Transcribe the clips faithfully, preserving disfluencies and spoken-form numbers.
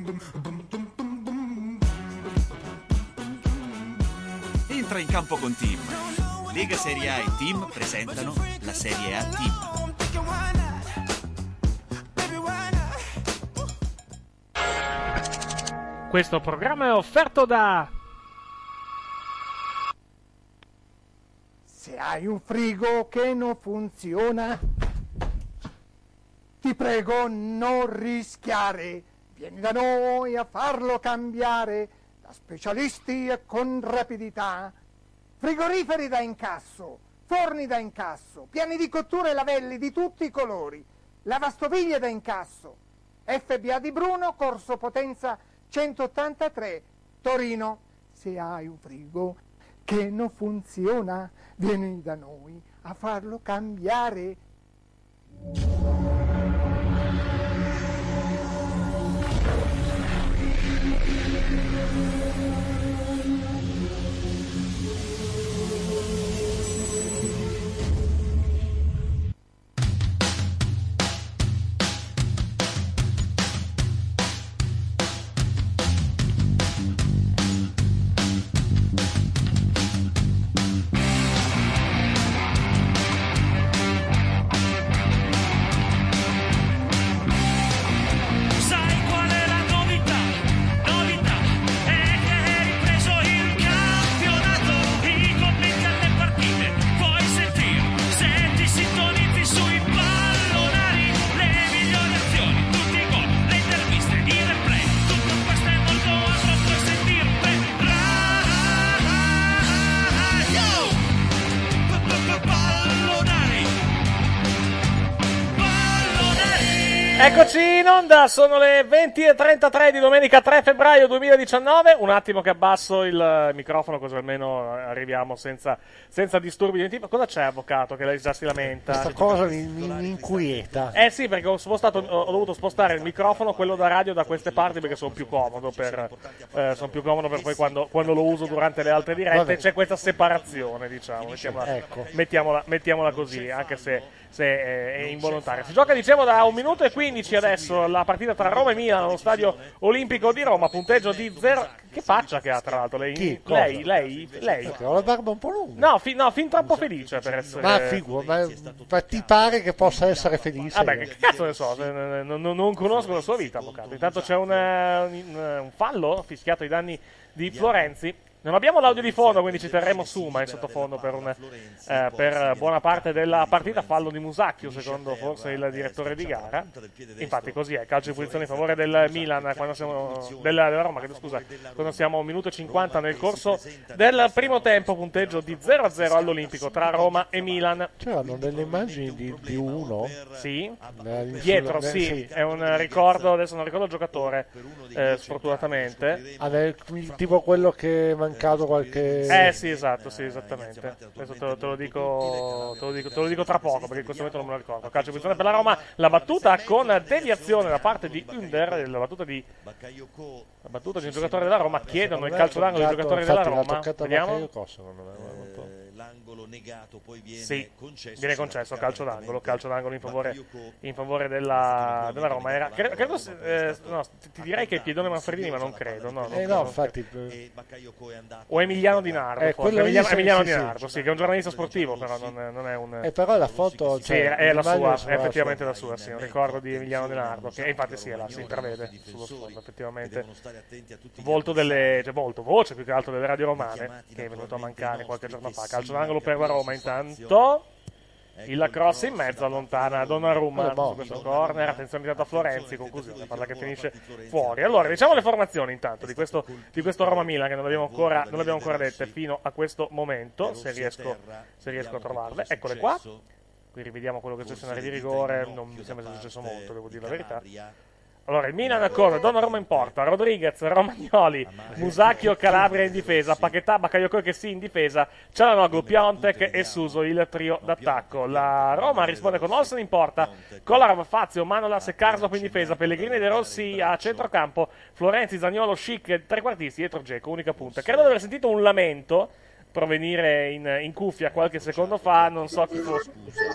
Entra in campo con Team. Lega Serie A e Team presentano la Serie A Team. Questo programma è offerto da... Se hai un frigo che non funziona, ti prego non rischiare. Vieni da noi a farlo cambiare, da specialisti e con rapidità. Frigoriferi da incasso, forni da incasso, piani di cottura e lavelli di tutti i colori, lavastoviglie da incasso. F B A di Bruno, Corso Potenza centottantatré, Torino. Se hai un frigo che non funziona, vieni da noi a farlo cambiare. Eccoci in onda, sono le venti e trentatré di domenica tre febbraio duemiladiciannove. Un attimo che abbasso il microfono così almeno arriviamo senza, senza disturbi di ogni tipo. Cosa c'è, avvocato, che lei già si lamenta? Questa cosa mi, mi, mi inquieta. Eh sì, perché ho, spostato, ho dovuto spostare il microfono, quello da radio, da queste parti perché sono più comodo per, eh, sono più comodo per poi quando, quando lo uso durante le altre dirette. Vabbè. C'è questa separazione, diciamo, mettiamola, ecco. mettiamola, mettiamola così, anche se, se è involontaria. Si gioca, dicevo, da un minuto e quindici adesso la partita tra Roma e Milan allo stadio olimpico di Roma, punteggio di zero. Che faccia che ha, tra l'altro, lei? Chi? Lei, lei, lei. Perché ho la barba un po' lunga. No, fin, no, fin troppo felice per essere... Ma figo, ma, ma ti pare che possa essere felice? Vabbè, che cazzo ne so, non, non, non conosco la sua vita, avvocato. Intanto c'è un, un, un fallo fischiato ai danni di Florenzi. Non abbiamo l'audio di fondo, quindi ci terremo su, ma in sottofondo per, un, eh, per buona parte della partita. Fallo di Musacchio, secondo forse il direttore di gara. Infatti così è, calcio di punizione in favore del Milan, quando siamo, della, della Roma, che, scusa, quando siamo a un minuto e cinquanta nel corso del primo tempo, punteggio di zero a zero all'Olimpico tra Roma e Milan. C'erano delle immagini di, di uno? Sì, dietro, sì, sì, è un ricordo, adesso non ricordo il giocatore, eh, sfortunatamente. Ah, nel, tipo quello che mancato qualche... Eh sì, esatto, sì, esattamente. Adesso te lo, te lo dico te lo dico te lo dico tra poco, perché in questo momento non me lo ricordo. Calcio di punizione per la Roma, la battuta con deviazione da parte di Under, la battuta di la battuta di un giocatore della Roma, chiedono il calcio d'angolo dei giocatori della Roma. Vediamo. L'angolo negato poi viene sì, concesso. Viene concesso calcio d'angolo, calcio d'angolo in favore, in favore della, della Roma. Era, credo, credo eh, no, ti direi che è Piedone Manfredini, ma non credo. No, non eh credo, no, non infatti. O Emiliano Di Nardo, eh, forse. Emiliano, sì, Emiliano sì, Di Nardo, sì, sì, che è un giornalista sportivo, però non, non è un... Eh, però la foto... Sì, cioè, è la sua, sua, è effettivamente sua. la sua, sì, un ricordo di Emiliano Di Nardo, che infatti sì, è là, si intravede sullo sfondo, effettivamente. Volto delle... cioè volto, voce più che altro delle radio romane, che è venuto a mancare qualche giorno fa. Calcio d'angolo per la Roma, intanto... Il cross in mezzo allontana Donnarumma su questo corner. Attenzione intanto a Florenzi, conclusione, palla che finisce fuori. Allora, diciamo le formazioni intanto di questo, di questo Roma-Milan, che non abbiamo ancora, non abbiamo ancora dette fino a questo momento, se riesco, se riesco a trovarle. Eccole qua. Qui rivediamo quello che è successo in area di rigore. Non mi sembra sia successo molto, devo dire la verità. Allora, il Milan con Donnarumma in porta, Rodriguez, Romagnoli, Musacchio, Calabria in difesa, Paquetà, Bakayoko che sì in difesa, Cialanoglu, Piontek e Suso il trio d'attacco. La Roma risponde con Olsen in porta, Kolarov, Fazio, Manolas e Karsdorp in difesa, Pellegrini e De Rossi a centrocampo, Florenzi, Zaniolo, Schick, trequartisti dietro Dzeko, unica punta. Credo di aver sentito un lamento provenire in, in cuffia qualche secondo fa, non so chi fosse.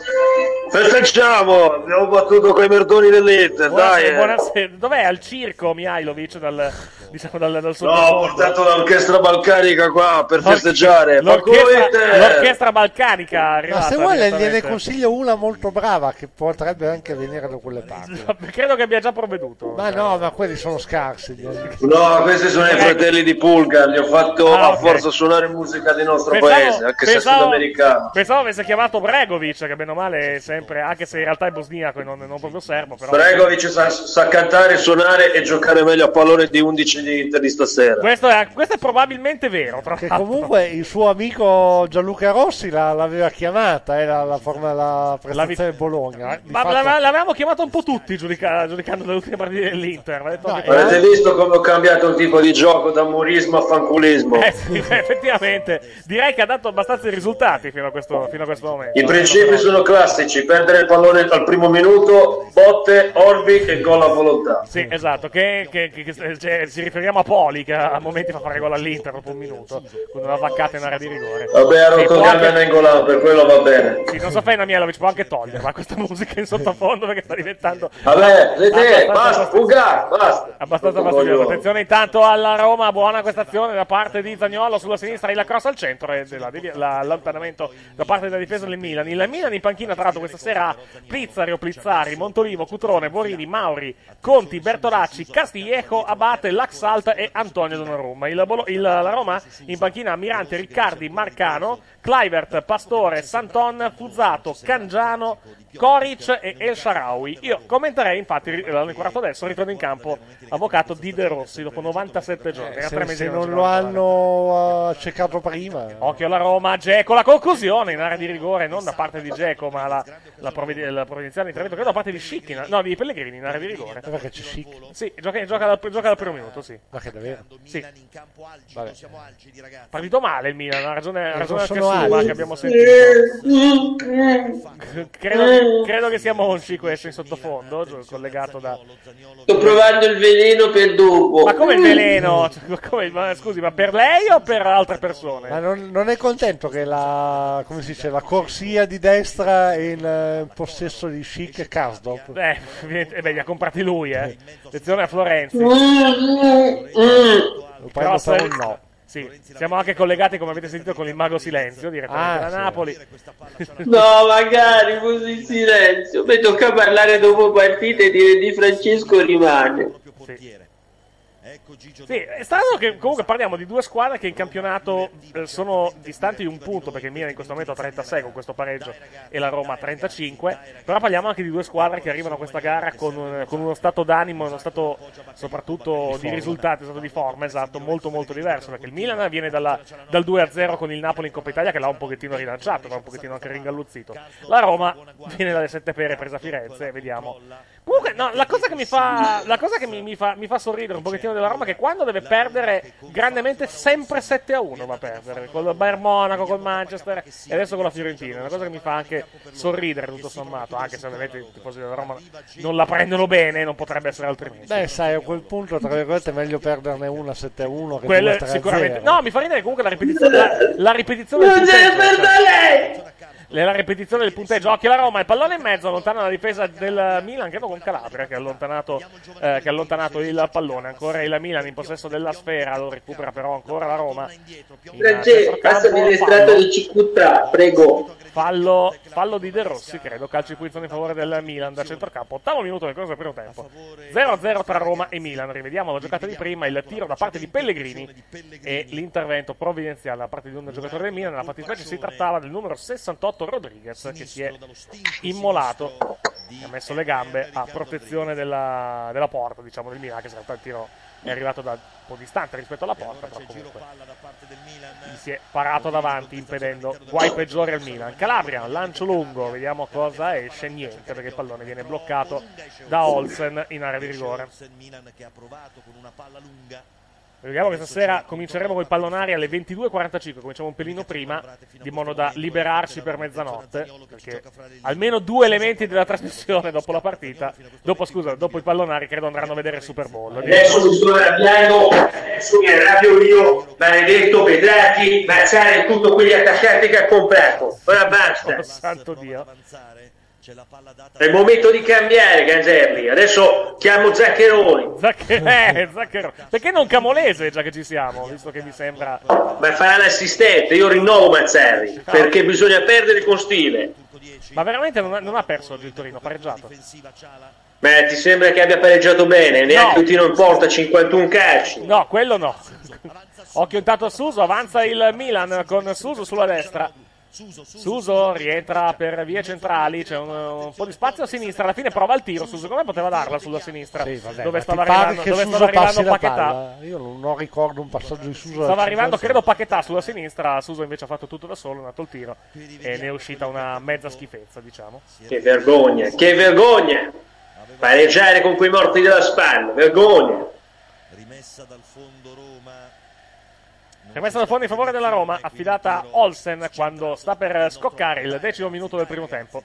Festeggiamo, abbiamo battuto quei merdoni dell'Inter, dai. Buonasera, buonasera. Dov'è? Al circo Mihailovic dal, diciamo, dal, dal No, ho portato l'orchestra balcanica qua per L'or- festeggiare. L'orchestra, l'orchestra balcanica è arrivata. Ma se vuole gliene direttamente. consiglio una molto brava che potrebbe anche venire da quelle parti. Credo che abbia già provveduto. Ma no, ma quelli sono scarsi. No, questi sono i fratelli di Pulga, gli ho fatto Ah, a ok. forza suonare musica di nostro Pensavo- paese, anche se è pensavo- sudamericano. Pensavo avesse chiamato Bregovic, che bene o male è sempre, anche se in realtà è bosniaco e non, non proprio serbo. Però... Bregovic sa, sa cantare, suonare e giocare meglio a pallone di undici di Inter di stasera. Questo è, questo è probabilmente vero. Tra Che l'altro. comunque il suo amico Gianluca Rossi la- l'aveva chiamata, era la, forma, la prestazione del Bologna. eh. Di Ma fatto- l'ave- l'avevamo chiamato un po' tutti giudica- giudicando le ultime partite dell'Inter. Ha detto No, che- Avete visto come ho cambiato il tipo di gioco da murismo a fanculismo? Eh sì, effettivamente direi che ha dato abbastanza i risultati fino a questo, fino a questo momento. I principi sono classici: perdere il pallone al primo minuto, botte, orbi e gol a volontà. Sì, esatto, che, che- che- che- cioè, ci riferiamo a Poli che a momenti fa fare gol all'Inter dopo un minuto con una vaccata in area di rigore. Vabbè, ha Sì, rotto può il anche- gamma in Golan, per quello va bene. Sì, non so fai Mihailovic, può anche toglierla questa musica in sottofondo perché sta diventando Vabbè, vedete, abbastanza basta, fastidiosa. Ugar, basta. Abbastanza fastidioso. Attenzione intanto alla Roma, buona questa azione da parte di Zaniolo sulla sinistra, il cross al centro e della- la- l'allontanamento da parte della difesa del Milan. Il Milan in panchina tra l'altro questa sera Plizzari o Plizzari, Montolivo, Cutrone, Borini, Mauri, Conti, Bertolacci, Castillejo, Abate, Laxalt e Antonio Donnarumma. Il, Bolo- il- la Roma in panchina Mirante, Riccardi, Marcano, Kluivert, Pastore, Santon, Fuzzato, Cangiano, Koric e El Shaarawy. Io commenterei infatti, l'hanno inquadrato adesso, ritorno in campo avvocato di De Rossi dopo novantasette giorni. Era tre se, mesi se che non ci lo giocava. hanno uh, cercato prima. Occhio alla Roma, Dzeko, la conclusione in area di rigore, non da parte di Dzeko, ma la, la, provved- la provvidenziale intervento, credo da parte di Schick, in- no, di Pellegrini in area di rigore. Perché c'è Schick? Sì, gioca, gioca, dal, gioca dal primo minuto, sì. Ma che davvero? Sì. Vabbè. Partito male il Milan, ha ragione, ha ragione anche sono Suma alti. che abbiamo sentito. credo, credo che sia Monci questo in sottofondo, gio- collegato da... Sto provando il veleno per dopo. Ma come il veleno? Cioè, come- ma, scusi, ma per lei o per altre persone? Ma non, non è contento che la, come si dice, la corsia di destra è in eh, possesso di Schick e Karsdorp? Eh, evidente- eh beh, li ha comprati lui, eh. Attenzione a Florenzi. Lo prendo Cross- per un no. Sì, siamo anche collegati, come avete sentito, con il Mago Silenzio, direttamente Ah, da sì. Napoli. No, magari così in silenzio. Mi tocca parlare dopo partita e dire Di Francesco rimane. Sì. Sì, è strano che comunque parliamo di due squadre che in campionato eh, sono distanti di un punto, perché il Milan in questo momento ha trentasei con questo pareggio e la Roma ha trentacinque, però parliamo anche di due squadre che arrivano a questa gara con, un- con uno stato d'animo, uno stato soprattutto di risultati, uno stato di forma, esatto, molto molto diverso, perché il Milan viene dalla- dal due a zero con il Napoli in Coppa Italia che l'ha un pochettino rilanciato, l'ha un pochettino anche ringalluzzito. La Roma viene dalle sette pere presa a Firenze, vediamo. Comunque, no, la cosa che mi fa, la cosa che mi, mi fa, mi fa sorridere un pochettino della Roma è che quando deve perdere grandemente sempre sette a uno va a perdere, con il Bayern Monaco, col Manchester e adesso con la Fiorentina. È una cosa che mi fa anche sorridere tutto sommato, anche se ovviamente i tifosi della Roma non la prendono bene, non potrebbe essere altrimenti. Beh, sai, a quel punto, tra virgolette, è meglio perderne una sette a uno che Quello due è tre a sicuramente. zero. No, mi fa ridere comunque la ripetizione, la, la ripetizione del Non se ne punteggio, perda cioè, lei! la ripetizione del punteggio. Occhio alla Roma, il pallone in mezzo, allontana la difesa del Milan, credo con Calabria che ha allontanato, eh, che ha allontanato il pallone. Ancora il Milan in possesso della sfera, lo recupera però ancora la Roma. In Francesco, centrocampo, passami l'estratto fallo. di cicuttà, prego. Fallo, fallo di De Rossi, credo. Calcio di punizione in favore del Milan da centrocampo. Ottavo minuto del corso del primo tempo. zero a zero tra Roma e Milan. Rivediamo la giocata di prima, il tiro da parte di Pellegrini e l'intervento provvidenziale da parte di un giocatore del Milan. Nella fattispecie si trattava del numero sessantotto Rodriguez, che si è immolato e ha messo le gambe a protezione della, della porta, diciamo, del Milan, che in realtà il tiro è arrivato da un po' distante rispetto alla porta, però comunque gli si è parato davanti impedendo guai peggiori al Milan. Calabria, lancio lungo, vediamo cosa esce, niente perché il pallone viene bloccato da Olsen in area di rigore. Vediamo che stasera cominceremo con i pallonari alle ventidue e quarantacinque, cominciamo un pelino prima, di modo da liberarci per mezzanotte, perché almeno due elementi della trasmissione dopo la partita, dopo scusa, dopo i pallonari credo andranno a vedere il Super Bowl. Adesso mi sto arrabbiando, adesso mi arrabbio io, maledetto Petrarchi, Mazzare e tutti quegli attaccanti che ha comprato. Ora basta. Oh, santo Dio. È il momento di cambiare, Cangelli. Adesso chiamo Zaccheroni. Zaccher- eh, Zaccheroni. Perché non Camolese, già che ci siamo, visto che mi sembra... Ma farà l'assistente, io rinnovo Mazzarri, Ah. perché bisogna perdere con stile. Ma veramente non ha, non ha perso oggi il Torino, ha pareggiato. Ma ti sembra che abbia pareggiato bene? Neanche No. un tiro in porta, cinquantuno calci. No, quello no. Occhio intanto a Suso, avanza il Milan con Suso sulla destra. Suso rientra per vie centrali, c'è un, un po' di spazio a sinistra, alla fine prova il tiro. Suso come poteva darla sulla sinistra? Sì, vabbè, dove ma stava ti pare arrivando, che dove Suso stava arrivando passi la Paquetà? palla? Io non, non ricordo un passaggio di Suso. Stava al arrivando, centro. credo, Paquetà sulla sinistra. Suso invece ha fatto tutto da solo, è andato il tiro e ne è uscita una mezza schifezza, diciamo. Che vergogna, che vergogna! Pareggiare con quei morti della spalla, vergogna! Rimessa dal fondo Roma. Rimessa da fondo in favore della Roma, affidata a Olsen quando sta per scoccare il decimo minuto del primo tempo.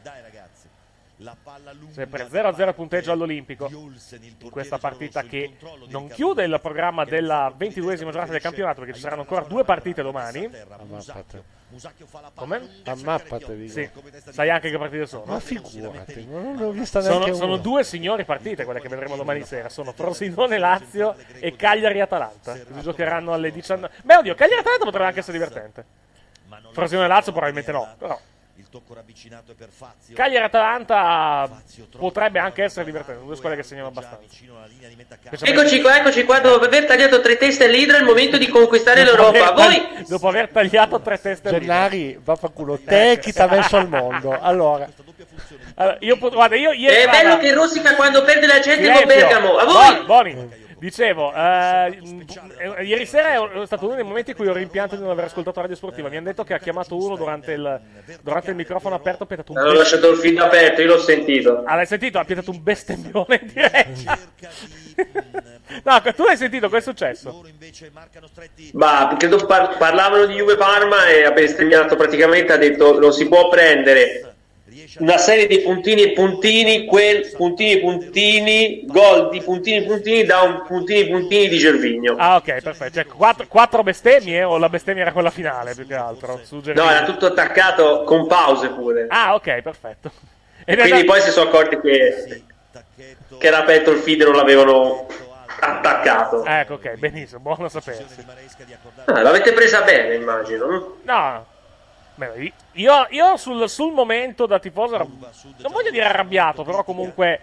Sempre zero a zero punteggio all'Olimpico in questa partita che non chiude il programma della ventiduesima giornata del campionato, perché ci saranno ancora due partite domani. Ammappate. Come? Ammappate, dico. Sì, sai anche che partite sono? Ma figurati, non ne ho vista neanche Sono, una. sono due signori partite quelle che vedremo domani sera. Sono Frosinone Lazio e Cagliari Atalanta. Che si giocheranno alle diciannove. Beh, oddio, Cagliari Atalanta potrebbe anche essere divertente. Frosinone Lazio probabilmente no, però. Il tocco ravvicinato è per Fazio. Cagliari Atalanta potrebbe anche essere divertente, due squadre che segnano abbastanza. Eccoci qua, eccoci qua, dopo aver tagliato tre teste all'Idra è il momento di conquistare l'Europa. Voi... Dopo aver tagliato tre teste all'Idra. Gennari, va fa culo, te chi ti ha messo al mondo? Allora, allora io, guarda, io ieri È bello guarda, che rosica quando perde la gente con silenzio. Bergamo. A voi! Boni, Boni. Dicevo, eh, mh, ieri sera è stato uno dei momenti in cui ho rimpianto di non aver ascoltato Radio Sportiva. Mi hanno detto che ha chiamato uno durante il, durante il microfono aperto, ha piantato un Hanno lasciato il feed aperto, io l'ho sentito. Ah, l'hai sentito? Ha piantato un bestemmione in diretta. No, tu l'hai sentito, cosa è successo? Ma credo par- parlavano di Juve Parma e ha bestemmiato praticamente, ha detto non si può prendere una serie di puntini e puntini, quel puntini puntini, gol di puntini puntini da un puntini puntini di Gervigno. Ah, ok, perfetto. Cioè, quattro, quattro bestemmie o la bestemmia era quella finale, più che altro? Su No, era tutto attaccato con pause pure. Ah, ok, perfetto. E Quindi realtà... poi si sono accorti che, che era aperto il feed e non l'avevano attaccato. Ecco, ok, benissimo, buono sapersi. Ah, l'avete presa bene, immagino. No, beh, io, io sul, sul momento da tifoso ero, non voglio dire arrabbiato, però comunque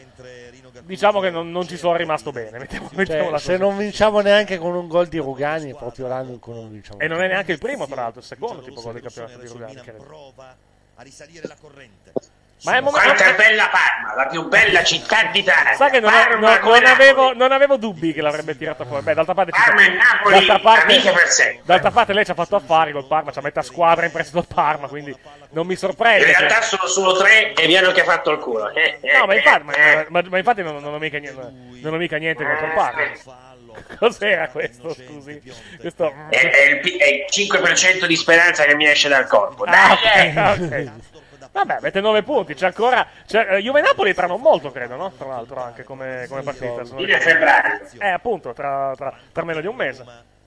diciamo che non, non ci sono rimasto bene. Mettiamo, cioè, mettiamola se così. non vinciamo neanche con un gol di Rugani, è proprio l'anno in cui non vinciamo. E non è neanche il primo, tra l'altro, il secondo tipo gol di campionato di Rugani, credo. Prova a risalire la corrente. Ma è un momento... Quanta è bella Parma, la più bella città d'Italia. Sai che non, Parma non- come non Napoli. avevo, non avevo dubbi che l'avrebbe tirata fuori. Beh, d'altra parte, ci- Parma e Napoli, d'altra parte, amiche per sempre. d'altra parte lei ci ha fatto affari col Parma, c'ha metà squadra in prestito al Parma, quindi non mi sorprende. In che- realtà sono solo tre e mi hanno che fatto il culo. Eh, eh, No, ma infatti, ma, eh. ma- ma infatti non, non ho mica niente, non ho mica niente contro il Parma. Cos'era questo, scusi? Questo... È, è il, pi- è il cinque per cento di speranza che mi esce dal corpo. Ah, Dai, eh. ok, ok. Vabbè, avete nove punti, c'è ancora... C'è, eh, Juve Napoli tra non molto, credo, no? Tra l'altro anche come, come partita. se non Fine ricordo. febbraio. Eh, appunto, tra, tra, tra meno di un mese.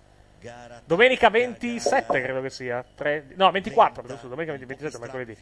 Domenica ventisette credo che sia. Tre, no, ventiquattro, adesso, domenica ventisette, mercoledì.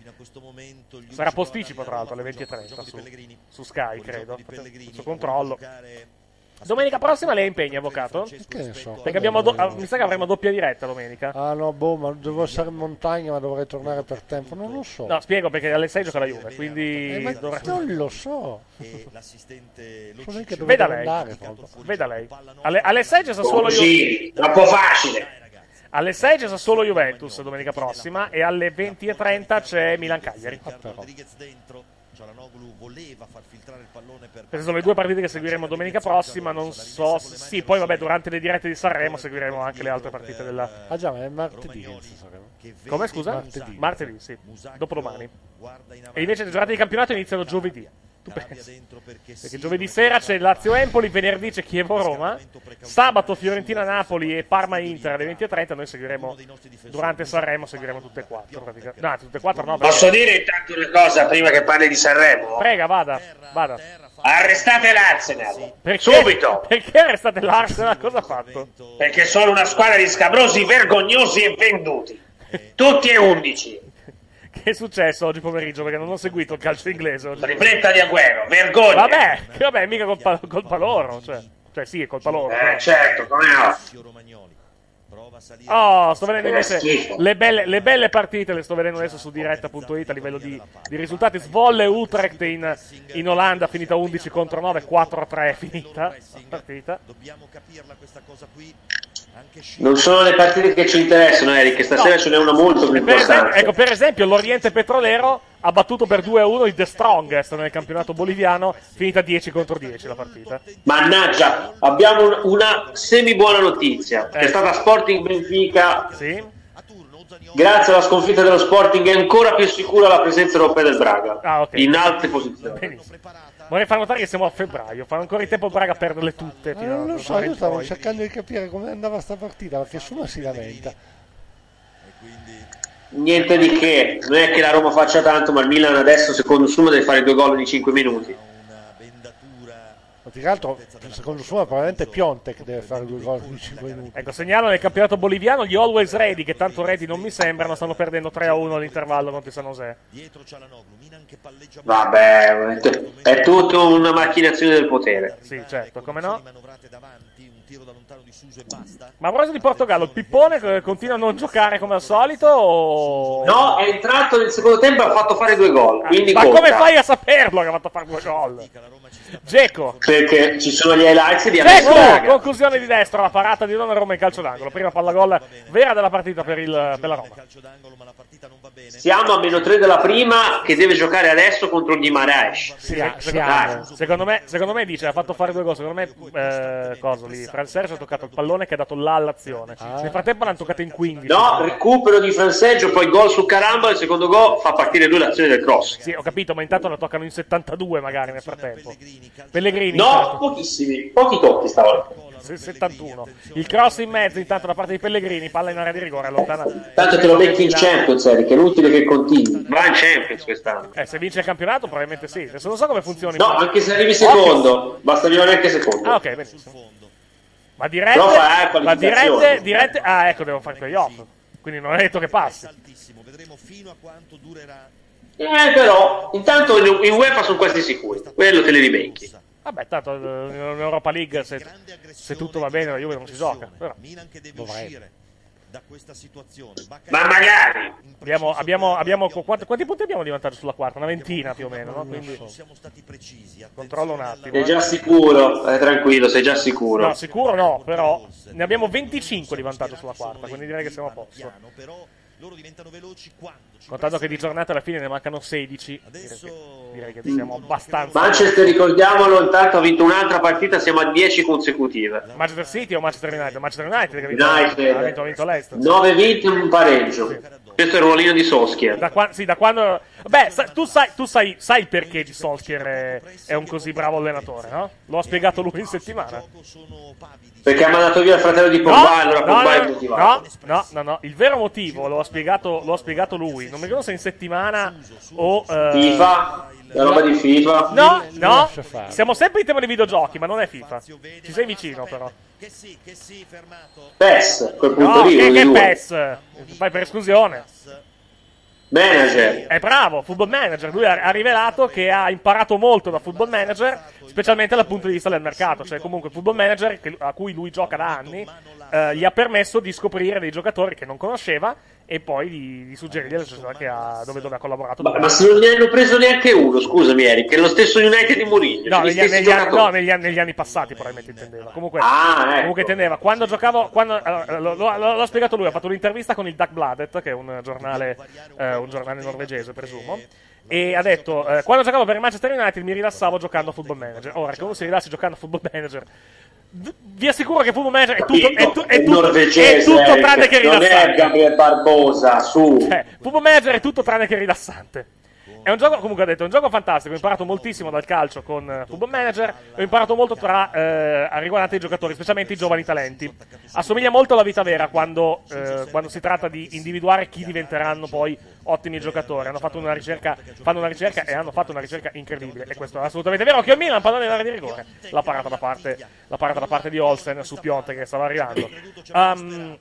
Sarà posticipo tra l'altro alle venti e trenta su, su Sky, credo. Su controllo. Domenica prossima lei impegna, avvocato? Che ne so. Perché abbiamo do- ah, mi sa che avremo doppia diretta domenica. Ah no, boh, ma devo essere in montagna, ma dovrei tornare per tempo. Non lo so. No, spiego perché alle sei gioca la Juve, quindi Eh, ma dovrà- non lo so. E l'assistente lo So neanche dove Veda devo lei. andare. proprio. Veda lei. Alle, alle sei c'è Sassuolo Ju- Così, troppo facile. alle sei c'è Sassuolo Juventus domenica prossima e alle venti e trenta c'è Milan Cagliari. Rodriguez dentro. Cialanoglu voleva far filtrare il pallone per Queste sono le due partite che seguiremo domenica prossima. Non so. se- Sì, poi vabbè, durante le dirette di Sanremo seguiremo anche le altre partite della. Ah già, ma è martedì. non so che- Come scusa? Martedì. Martedì, sì. Dopodomani. E invece le giornate di campionato iniziano giovedì. Tu pensi? Perché giovedì sera c'è Lazio-Empoli, venerdì c'è Chievo-Roma, sabato Fiorentina-Napoli e Parma-Inter alle venti e trenta. Noi seguiremo durante Sanremo, seguiremo tutte e quattro praticamente. No, tutte e quattro no. Posso dire intanto una cosa prima che parli di Sanremo? Prega, vada, vada. Arrestate l'Arsenal. Perché? Subito. Perché arrestate l'Arsenal? Cosa ha fatto? Perché sono una squadra di scabrosi vergognosi e venduti. Tutti e undici. Che è successo oggi pomeriggio? Perché non ho seguito il calcio inglese oggi. Tripletta di Agüero, vergogna. Vabbè, che vabbè, mica colpa, colpa loro. Cioè, cioè, sì, è colpa loro. Eh, certo, come no. Oh, sto vedendo invece le belle, le belle partite, le sto vedendo adesso su diretta punto it a livello di, di risultati. Zwolle Utrecht in, in Olanda, finita undici contro nove, quattro a tre è finita la partita. Non sono le partite che ci interessano, Eric, stasera no. Ce n'è una molto più per importante. Esempio, ecco, per esempio l'Oriente Petrolero ha battuto per due a uno il The Strongest nel campionato boliviano, finita dieci contro dieci la partita. Mannaggia, abbiamo un, una semi buona notizia. Eh. È stata Sporting Benfica. Sì. Grazie alla sconfitta dello Sporting è ancora più sicura la presenza europea del Braga. Ah, okay. In alte posizioni. Benissimo. Vorrei far notare che siamo a febbraio, fa ancora in tempo il Braga a perderle tutte. Ma non lo so, io stavo poi. cercando di capire come andava sta partita, perché nessuno si lamenta. Niente di che, non è che la Roma faccia tanto, ma il Milan adesso secondo Suma deve fare due gol in cinque minuti. Ma più che altro, secondo Suma probabilmente Piontek deve fare due gol in cinque minuti. Ecco, segnalo nel campionato boliviano gli Always Ready, che tanto ready non mi sembrano, stanno perdendo tre a uno all'intervallo contro il San José. Vabbè, è tutta una macchinazione del potere. Sì, certo, come no? Ma a proposito di Portogallo, il Pippone continua a non giocare come al solito? O... No, è entrato nel secondo tempo e ha fatto fare due gol. Quindi ma conta. come fai a saperlo che ha fatto fare due gol? Dzeko. Perché ci sono gli highlights di Dzeko, conclusione di destra, la parata di Donnarumma in calcio d'angolo. Prima palla gol vera della partita per, il, per la Roma. Siamo a meno tre della prima, che deve giocare adesso contro il Guimaraes. Sì, eh, secondo, secondo, me, secondo me dice ha fatto fare due gol. Secondo me eh, cosa lì? Fran Sergio ha toccato il pallone che ha dato là all'azione. Ah. Nel frattempo l'hanno toccato in quindici. No, recupero di Fran Sergio, poi gol su Caramba. Il secondo gol fa partire lui l'azione del cross. Sì, ho capito, ma intanto la toccano in settantadue magari nel frattempo. Pellegrini. No, intanto. pochissimi, pochi tocchi stavolta. settantuno. Il cross in mezzo intanto da parte di Pellegrini, palla in area di rigore, allontana. Tanto te lo metti in Champions, Eric, è inutile che continui. Va in Champions quest'anno. Eh, se vince il campionato probabilmente sì. Adesso non so come funziona. No, anche se arrivi secondo, okay. Basta arrivare anche secondo. Ah, ok, benissimo. Ma dirette, no, ma dirette, dirette, ah, ecco, devo fare playoff. Quindi non è detto che passi. Eh, però, intanto in UEFA sono questi sicuri. Quello te li ribecchi. Vabbè, tanto in Europa League se, se tutto va bene la Juve non si gioca, però da questa situazione. Ma magari abbiamo, abbiamo, abbiamo quanti, quanti punti abbiamo di vantaggio sulla quarta? Una ventina più o meno, no? Quindi siamo stati precisi. Controllo un attimo. Sei già sicuro? Eh, tranquillo, sei già sicuro. No, sicuro no, però ne abbiamo venticinque di vantaggio sulla quarta, quindi direi che siamo a posto. Loro diventano veloci quando contando che di giornate alla fine ne mancano sedici. Adesso direi che, direi che siamo abbastanza. Manchester, ricordiamolo, intanto ha vinto un'altra partita, siamo a dieci consecutive. Manchester City o Manchester United? Manchester United che ha vinto, United. Ha vinto, ha vinto l'Est. nove vinti e un pareggio. Sì. Questo è il ruolino di Solskjaer. Da qua, sì, da quando beh, sa, tu sai tu sai sai perché di Solskjaer è, è un così bravo allenatore, no? Lo ha spiegato lui in settimana. Perché ha mandato via il fratello di Pogba, no, allora no, Pogba no, è motivato. No, no, no, no, il vero motivo lo ha spiegato, lo ha spiegato lui. Non mi ricordo se in settimana o uh, FIFA, la roba di FIFA. No, no, siamo sempre in tema di videogiochi, ma non è FIFA. Ci sei vicino però. Che sì, che sì, fermato. P E S, quel punto no, lì. Che, che P E S? Fai per esclusione. Manager. È bravo, Football Manager. Lui ha, ha rivelato che ha imparato molto da Football Manager, specialmente dal punto di vista del mercato. Cioè, comunque, Football Manager, che, a cui lui gioca da anni, eh, gli ha permesso di scoprire dei giocatori che non conosceva e poi di, di suggerirgli le società che ha, dove, dove ha collaborato. Ma, ma se non ne hanno preso neanche uno, scusami, Eric, è lo stesso United di Mourinho. No, negli, negli, anni, no negli, anni, negli anni passati, probabilmente intendeva. Comunque, ah, ecco. comunque intendeva. Quando giocavo, quando, allora, lo, lo, lo, l'ho spiegato lui. Ha fatto un'intervista con il Dagbladet, che è un giornale, eh, un giornale norvegese, presumo. E ha detto: eh, quando giocavo per il Manchester United mi rilassavo giocando a Football Manager. Ora, che uno si rilassi giocando a Football Manager, vi assicuro che Football Manager è tutto, è tu, è tutto, è tutto tranne che rilassante. Non è Gabriel Barbosa, su. Cioè, Football Manager è tutto tranne che rilassante. È un gioco, comunque ho detto, è un gioco fantastico. Ho imparato moltissimo dal calcio con uh, Football Manager. Ho imparato molto tra eh, riguardante i giocatori, specialmente i giovani talenti. Assomiglia molto alla vita vera quando, eh, quando si tratta di individuare chi diventeranno poi ottimi giocatori. Hanno fatto una ricerca, fanno una ricerca e hanno fatto una ricerca incredibile. E questo è assolutamente vero. Occhio al Milan, pallone nell'area di rigore. La parata da parte, la parata da parte di Olsen su Piontek che stava arrivando. Um,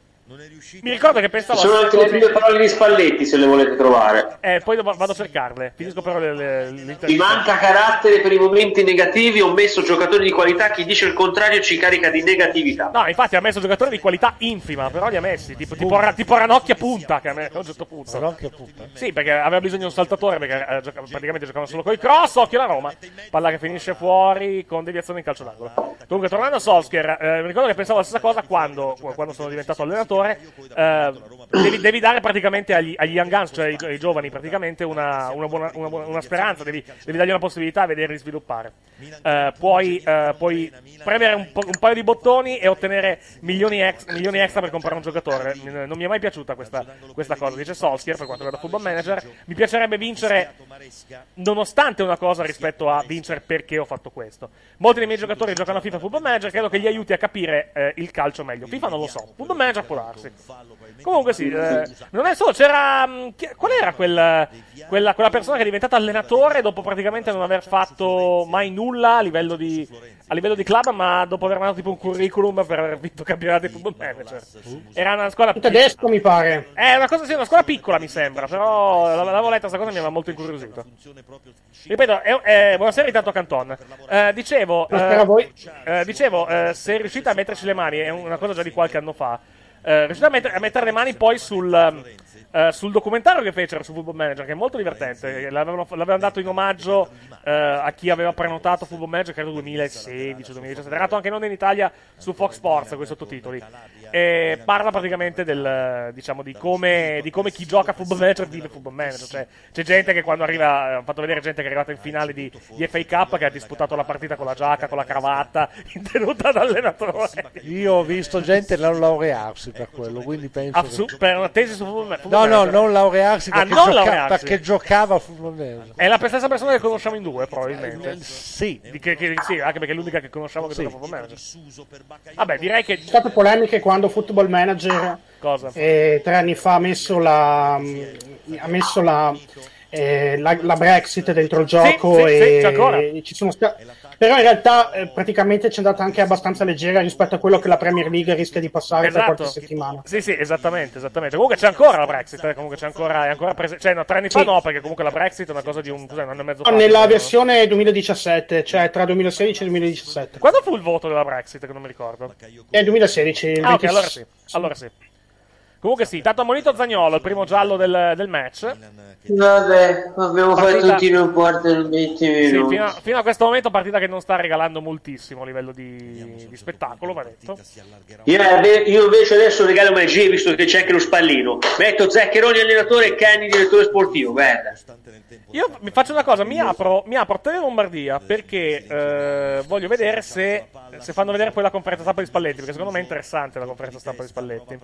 Mi ricordo che pensavo. Ci sono anche le prime parole di Spalletti se le volete trovare. Eh, poi vado a cercarle. Finisco però le, le, l'intervista. Ti manca carattere per i momenti negativi. Ho messo giocatori di qualità. Chi dice il contrario ci carica di negatività. No, infatti ha messo giocatori di qualità infima. Però li ha messi. Tipo, tipo, tipo Ranocchia Punta. Che a me a un certo punto. Ranocchia Punta? Sì, perché aveva bisogno di un saltatore. Perché eh, gioca, praticamente giocavano solo con i cross. Occhio la Roma. Palla che finisce fuori con deviazione in calcio d'angolo. Comunque, tornando a Solskjaer, eh, mi ricordo che pensavo la stessa cosa quando, quando sono diventato allenatore. Eh, Devi, devi dare praticamente agli, agli young guns, cioè ai, ai giovani, praticamente una, una, buona, una, buona, una speranza, devi, devi dargli una possibilità a vederli sviluppare. Uh, puoi, uh, puoi premere un, po', un paio di bottoni e ottenere milioni, ex, milioni extra per comprare un giocatore. Non mi è mai piaciuta questa, questa cosa, dice Solskjaer, per quanto riguarda Football Manager. Mi piacerebbe vincere nonostante una cosa rispetto a vincere perché ho fatto questo. Molti dei miei giocatori giocano a FIFA Football Manager, credo che gli aiuti a capire eh, il calcio meglio. FIFA non lo so, Football Manager può darsi. Comunque sì, eh, non è solo, c'era... Qual era quel, quella, quella persona che è diventata allenatore dopo praticamente non aver fatto mai nulla a livello di, a livello di club, ma dopo aver mandato tipo un curriculum per aver vinto campionati di Football Manager. Era una scuola... tedesco mi pare. È una cosa, sì, una scuola piccola mi sembra, però l'avevo letta questa cosa e mi aveva molto incuriosito. Ripeto, è, è, buonasera intanto Canton. Eh, dicevo, eh, eh, dicevo eh, se riuscite a metterci le mani, è una cosa già di qualche anno fa, Uh, riuscite a, met- a mettere le mani poi sul, uh, sul documentario che fecero su Football Manager, che è molto divertente. L'avevano, l'avevano dato in omaggio uh, a chi aveva prenotato Football Manager, credo duemilasedici duemiladiciassette. Era dato anche non in Italia su Fox Sports con i sottotitoli. E parla praticamente del, diciamo, di come, di come chi gioca a Football Manager vive Football Manager. Cioè, c'è gente che quando arriva, hanno fatto vedere gente che è arrivata in finale di, di F A Cup, che ha disputato la partita con la giacca, con la cravatta, in tenuta da allenatore. Io ho visto gente non laurearsi per quello, quindi penso ah, che... su, per una tesi su Football Manager. No, no, non laurearsi perché, ah, non gioca- laurearsi. perché giocava a Football Manager. È la stessa persona che conosciamo in due, probabilmente. Sì. Di che, che, sì, anche perché è l'unica che conosciamo che sì. gioca a Football Manager. Vabbè, direi che... Ci sono state polemiche quando Football Manager Cosa? Eh, tre anni fa ha messo la ha messo la, eh, la, la Brexit dentro il gioco. Sì, sì, e, sì, ancora. e ci sono sta- però in realtà eh, praticamente ci è andata anche abbastanza leggera rispetto a quello che la Premier League rischia di passare esatto. per qualche settimana. Sì, sì, esattamente, esattamente. Comunque c'è ancora la Brexit, eh, comunque c'è ancora, è ancora prese- cioè no, tre anni fa sì. no, perché comunque la Brexit è una cosa di un, cos'è, un anno e mezzo fa. Nella versione duemiladiciassette, cioè tra duemilasedici e duemiladiciassette. Quando fu il voto della Brexit, che non mi ricordo? È duemilasedici. Ah, ok, allora sì, allora sì. Comunque sì, tanto ammonito Zaniolo, il primo giallo del, del match. Vabbè, abbiamo partita... fatto tutti non portano venti minuti. Sì, fino a, fino a questo momento partita che non sta regalando moltissimo a livello di, di spettacolo, va detto. Io, io invece adesso regalo magie, visto che c'è anche lo Spallino. Metto Zaccheroni allenatore e Kenny direttore sportivo, guarda. Io mi faccio una cosa, mi apro, mi apro Tele Lombardia perché eh, voglio vedere se, se fanno vedere poi la conferenza stampa di Spalletti, perché secondo me è interessante la conferenza stampa di Spalletti.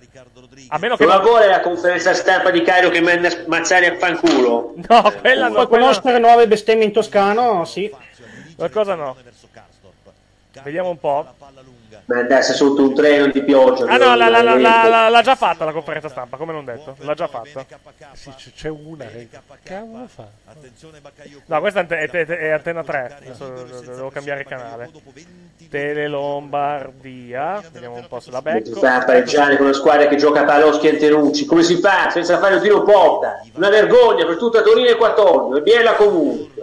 A meno che non non... vuole la conferenza stampa di Cairo che manda Mazzari a fanculo. No, quella no. Puoi quella... conoscere nuove bestemmie in toscano? Sì. Qualcosa no. Vediamo un po'. Ma andasse sotto un treno di pioggia. Ah no, la, la, la, la, l'ha già fatta la conferenza stampa, come non detto. L'ha già fatta. Sì, c'è una che cavolo fa? No, questa è, è, è Antena tre. Adesso devo cambiare canale. Tele Lombardia. Vediamo un po' se la becco. Sta a pareggiare con una squadra che gioca a Paloschi e Antenucci. Come si fa senza fare un tiro porta? Una vergogna per tutta Torino e quattordici. E Biella comunque.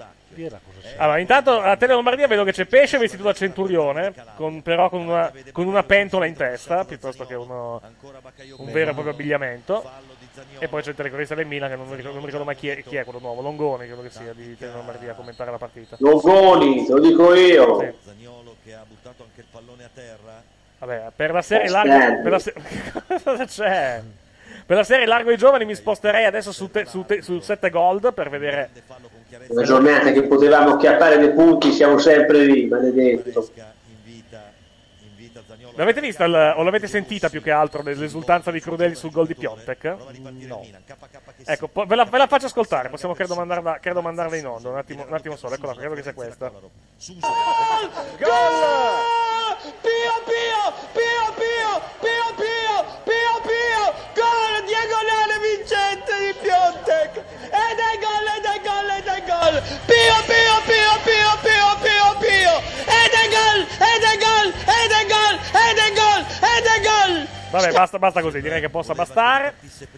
Allora, intanto a Tele Lombardia vedo che c'è Pesce vestito da centurione, con, però con una, con una pentola in testa, piuttosto che uno, un vero e proprio abbigliamento. E poi c'è il telecronista del Milan, che non mi ricordo, non mi ricordo mai chi è, chi è quello nuovo, Longoni credo che sia, di Tele Lombardia a commentare la partita. Longoni, te lo dico io. Sì. Vabbè, per la serie larga... Per la se- cosa c'è? Per la serie Largo ai Giovani mi sposterei adesso su, te, su, te, su sette Gold per vedere... Una giornata che potevamo acchiappare dei punti, siamo sempre lì, maledetto. L'avete vista il- o l'avete sentita più che altro l'esultanza di Crudeli sul gol di Piontek? No. Ecco, po- ve la, ve la faccio ascoltare, possiamo credo mandarla, credo mandarla in onda, un attimo, un attimo solo, eccola, credo che sia questa. Gol! Pio Pio! Pio Pio! Pio Pio! Pio Pio! Gol diagonale vincente di Piontek! Ed è gol, ed è gol, ed è gol! Pio Pio Pio Pio Pio Pio Pio! Ed è gol, ed è gol, ed è gol, ed è gol, ed è gol! Vabbè, basta, basta così, direi che possa bastare.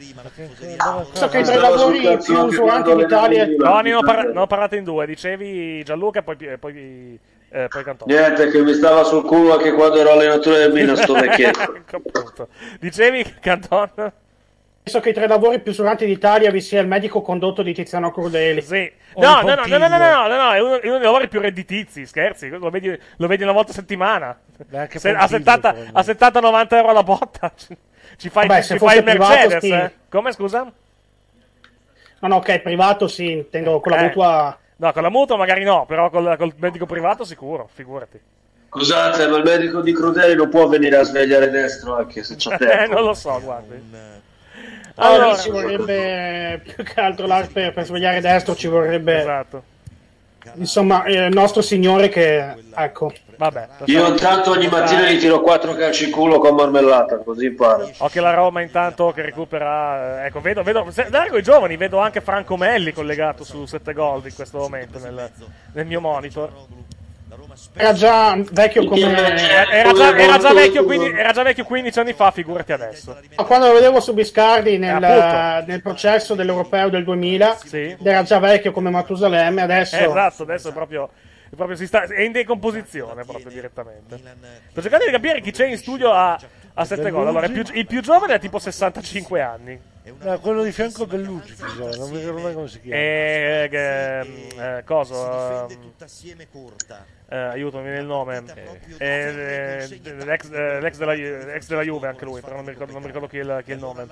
So che tra i lavori più usuranti in Italia... No, ne ho, parla- ne ho parlato in due, dicevi Gianluca e poi, e poi, eh, poi Cantone. Niente, che mi stava sul culo anche quando ero allenatore del Milan, sto vecchietto. Ecco, appunto. Dicevi, Cantone? So che tra i lavori più usuranti d'Italia vi sia il medico condotto di Tiziano Crudeli. Sì. No, no, no, no, no, no, no, no, no, è uno, è uno dei lavori più redditizi, scherzi, lo vedi, lo vedi una volta a settimana. Se- a settanta a settanta novanta euro la botta. Ci fai, Vabbè, ci se fai il fosse Mercedes, privato, sì. eh? Come, scusa? No, no, ok, privato sì, intendo con la Eh. mutua... No, con la mutua magari no, però col, col medico privato sicuro, figurati. Scusate, ma il medico di Crudeli non può venire a svegliare destro anche se c'ha tempo. Eh, non lo so, guardi. Allora, Allora, ci vorrebbe più che altro là per, per svegliare destro ci vorrebbe esatto. insomma eh, il nostro signore che ecco Vabbè, Io intanto ogni mattina gli tiro quattro calci in culo con marmellata, così impara. Occhio la Roma intanto che recupera. eh, Ecco, vedo, vedo se- largo i giovani, vedo anche Franco Melli collegato su sette gol in questo momento nel, nel mio monitor. era già vecchio come Era, era già, era già vecchio quindi, era già vecchio quindici anni fa, figurati adesso. quando lo vedevo su Biscardi nel, appunto. nel processo dell'Europeo del duemila Sì. ed era già vecchio come Matusalemme adesso Eh, esatto, adesso è proprio, è proprio si sta, è in decomposizione proprio direttamente. Sto cercando di capire chi c'è in studio a, a sette gol. Allora, il più, il più giovane è tipo sessantacinque anni. No, quello di fianco a Bellucci, bisogna, non mi ricordo mai come si chiama. E che, eh, coso ehm, eh, aiuto, mi viene il nome. Eh, eh, l'ex, eh, l'ex della, ex della Juve anche lui, però non mi ricordo, non mi ricordo chi, è il, chi è il nome.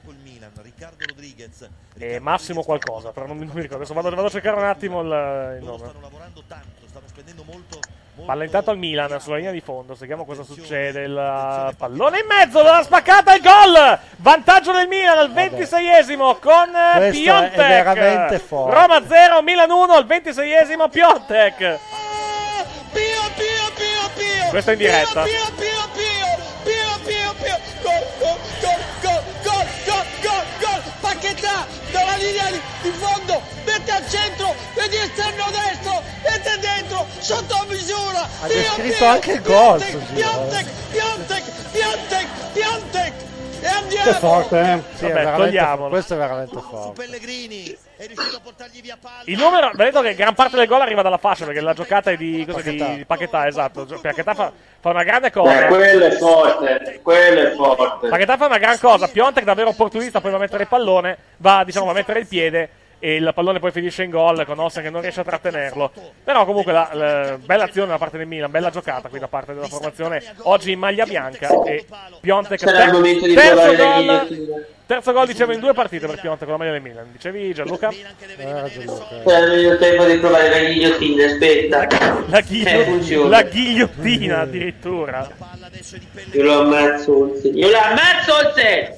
E Massimo qualcosa, però non mi, non mi ricordo. Adesso vado, vado a cercare un attimo il, il nome. Palla intanto al Milan sulla linea di fondo, seguiamo cosa succede. Il pallone in mezzo, la spaccata, il gol! Vantaggio del Milan al ventiseiesimo con eh, Questo è Piontek. veramente forte. Roma zero, Milan uno al ventiseiesimo, Piontek. Pio Pio Pio Pio! Questo è in diretta. Pio Pio Pio Pio Pio Pio! Gol gol gol gol gol gol gol! Paquetá dalla linea di, di fondo, mette al centro, vedi esterno destro, mette dentro, sotto misura! Ha Pio, descritto Pio, anche il gol, Piontek, sto giro, Piontek, Piontek, Piontek, Piontek! E è andiamo! forte eh Sì, è Vabbè, veramente- togliamolo. questo è veramente forte. Pellegrini è riuscito a portargli via palla. Il numero, vedete che gran parte del gol arriva dalla fascia perché la giocata è di, cosa, di, Paquetá. di Paquetá, esatto. Gio- Paquetá fa, fa una grande cosa. Eh, quello è forte, quello è forte. Paquetá fa una gran cosa. Piontek davvero opportunista, poi va a mettere il pallone, va diciamo va a mettere il piede e il pallone poi finisce in gol con Ossa che non riesce a trattenerlo. Però comunque la, la- bella azione da parte del Milan, bella giocata qui da parte della formazione oggi in maglia bianca e Piontek C'era il momento di terzo trovare le gol, ghigliottine. terzo gol dicevo in due partite per Piontek con la maglia del Milan. Dicevi Gianluca? Eh, Gianluca. C'era il tempo di trovare la ghigliottina, aspetta. La, Eh, ghiglio- funziona. la ghigliottina addirittura. Io lo ammazzo, io lo ammazzo te!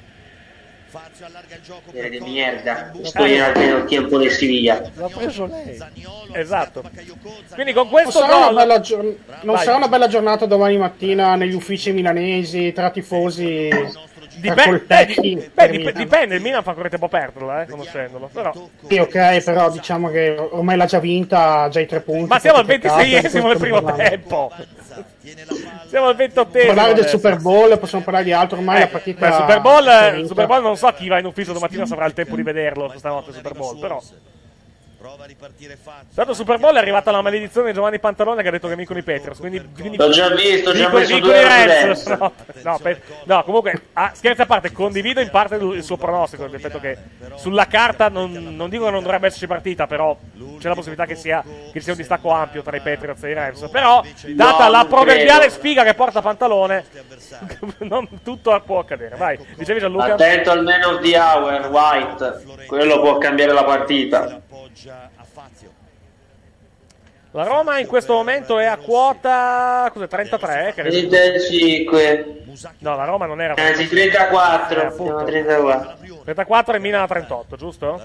Fazio allarga il gioco Dire per di Costa, merda, in busca sto di- in almeno tempo di Siviglia. L'ha preso lei. Zaniolo, Esatto. Bakayoko, Quindi con non questo sarà, una gol bella, gior- non Vai. sarà una bella giornata domani mattina negli uffici milanesi tra tifosi tra Dipende, coltelli beh, per dip- Milan. dipende, il Milan fa correre tempo perderla, eh, conoscendolo. Però. Sì, ok, però diciamo che ormai l'ha già vinta, ha già i tre punti. Ma siamo al peccato, ventiseiesimo del questo primo parlare. tempo. tiene la palla. Siamo al ventottesimo. Parlare del adesso. Super Bowl, possiamo parlare di altro, ormai Eh, la partita beh, Super Bowl, è eh, vinta. Super Bowl non so chi va in ufficio domattina se avrà il tempo di vederlo stanotte Super Bowl, però. Prova a ripartire Fazio. Tanto Super Bowl è arrivata la maledizione di Giovanni Pantalone che ha detto che vincono i Patriots, quindi, quindi L'ho già visto, ho già vincono- messo vincono due i ore Reds. su No, no, pe- no, comunque, ah, scherzi a parte, condivido in parte il suo pronostico, nel fatto che sulla carta non, non dico che non dovrebbe esserci partita, però c'è la possibilità che sia, che ci sia un distacco ampio tra i Patriots e i Rams, però data No, la non proverbiale credo. sfiga che porta Pantalone non tutto può accadere. Vai, dicevi Gianluca? Attento al man of the hour, White. Quello può cambiare la partita. Appoggia a Fazio. La Roma in questo momento è a quota cos'è, trentatré? Credo. trentacinque. No, la Roma non era Anzi, trentaquattro. Eh, appunto. trentaquattro. trentaquattro e Milan a trentotto, giusto?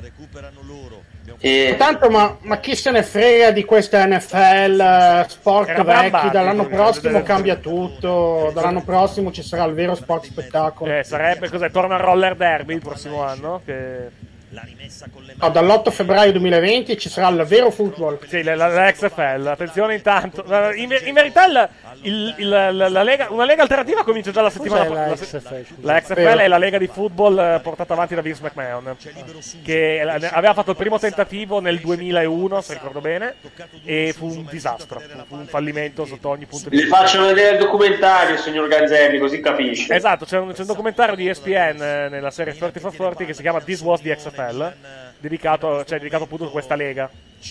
Sì. Tanto, ma, ma chi se ne frega di questa N F L, eh, sport Era vecchi, Brambati, dall'anno quindi, prossimo delle- cambia tutto, dall'anno prossimo ci sarà il vero sport spettacolo. Eh, sarebbe cos'è? Torna il roller derby il prossimo anno? Che... No, dall'otto febbraio duemilaventi ci sarà il vero football. Sì, la, la, la X F L, attenzione intanto. In, in verità il, il, il, la, la lega, una lega alternativa comincia già la settimana Cos'è la prossima. X F L? La X F L è la lega di football eh, portata avanti da Vince McMahon, che eh, aveva fatto il primo tentativo nel duemilauno, se ricordo bene, e fu un disastro, fu, fu un fallimento sotto ogni punto di Le vista. faccio vedere il documentario, signor Ganzelli, così capisce. Esatto, c'è un, c'è un documentario di E S P N eh, nella serie thirty for forty che si chiama This Was the X F L, dedicato, cioè, dedicato appunto a questa lega,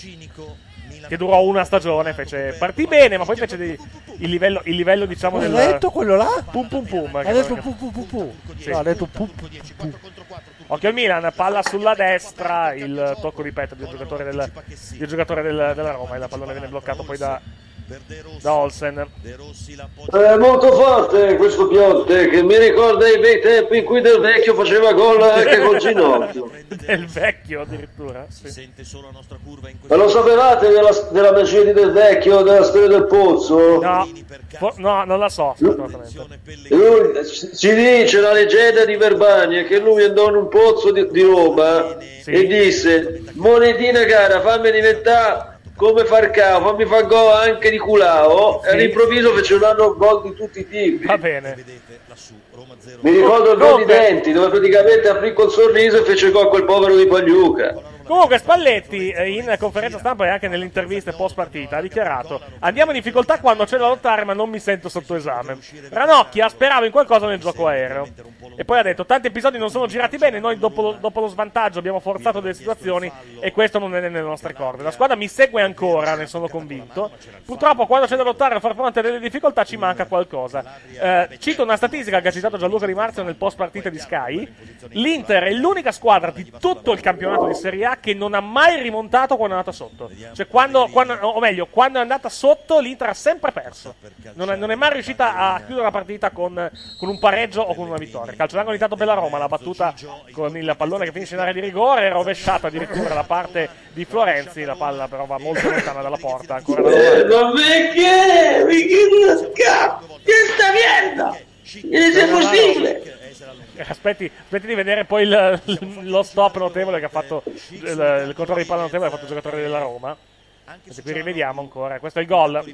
che durò una stagione, fece partì bene, ma poi fece dei, il, livello, il livello diciamo Ha del detto quello là? pum pum pum. Ha che- detto che- pu pu pu pu. Sì. No, ha detto pu pu pu. Occhio al Milan, palla sulla destra, il tocco di petto del giocatore, del, del giocatore del- della Roma, e la pallone viene bloccato poi da, da Olsen. È molto forte questo Pionte, che mi ricorda i bei tempi in cui Del Vecchio faceva gol anche col ginocchio. Del vecchio addirittura. Sì. Ma lo sapevate della, della magia di Del Vecchio, della storia del pozzo? No, fo- no, non la so, assolutamente. Lui, si dice la leggenda di Verbania che lui andò in un pozzo di, di Roma e disse: monetina cara, fammi diventare come Farcao, fammi far gol anche di Culao, e all'improvviso fece un anno gol di tutti i tipi. Va bene. Mi ricordo il gol di Comunque- Denti, dove praticamente aprì col sorriso e fece gol quel povero di Pagliuca. Comunque Spalletti eh, in conferenza stampa e anche nelle interviste post partita ha dichiarato: andiamo in difficoltà quando c'è da lottare, ma non mi sento sotto esame. Ranocchia sperava in qualcosa nel gioco aereo, e poi ha detto: tanti episodi non sono girati bene, noi dopo lo, dopo lo svantaggio abbiamo forzato delle situazioni e questo non è nelle nostre corde. La squadra mi segue ancora, ne sono convinto. Purtroppo quando c'è da lottare a far fronte a delle difficoltà ci manca qualcosa. Eh, cito una statistica che ha citato Gianluca Di Marzio nel post partita di Sky: l'Inter è l'unica squadra di tutto il campionato di Serie A che non ha mai rimontato quando è andata sotto. Cioè quando, quando o meglio, quando è andata sotto l'Inter ha sempre perso. Non è, non è mai riuscita a chiudere la partita con, con un pareggio o con una vittoria. Calcio d'angolo intanto per la Roma, la battuta con il pallone che finisce in area di rigore, rovesciata addirittura da parte di Florenzi, la palla però va molto lontana dalla porta. Ancora la Eh, Roma. ma perché? Mi chiedo una scappa! Che sta mierda? È possibile? Aspetti, aspetti di vedere poi il- lo stop notevole che ha fatto il, il controllo di palla notevole che ha fatto il giocatore della Roma. E qui rivediamo ancora, questo è il gol.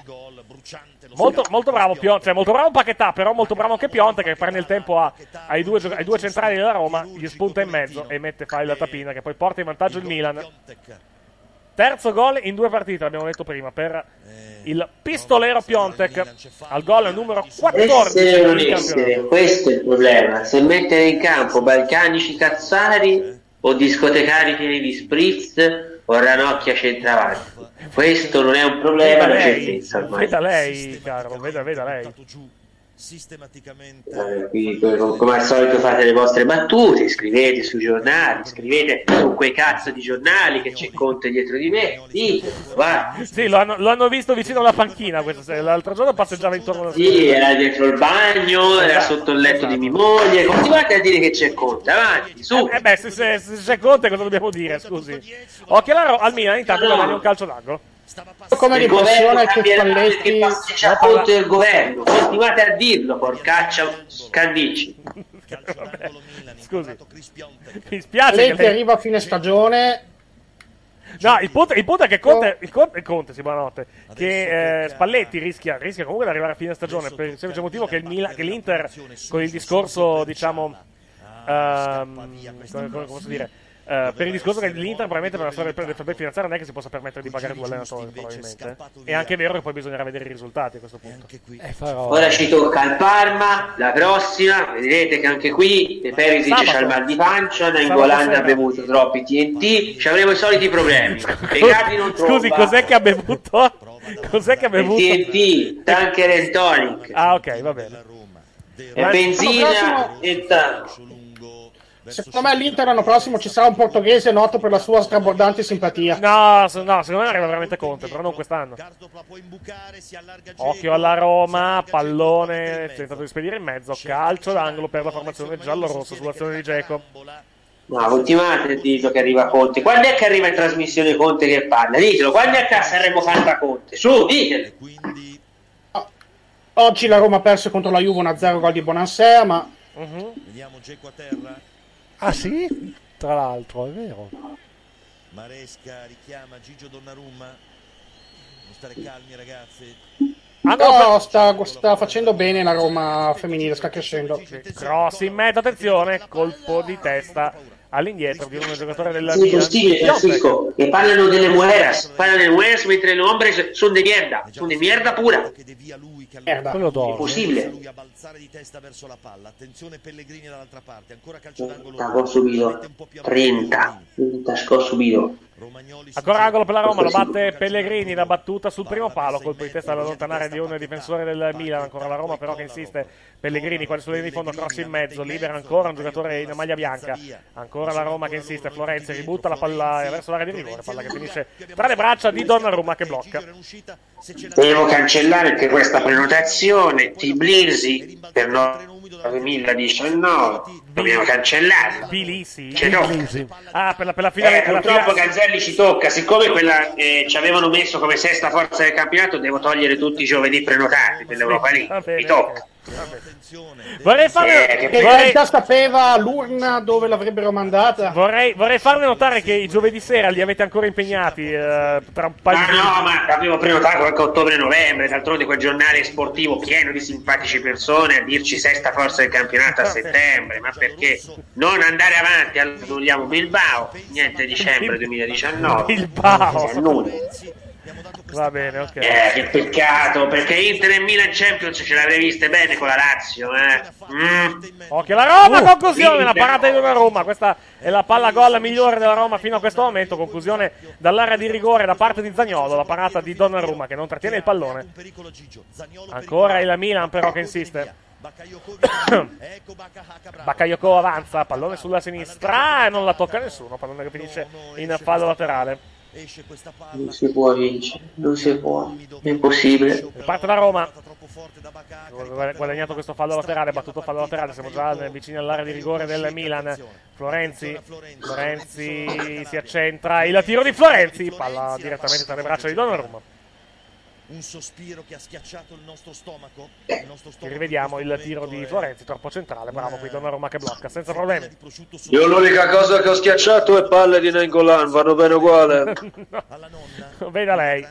Molto, molto bravo Pionte, cioè molto bravo Paquetà, però molto bravo anche Pionte, che prende il tempo a- ai, due, gioca- ai due centrali della Roma, gli spunta in mezzo e mette fai la tapina che poi porta in vantaggio il Milan. Terzo gol in due partite, l'abbiamo detto prima, per il pistolero Piontek, al gol numero quattordici Essere o non del essere, campionato. questo è il problema. Se mettere in campo balcanici cazzari o discotecari pieni di spritz o ranocchia centravanti, questo non è un problema, è Veda una lei, certezza ormai. veda lei, caro, veda, veda lei. Eh, qui, come, come al solito fate le vostre battute, scrivete sui giornali, scrivete su quei cazzo di giornali che c'è Conte dietro di me, dite, va. Sì, lo hanno, lo hanno visto vicino alla panchina questa sera. L'altro giorno passeggiava intorno alla Sì, era dietro il bagno, era Esatto, sotto il letto esatto. di mia moglie, continuate a dire che c'è Conte, avanti, su. Eh, eh beh, se, se, se c'è Conte cosa dobbiamo dire, scusi. Occhio alla Ro- al Milan, intanto No. guadagna un calcio d'angolo. Come Il governo l'impressione che cambierà perché Spalletti pasticcia Conte il governo, continuate a dirlo, porcaccia Candici. Vabbè, scusi. Mi spiace che Spalletti lei... arriva a fine stagione. No, il punto, il punto è che Conte, il Conte, il Conte sì, buonanotte, che eh, Spalletti rischia, rischia comunque di arrivare a fine stagione per il semplice motivo che, il Milan, che l'Inter con il discorso, diciamo, ehm, come, come posso dire, eh, per il discorso che l'Inter probabilmente per la storia del fair play finanziario non è che si possa permettere di pagare due allenatori probabilmente. È anche vero che poi bisognerà vedere i risultati a questo punto. Eh, farò... Ora ci tocca al Parma, la prossima, vedrete che anche qui De Perisic Sabato. c'ha il mal di pancia, Sabato Nainggolan sera. ha bevuto troppi T N T, ci avremo i soliti problemi. Icardi non trova. Scusi, cos'è che ha bevuto? Cos'è che ha Il bevuto? T N T, tanker and tonic, Ah, ok, va bene. e benzina e tanto. Secondo me all'Inter l'anno prossimo ci sarà un portoghese noto per la sua strabordante simpatia. No, se- no, secondo me arriva veramente Conte, però non quest'anno. Occhio alla Roma, pallone tentato di spedire in mezzo, calcio d'angolo per la formazione giallo-rosso sull'azione di Dzeko. No, continuate a dirlo che arriva Conte. Quando è che arriva in trasmissione Conte che parla? Ditelo, quando è che a Sanremo canta Conte? Su, ditelo. Oggi la Roma ha perso contro la Juve uno a zero, gol di Bonansea, ma Mhm. Vediamo Dzeko a terra. Ah sì? Tra l'altro, è vero. Maresca richiama Gigio Donnarumma. Non stare calmi, ragazzi. Ah, no, sta, sta facendo bene la Roma femminile, sta crescendo. Cross in mezzo, attenzione, colpo di testa all'indietro di un giocatore del Sì, Milan. possibile, Francisco, che parlano delle mueras, parlano delle mueras mentre le ombre sono di merda, sono di merda pura. Merda. Quello d'oro. Impossibile. Lui a balzare di testa verso la palla. Attenzione Pellegrini dall'altra parte. Ancora calcio d'angolo. T'ho subito trenta, trenta ho subito. Ancora angolo per la Roma, lo batte Pellegrini, la battuta sul primo palo, colpo di testa da allontanare di un difensore del Milan. Ancora la Roma però che insiste, Pellegrini quasi sulla linea di fondo, cross in mezzo, libera ancora un giocatore in maglia bianca. Ancora la Roma che insiste, Florenzi ributta la palla verso l'area di rigore, palla che finisce tra le braccia di Donnarumma che blocca. Devo cancellare anche questa prenotazione, Tbilisi per duemiladiciannove, dobbiamo cancellarla. Bilisi. Ci tocca. Ah, per la, per la fine, Eh, per la purtroppo fine- Ganzelli ci tocca, siccome quella eh, ci avevano messo come sesta forza del campionato, devo togliere tutti i giovedì prenotati per l'Europa Va League, bene, mi tocca. Vorrei farne, Eh, che Che in vorrei, realtà sapeva l'urna dove l'avrebbero mandata. vorrei, vorrei farne notare che i giovedì sera li avete ancora impegnati eh, tra un paio Ma di no, ma avevo prenotato anche ottobre-novembre, d'altronde quel giornale sportivo pieno di simpatici persone a dirci sesta forza del campionato a settembre, ma perché non andare avanti? Allora togliamo Bilbao, niente dicembre duemiladiciannove. Bilbao. Eh, nulla. Va bene, ok. Eh, che peccato, perché Inter e Milan Champions ce l'avrei viste bene con la Lazio, eh. Mm. Occhio la Roma, Uh, conclusione, la Inter. parata di Donnarumma, questa è la palla gol migliore della Roma fino a questo momento, conclusione dall'area di rigore da parte di Zaniolo, la parata di Donnarumma che non trattiene il pallone. Ancora il Milan però che insiste. Bakayoko avanza, pallone sulla sinistra e non la tocca nessuno, pallone che finisce in fallo laterale. Non si può vincere, non si può, è impossibile. Parte la Roma, guadagnato questo fallo laterale, battuto fallo laterale, siamo già vicini all'area di rigore del Milan. Florenzi, Florenzi si accentra, il tiro di Florenzi, palla direttamente tra le braccia di Donnarumma. Un sospiro che ha schiacciato il nostro stomaco. Il nostro Ci stomaco rivediamo in questo il tiro momento di è- Florenzi, troppo centrale, bravo qui Donnarumma che blocca, senza problemi. Io l'unica cosa che ho schiacciato è palle di Nainggolan, vanno bene uguale. Veda lei.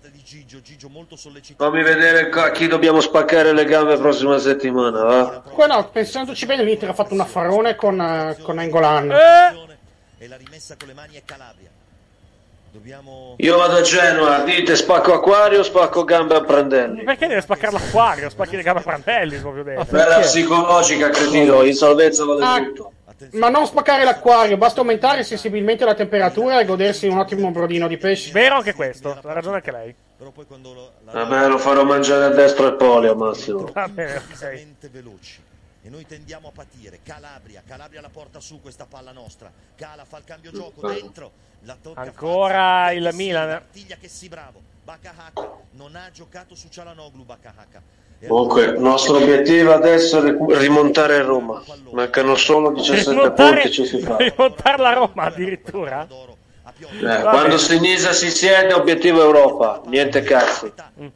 Fammi vedere a chi dobbiamo spaccare le gambe la prossima settimana, va? Qua no, pensandoci bene, l'Inter ha fatto un affarone con, eh, con Nainggolan. E la rimessa con le mani è Calabria. Dobbiamo Io vado a Genova, dite spacco acquario, spacco gambe a Prandelli. Perché deve spaccare l'acquario? Spacchi le gambe a Prandelli, proprio detto. Bella psicologica, cretino, in salvezza vale Ah, tutto. ma non spaccare l'acquario, basta aumentare sensibilmente la temperatura e godersi un ottimo brodino di pesce. Vero anche questo, ha ragione anche lei. Vabbè, lo farò mangiare a destra e polio, Massimo. Va bene, ok. decisamente veloci. E noi tendiamo a patire. Calabria, Calabria la porta su questa palla nostra. Cala fa il cambio gioco dentro. La tocca Ancora Fazio, il che sì, Milan. Artiglia che sì, bravo. Bakahaka non ha giocato su Cialanoglu. Bakahaka. E Comunque, il nostro obiettivo adesso è ricu- rimontare Roma. Mancano solo diciassette Rimontare, punti, ci si fa. rimontare la Roma addirittura? Eh, quando Sinisa si siede, obiettivo Europa, niente cazzi.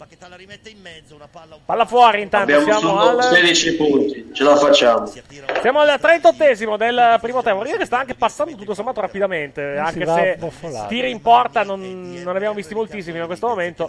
Palla fuori intanto, Abbiamo siamo solo al... sedici punti, ce la facciamo. Siamo al trentottesimo del primo tempo. Io che sta anche passando tutto sommato rapidamente, anche va se un po' folare. tiri in porta non, non ne abbiamo visti moltissimi fino a questo momento.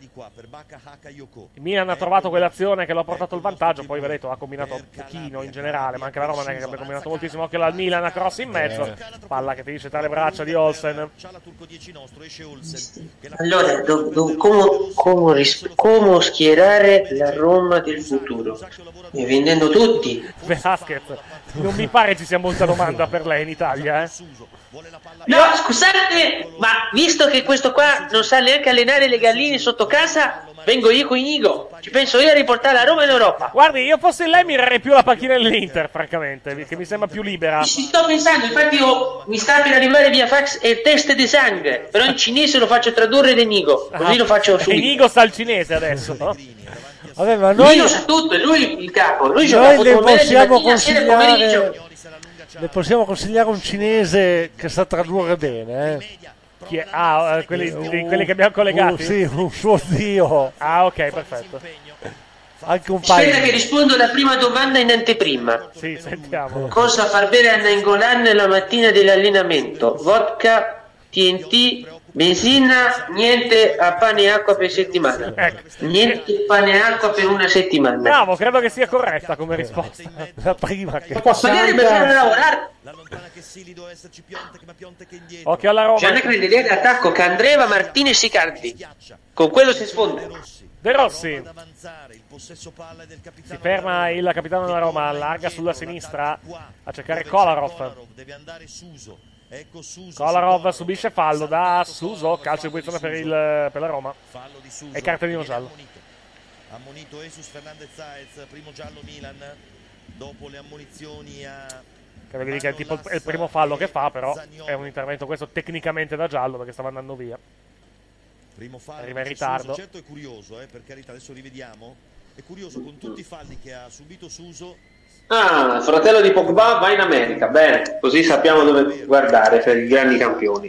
Il Milan ha trovato quell'azione che lo ha portato al vantaggio, poi vedete ha combinato pochino in generale, ma anche la Roma non è che abbia combinato moltissimo. Occhio al Milan, a cross in mezzo, palla che finisce tra le braccia di Olsen. Allora, do, do, come, come, ris- come schierare la Roma del futuro? Mi vendendo tutti. Velasquez, non mi pare ci sia molta domanda per lei in Italia, eh? No, scusate, ma visto che questo qua non sa neanche allenare le galline sotto casa, vengo io con Inigo. Ci penso io a riportare la Roma in Europa. Guardi, io fossi lei mirerei più la panchina dell'Inter, francamente, che mi sembra più libera. Ci sto pensando, infatti io, mi sta per arrivare via fax e il test di sangue, però in cinese lo faccio tradurre da Inigo, così Ah, lo faccio subito. Inigo sa il cinese adesso, no? Vabbè, ma noi, Inigo sa tutto, è lui il capo, lui gioca noi a le football manager possiamo mattina, sera e pomeriggio. consigliare le possiamo consigliare un cinese che sa tradurre bene, eh. Chi è? Ah, eh, quelli, di- quelli che abbiamo collegati? Uh, sì, un suo zio. Ah, ok, perfetto. Anche un paio. Aspetta che rispondo alla prima domanda in anteprima. Sì, sentiamo. Cosa far bere a Nainggolan la mattina dell'allenamento? Vodka, T N T, benzina, niente a pane e acqua per settimana. Niente pane e acqua per una settimana. Bravo, credo che sia corretta come risposta. La prima che... Magari per fare lavorare. Occhio alla Roma. C'è una grande idea d'attacco che Andreva, Martinez e Icardi. Con quello si sfonda. De Rossi. Si ferma il capitano della Roma, allarga sulla sinistra a cercare Kolarov. Kolarov subisce fallo da Suso, calcio di punizione per, il, per la Roma e cartellino giallo. Ammonito Jesus Fernandez Saez, primo giallo Milan dopo le ammonizioni a... Credo che dica, è tipo il primo fallo che fa, però è un intervento questo tecnicamente da giallo perché stava andando via. Primo fallo, arriva in ritardo. Suso, certo è curioso, eh, per carità, adesso rivediamo. È curioso con tutti i falli che ha subito Suso. Ah, fratello di Pogba va in America. Bene, così sappiamo dove guardare per i grandi campioni.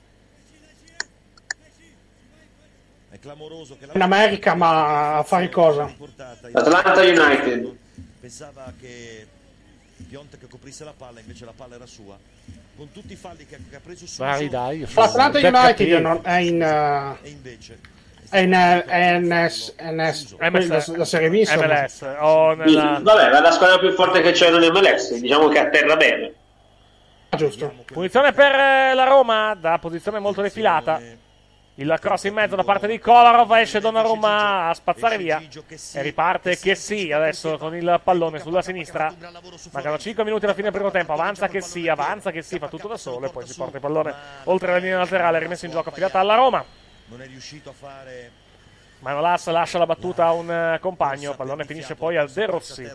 È clamoroso che In America, ma a fare cosa? Atlanta United. Pensava che Piontek coprisse la palla, invece la palla era sua. Con tutti i falli che ha preso Suso. Dai, dai, L'Atlanta United non è in uh, e invece è in uh, N S, N S, la, la Serie B, insomma. M L S o nella... Vabbè, è la squadra più forte che c'è in M L S, diciamo che atterra bene. Ah, giusto. Punizione per eh, la Roma da posizione molto defilata. Il cross in mezzo da parte di Kolarov, esce Donnarumma a spazzare via e riparte che sì adesso con il pallone sulla sinistra. Mancano cinque minuti alla fine del primo tempo, avanza che sì, avanza che sì, fa tutto da solo e poi si porta il pallone oltre la linea laterale, rimesso in gioco, affidata alla Roma. non è riuscito a fare. Manolas lascia la battuta a un uh, compagno, il pallone finisce poi al De Rossi.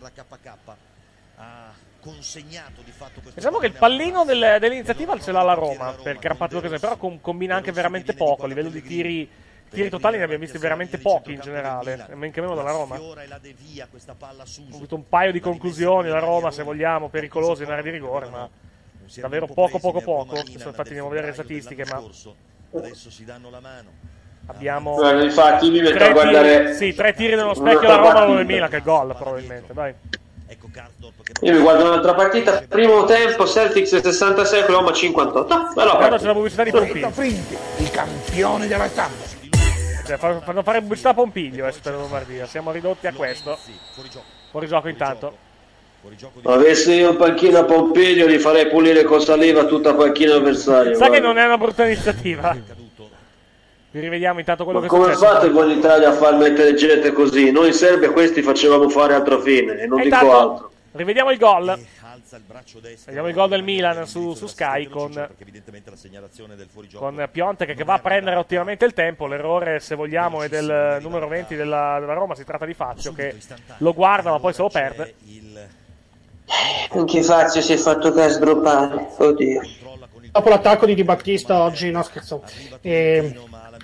Consegnato di fatto questo. Diciamo che il pallino del, dell'iniziativa ce l'ha la Roma per campate d'occasione, però com- combina anche veramente poco a livello di tiri, tiri totali ne abbiamo visti veramente pochi in generale, men che meno dalla Roma. Ha avuto un paio di conclusioni la Roma, se vogliamo, pericolose in area di rigore, ma davvero poco poco poco. Adesso infatti andiamo a vedere le statistiche, ma adesso si danno la mano. abbiamo Guarda, infatti mi metto tre a guardare tiri, sì, tre tiri nello specchio la Roma, uno del Milan, che gol probabilmente, dai. Io mi guardo un'altra partita, primo tempo, Celtics sessantasei, Roma cinquantotto. No, bella Guarda, c'è partita. la pubblicità di Pompilio. Frinti, il campione della stampa. Cioè, fa- fanno fare pubblicità a Pompilio eh, per Lombardia. Siamo ridotti a questo. Fuori gioco intanto. Avessi io in panchina a Pompilio li farei pulire con saliva tutta panchina avversaria. Sa che guarda. non è una brutta iniziativa. Vi rivediamo intanto quello Ma che è come successo. fate voi in Italia a far mettere gente così? Noi in Serbia questi facevamo fare altro fine e non E dico intanto altro. rivediamo il gol. Vediamo il gol del Milan su, su Sky con, con Piontek che va a prendere ottimamente il tempo. L'errore, se vogliamo, è del numero venti della, della Roma. Si tratta di Fazio che lo guarda ma poi se lo perde. Anche Fazio si è fatto gas droppare. Oddio. Dopo l'attacco di Di Battista oggi, no scherzo. E...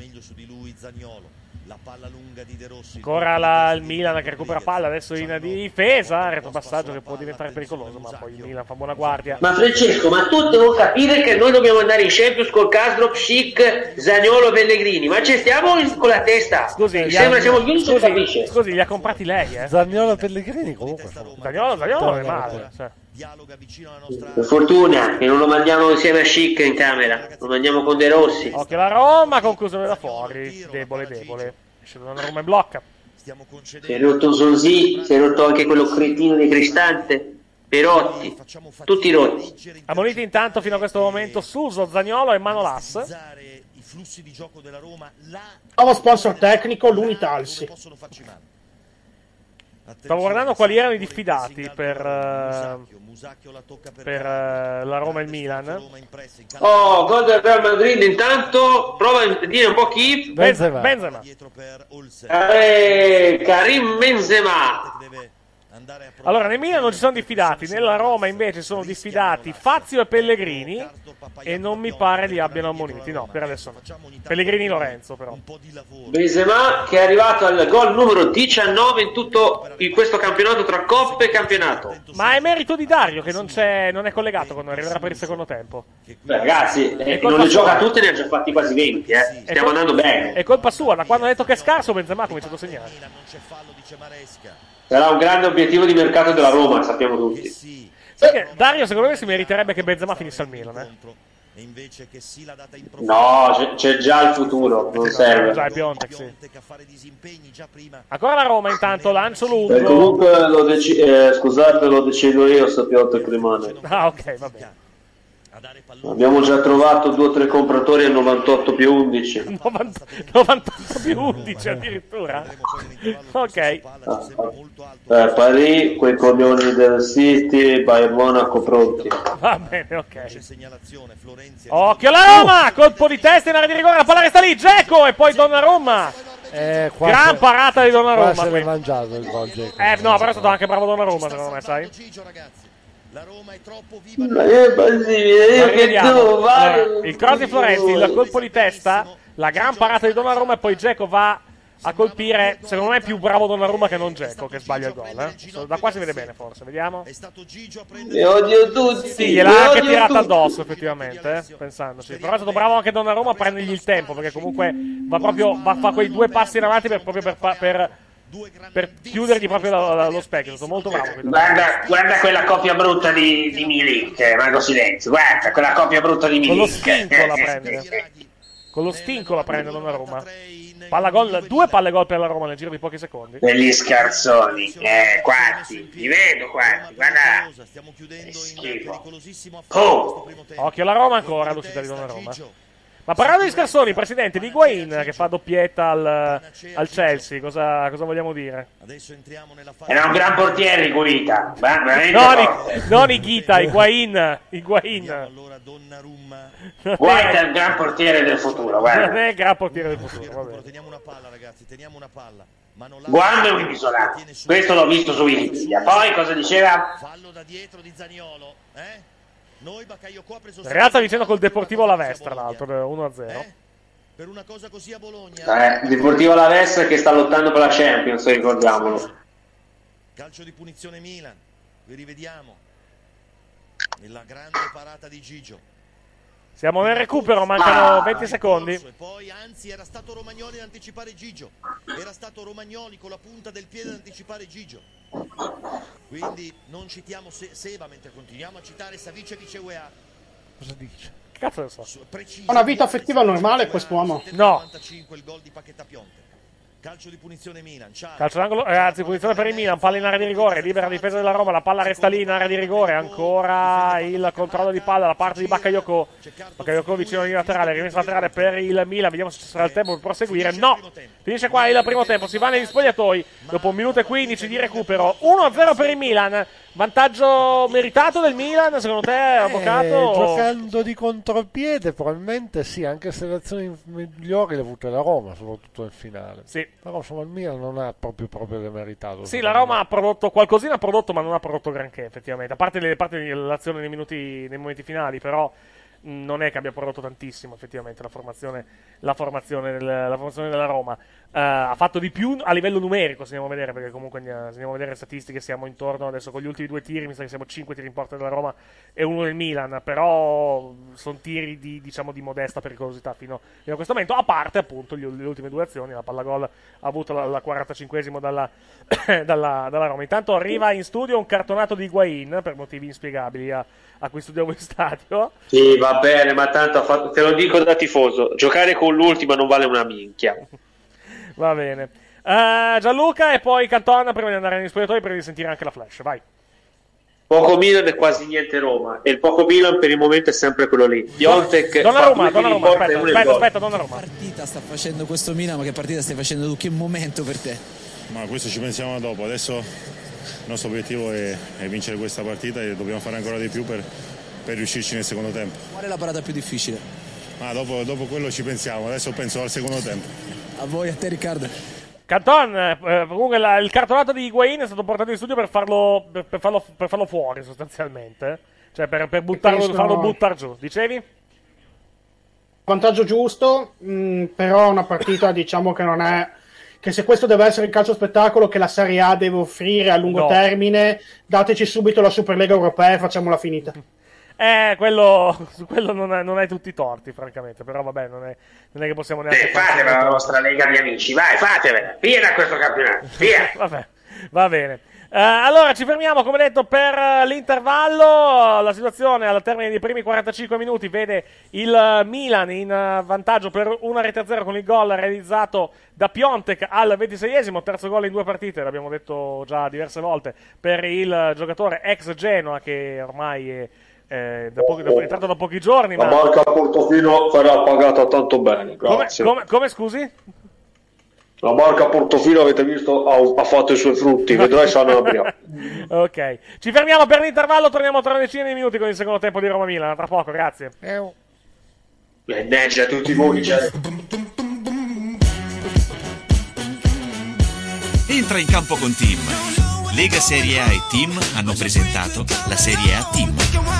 Ancora la, il Milan che recupera palla adesso in difesa, retropassaggio che può diventare pericoloso, ma poi il Milan fa buona guardia. Ma Francesco, ma tu devo capire che noi dobbiamo andare in Champions col Kasdrop, Schick, Zaniolo, Pellegrini, ma ci stiamo con la testa. Scusi, Mi gli sembra ha- siamo gli unici che scusi, capisce. scusi, li ha comprati lei, eh? Zaniolo e Pellegrini comunque. Zaniolo, Zaniolo non è male. Cioè. Per fortuna che non lo mandiamo insieme a Schick in camera, lo mandiamo con De Rossi. Occhio la Roma, conclusione da fuori, debole, debole. Esce da una Roma in blocca. Si è rotto Zonzi, si è rotto anche quello cretino di Cristante. Perotti, tutti rotti. Ammoniti intanto fino a questo momento Suso, Zaniolo e Manolas. I flussi di gioco della Roma, là Nuovo sponsor tecnico, l'Unitalsi. Stavo guardando quali erano i diffidati per, uh, per uh, la Roma e il Milan. Oh, gol del Real Madrid intanto. Prova a dire un po' chi. Benzema. Benzema. Eh, Karim Benzema. Allora, nel Milan non ci sono diffidati, nella Roma invece sono diffidati Fazio e Pellegrini e non mi pare li abbiano ammoniti, no, per adesso no. Pellegrini Lorenzo però. Benzema che è arrivato al gol numero diciannove in tutto in questo campionato tra Coppa e campionato. Ma è merito di Dario che non, c'è, non è collegato quando arriverà per il secondo tempo. Beh, ragazzi, eh, non ne gioca tutte, ne ha già fatti quasi venti, eh. Stiamo col- andando bene. È colpa sua, da quando ha detto che è scarso Benzema ha cominciato a segnare. Sarà un grande obiettivo di mercato della Roma, sappiamo tutti. Perché Dario secondo me si meriterebbe che Benzema finisse al Milan, eh? No, c'è, c'è già il futuro, non serve. Già il Piontek, sì. Ancora la Roma intanto, lancio lungo. Eh, comunque lo dec- eh, scusate, lo decido io se Piontek rimane. Ah, ok, va bene. Abbiamo già trovato due o tre compratori a novantotto più undici. novanta, novantotto più undici addirittura. Ok. Ah, ah. Eh, Paris, quei coglioni del City, Bayern Monaco pronti. Va bene, ok. Occhio la Roma, colpo di testa in area di rigore, la palla resta lì, Dzeko e poi Donnarumma. Eh, qua Gran se- parata di Donnarumma. qua se l'è qui. mangiato il gol, Dzeko. Eh no, però è stato anche bravo Donnarumma secondo me, sai? Ma è possibile, io Ma che rivediamo. tu vai. Allora, il cross di Florenzi, il colpo di testa, la gran parata di Donnarumma e poi Dzeko va a colpire, secondo me è più bravo Donnarumma che non Dzeko che sbaglia il gol, eh? Da qua si vede bene forse, vediamo. Mi odio tutti. Sì, gliel'ha mi anche odio tirata tutti. addosso effettivamente, eh, pensandoci. Però è stato bravo anche Donnarumma a prendergli il tempo, perché comunque va proprio, va, fa quei due passi in avanti per, proprio per, fa- per, per chiudergli proprio la- la- lo specchio. È stato molto bravo. qui Donnarumma. Guarda, guarda quella coppia brutta di, di Milik, Marco Silenzio, guarda quella coppia brutta di Milik. Con lo stinco la prende. Con lo stinco la prende Donnarumma. Palla gol, due palle gol per la Roma nel giro di pochi secondi. Degli scarzoni, eh, quanti, li vedo quanti, guarda là. Che schifo. Oh, Occhio alla Roma ancora, l'uscita di Donnarumma. Ma parlando di scarsoni, presidente, di Higuain che fa doppietta al, al Chelsea, cosa, cosa vogliamo dire? era un gran portiere Guita, veramente Non, forte. i, non Higuita, Higuain, Higuain. Guaita è il gran portiere del futuro, guarda. Non è il gran portiere del futuro, va bene. Guarda è un'isola, questo l'ho visto su Wikipedia. Poi cosa diceva? Reazza vincendo col Deportivo Alaves, tra l'altro, uno a zero. Per una cosa così a Bologna. Eh, Deportivo Alaves che sta lottando per la Champions, ricordiamolo. Calcio di punizione Milan. Vi rivediamo. E la grande parata di Gigio. Siamo nel recupero, mancano venti secondi. E poi, anzi, era stato Romagnoli ad anticipare Gigio. Era stato Romagnoli con la punta del piede ad anticipare Gigio. Quindi non citiamo Se- Seba mentre continuiamo a citare Savic e Vice U E A. Cosa dice? Che cazzo ne so? Ha una vita affettiva normale quest'uomo? No. il gol di Paquetá Piontek. Calcio di punizione Milan. Calcio d'angolo, ragazzi, punizione per il Milan, palla in area di rigore, libera difesa della Roma, la palla resta lì in area di rigore, ancora il controllo di palla da parte di Bakayoko. Bakayoko vicino alla linea laterale, rimessa laterale per il Milan, vediamo se ci sarà il tempo per proseguire. No! Finisce qua il primo tempo, si va negli spogliatoi, dopo un minuto e quindici di recupero, uno a zero per il Milan. Vantaggio meritato del Milan, secondo te, avvocato? Eh, giocando di contropiede, probabilmente sì, anche se le azioni migliori le ha avute la Roma, soprattutto nel finale. Sì. Però insomma il Milan non ha proprio, proprio meritato. Sì, la Roma ha prodotto qualcosina, ha prodotto, ma non ha prodotto granché, effettivamente. A parte le parte dell'azione nei minuti, nei momenti finali, però mh, non è che abbia prodotto tantissimo, effettivamente, la formazione, la formazione, del, la formazione della Roma. Uh, ha fatto di più a livello numerico, se andiamo a vedere, perché comunque se andiamo a vedere le statistiche siamo intorno adesso con gli ultimi due tiri, mi sa che siamo cinque tiri in porta della Roma e uno del Milan, però sono tiri di, diciamo, di modesta pericolosità fino, fino a questo momento, a parte appunto gli, le ultime due azioni, la palla gol ha avuto la, la quarantacinquesimo dalla, dalla, dalla Roma. Intanto arriva in studio un cartonato di Higuain per motivi inspiegabili a, a cui studiamo in stadio. Sì, va bene, ma tanto ha fatto- te lo dico da tifoso, giocare con l'ultima non vale una minchia. Va bene. Uh, Gianluca e poi Cantona prima di andare negli spogliatoi, prima di sentire anche la flash, vai. Poco Milan e quasi niente Roma, e il poco Milan per il momento è sempre quello lì. Piontek Donnarumma, Donnarumma, aspetta, aspetta, aspetta, Donnarumma. Che partita sta facendo questo Milan, ma che partita stai facendo tu? Che momento per te? Ma questo ci pensiamo dopo, adesso il nostro obiettivo è, è vincere questa partita e dobbiamo fare ancora di più per, per riuscirci nel secondo tempo. Qual è la parata più difficile? Ma dopo, dopo quello ci pensiamo, adesso penso al secondo tempo. A voi, a te Riccardo. Canton, eh, comunque la, il cartonato di Higuain è stato portato in studio per farlo, per, per farlo, per farlo fuori sostanzialmente, cioè per, per buttarlo, Penso... farlo buttare giù. Dicevi? Vantaggio giusto, mh, però una partita diciamo che non è... che se questo deve essere il calcio spettacolo che la Serie A deve offrire a lungo no. termine, dateci subito la Superlega Europea e facciamola finita. Eh, quello, su quello non, è, non hai tutti i torti, francamente, però vabbè, non è, non è che possiamo neanche... Eh, fatevela la vostra Lega di amici, vai, fatevela, via da questo campionato, via! Vabbè, va bene. Uh, allora, ci fermiamo, come detto, per uh, l'intervallo. La situazione al termine dei primi quarantacinque minuti vede il uh, Milan in uh, vantaggio per una rete a zero con il gol realizzato da Piontek al ventiseiesimo, terzo gol in due partite, l'abbiamo detto già diverse volte, per il uh, giocatore ex Genoa che ormai è... Eh, da pochi, da, è entrato da pochi giorni. La ma... marca Portofino farà pagata tanto bene. Grazie. Come, come, come scusi? La marca Portofino, avete visto, ha, ha fatto i suoi frutti. Vedrai se la prima. Ok, ci fermiamo per l'intervallo. Torniamo tra una decina di minuti con il secondo tempo di Roma Milan. Tra poco, grazie. Mannaggia tutti voi. Cioè. Entra in campo con Team. Lega Serie A e Team hanno presentato la Serie A Team.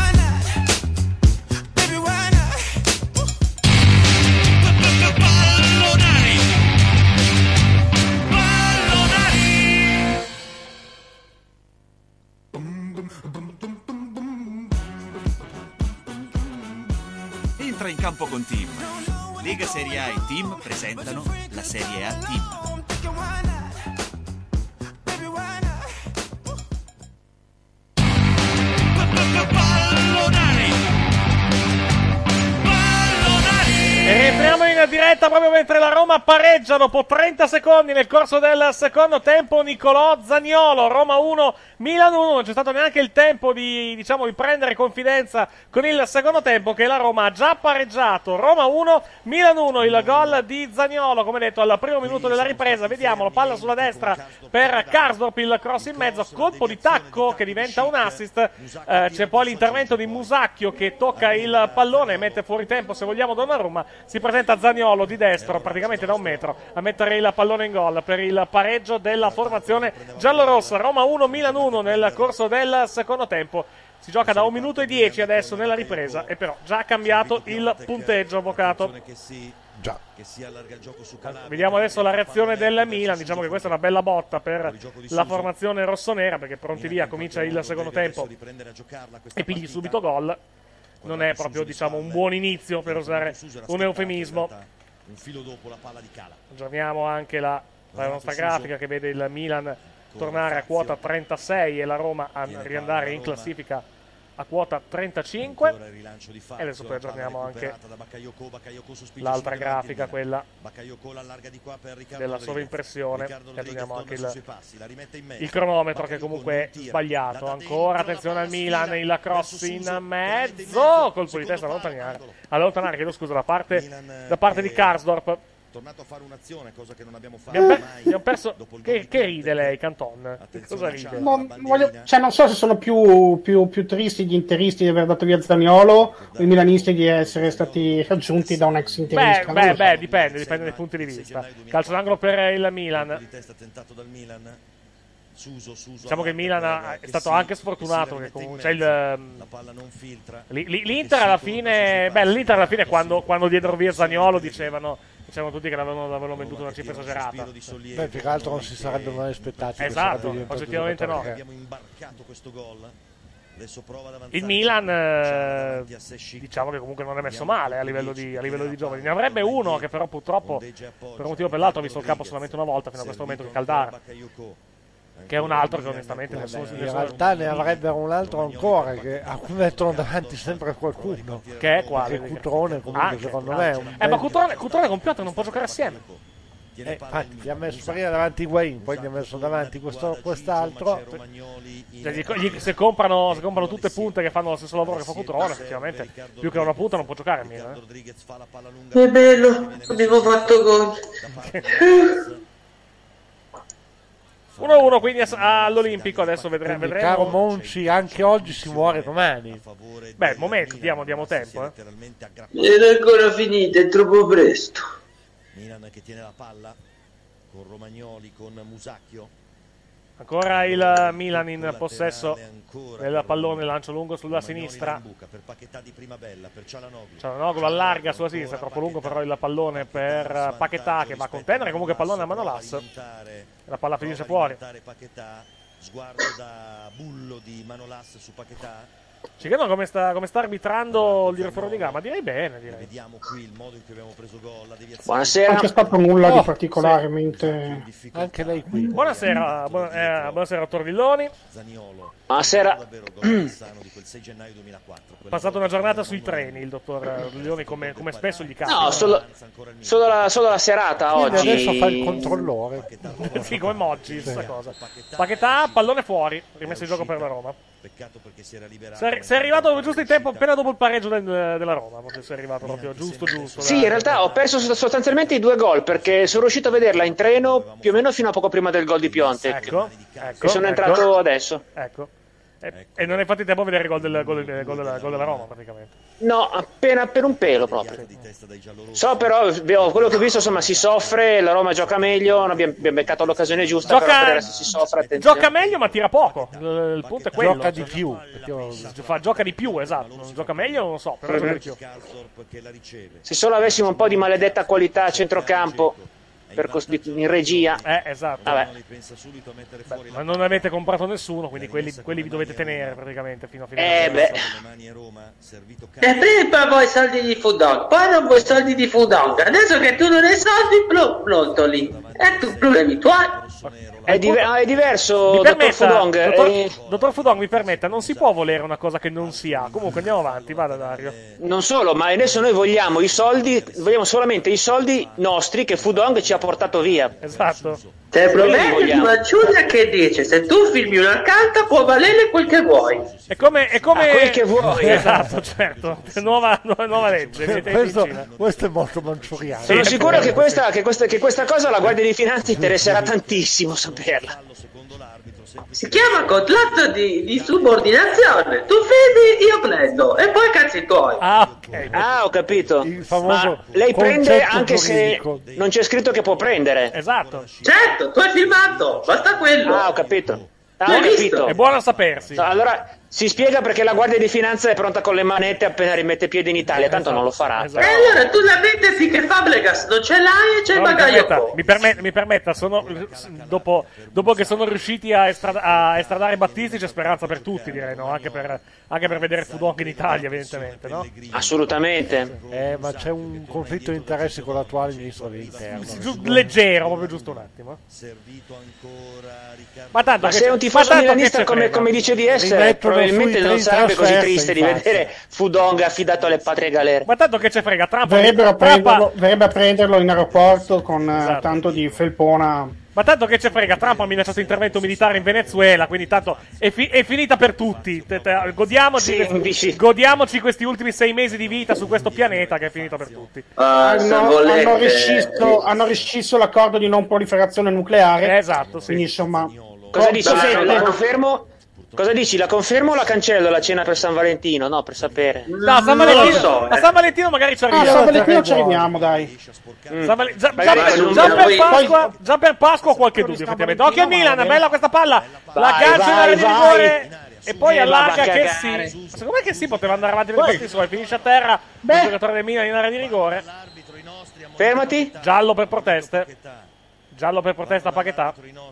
Entra in campo con Team. Lega Serie A e Team presentano la Serie A Team. E rientriamo in diretta proprio mentre la Roma pareggia dopo trenta secondi nel corso del secondo tempo. Nicolò Zaniolo, Roma uno, Milan uno. Non c'è stato neanche il tempo di, diciamo, di prendere confidenza con il secondo tempo, che la Roma ha già pareggiato. Roma uno, Milan uno, il gol di Zaniolo, come detto, al primo minuto della ripresa. Vediamolo, palla sulla destra per Karsdorp, il cross in mezzo, colpo di tacco che diventa un assist. Eh, c'è poi l'intervento di Musacchio che tocca il pallone e mette fuori tempo, se vogliamo, Donnarumma. Si presenta Zaniolo di destro, praticamente da un metro, a mettere il pallone in gol per il pareggio della formazione giallorossa. Roma uno, Milan uno nel corso del secondo tempo. Si gioca da un minuto e dieci adesso nella ripresa, e però già cambiato il punteggio, avvocato. Già. Vediamo adesso la reazione del Milan. Diciamo che questa è una bella botta per la formazione rossonera, perché pronti via, comincia il secondo tempo e pigli subito gol. Non è proprio, diciamo, un buon inizio, per usare un eufemismo. Aggiorniamo anche la, la nostra grafica che vede il Milan tornare a quota trentasei e la Roma a riandare in classifica a quota trentacinque. E adesso poi aggiorniamo anche l'altra grafica, quella della sovrimpressione, e aggiorniamo anche il, il cronometro, che comunque è sbagliato. Ancora attenzione al Milan, il cross in mezzo, colpo di testa a allontanare, allontanare chiedo scusa, da parte, da parte di Karsdorp. Tornato a fare un'azione, cosa che non abbiamo fatto. Abbiamo, per, abbiamo perso. Che, che ride lei, Canton? Che cosa ride? No, voglio, cioè, non so se sono più, più, più tristi gli interisti di aver dato via Zaniolo o i milanisti di essere stati raggiunti da un ex interista. Beh, beh, beh, dipende, dipende dai punti di vista. Calcio d'angolo per il Milan. Diciamo che il Milan è stato anche sfortunato, perché comunque c'è il l'Inter alla fine, beh, l'Inter alla fine quando, quando diedero via Zaniolo dicevano dicevano tutti che l'avevano, l'avevano venduto una cifra esagerata. Beh, più che altro non si sarebbero mai aspettati. Esatto, oggettivamente no. Il Milan, eh, diciamo che comunque non è messo male a livello di, a livello di giovani. Ne avrebbe uno che però purtroppo, per un motivo o per l'altro, ha visto il campo solamente una volta fino a questo momento, che Caldara, che è un altro che onestamente eh nessuno, beh, nessuno... in realtà ne avrebbero un altro ancora, che a cui mettono davanti sempre qualcuno, che è quale? che Cutrone comunque, Anche, secondo anche. me è un eh bel... ma Cutrone, Cutrone con Piotr non può giocare assieme. Eh, infatti, gli ha messo prima davanti Higuain, poi gli ha messo davanti questo, quest'altro. Cioè, gli, gli, se, comprano, se comprano tutte punte che fanno lo stesso lavoro che fa Cutrone, effettivamente più che una punta non può giocare a Milan. Eh. È bello, abbiamo fatto gol. uno a uno quindi all'Olimpico, adesso vedremo. Quindi, vedremo. caro Monci, anche oggi si muore domani. Beh, momento, diamo, diamo tempo. Eh. Non è ancora finita, è troppo presto. Milan che tiene la palla con Romagnoli, con Musacchio. Ancora il Milan in possesso del pallone, lancio lungo sulla sinistra. Per Paquetà di Primabella, per Cialanoglu. Cialanoglu allarga sulla sinistra, troppo lungo però il pallone per Paquetà che va a contendere, comunque pallone a Manolas. La palla finisce fuori. Sguardo da bullo di Manolas su Paquetà. Ci chiedono come sta, come sta arbitrando il direttore di gamma. Direi bene, direi. Vediamo qui il modo in cui abbiamo preso gol. Buonasera. Non c'è stato nulla oh, di particolarmente. Anche lei qui. Buonasera, buona, eh, buonasera dottor Villoni. Buonasera. Passato una giornata sui treni il dottor Villoni, come, come spesso gli capita. No, solo, solo, la, solo la serata quindi oggi. Adesso fa il controllore. Sì, come Moggi, stessa cosa. Paquetà, pallone fuori, rimesso in gioco per la Roma. Peccato perché si era liberato. Sei, sei arrivato giusto in tempo appena dopo il pareggio del, della Roma, perché sei arrivato proprio giusto giusto. Sì, in realtà ho perso sostanzialmente i due gol perché sono riuscito a vederla in treno più o meno fino a poco prima del gol di Piontek. Ecco, ecco, e sono ecco. entrato adesso. Ecco. E, e non hai fatto in tempo a vedere il gol, del, gol, del, gol, della, gol della Roma praticamente. No, appena per un pelo proprio. So però, quello che ho visto, insomma, si soffre, la Roma gioca meglio, non abbiamo, abbiamo beccato l'occasione giusta, gioca, però per adesso si soffre, attenzione. Gioca meglio ma tira poco, il, il punto è quello. Gioca di più. Fa, gioca di più, esatto. Non gioca meglio, non lo so, però gioca di più. Se solo avessimo un po' di maledetta qualità a centrocampo per cost- in regia. Eh, esatto. Vabbè. Beh, ma non avete comprato nessuno, quindi quelli, quelli vi dovete tenere praticamente fino a fine. Eh beh. E prima vuoi soldi di Fudong, poi non vuoi soldi di Fudong. Adesso che tu non hai soldi, pl- pronto lì. E tu problemi tuoi. È, diver- è diverso, mi dottor permetta, Fudong. Dottor, eh... dottor Fudong, mi permetta, non si può volere una cosa che non si ha. Comunque andiamo avanti, vada Dario. Non solo, ma adesso noi vogliamo i soldi, vogliamo solamente i soldi nostri che Fudong ci ha portato via. Esatto. Te prometti, ma Giulia che dice? Se tu filmi una carta può valere quel che vuoi. È come... È come... Ah, quel che vuoi. Esatto, certo. Nuova, nuova legge. questo, questo è molto manciuriano. Sono sicuro che questa, che, questa, che questa cosa la Guardia di Finanza interesserà tantissimo saperla. Si chiama contratto di, di subordinazione. Tu fidi, io prendo. E poi cazzi tuoi. Ah, ok. Ah, ho capito. Ma lei prende anche giuridico. Se non c'è scritto che può prendere. Esatto. Certo, tu hai filmato. Basta quello. Ah, ho capito. Ah, ho L'hai capito. visto? È buono sapersi. No, allora si spiega perché la Guardia di Finanza è pronta con le manette appena rimette piede in Italia, tanto non lo farà. Esatto. E allora tu la metti che Fabregas non ce l'hai e c'è No, il mi, bagaglio. permetta, mi, permetta, mi permetta, sono, dopo, dopo che sono riusciti a, estrada, a estradare Battisti c'è speranza per tutti, direi, no? Anche per, anche per vedere Fudong in Italia, evidentemente, no? Assolutamente. Eh, ma c'è un conflitto di interessi con l'attuale ministro dell'interno. Giu- leggero, proprio giusto un attimo. Ma tanto Ma che se è un tifoso milanista come, come dice di essere, probabilmente non sarebbe così triste di vedere Fudong affidato alle patrie galere. Ma tanto che ci frega, Trump verrebbero a Trump- prenderlo, verrebbe a prenderlo in aeroporto con eh, Esatto. tanto di felpona. Ma tanto che ci frega, Trump ha minacciato intervento militare in Venezuela, quindi tanto è, fi- è finita per tutti. Te- te- Godiamoci, Sì, dici. godiamoci questi ultimi sei mesi di vita su questo pianeta che è finito per tutti. Ah, Hanno, salvolette. hanno rescisso, hanno rescisso l'accordo di non proliferazione nucleare. Esatto, sì. Quindi insomma, Cosa co- dici? Dai, Se dai. la confermo? Cosa dici? La confermo o la cancello la cena per San Valentino? No, per sapere. No, San Non Valentino, lo so, a eh. San Valentino magari ci ah, arriviamo. San Valentino ci arriviamo, dai. Mm. San Val- già, già Magari per, non già abbiamo- per poi- Pasqua, già per Pasqua ho qualche dubbio, effettivamente. Occhio al Milan, bella questa palla, la Vai, calcia in vai, area di vai. rigore e poi Eh, allarga va a che cagare. sì. Secondo me che sì, poteva andare avanti per questi suoi, finisce a terra il giocatore del Milan in area di rigore. Fermati. Giallo per proteste. Giallo per protesta a Paquetà.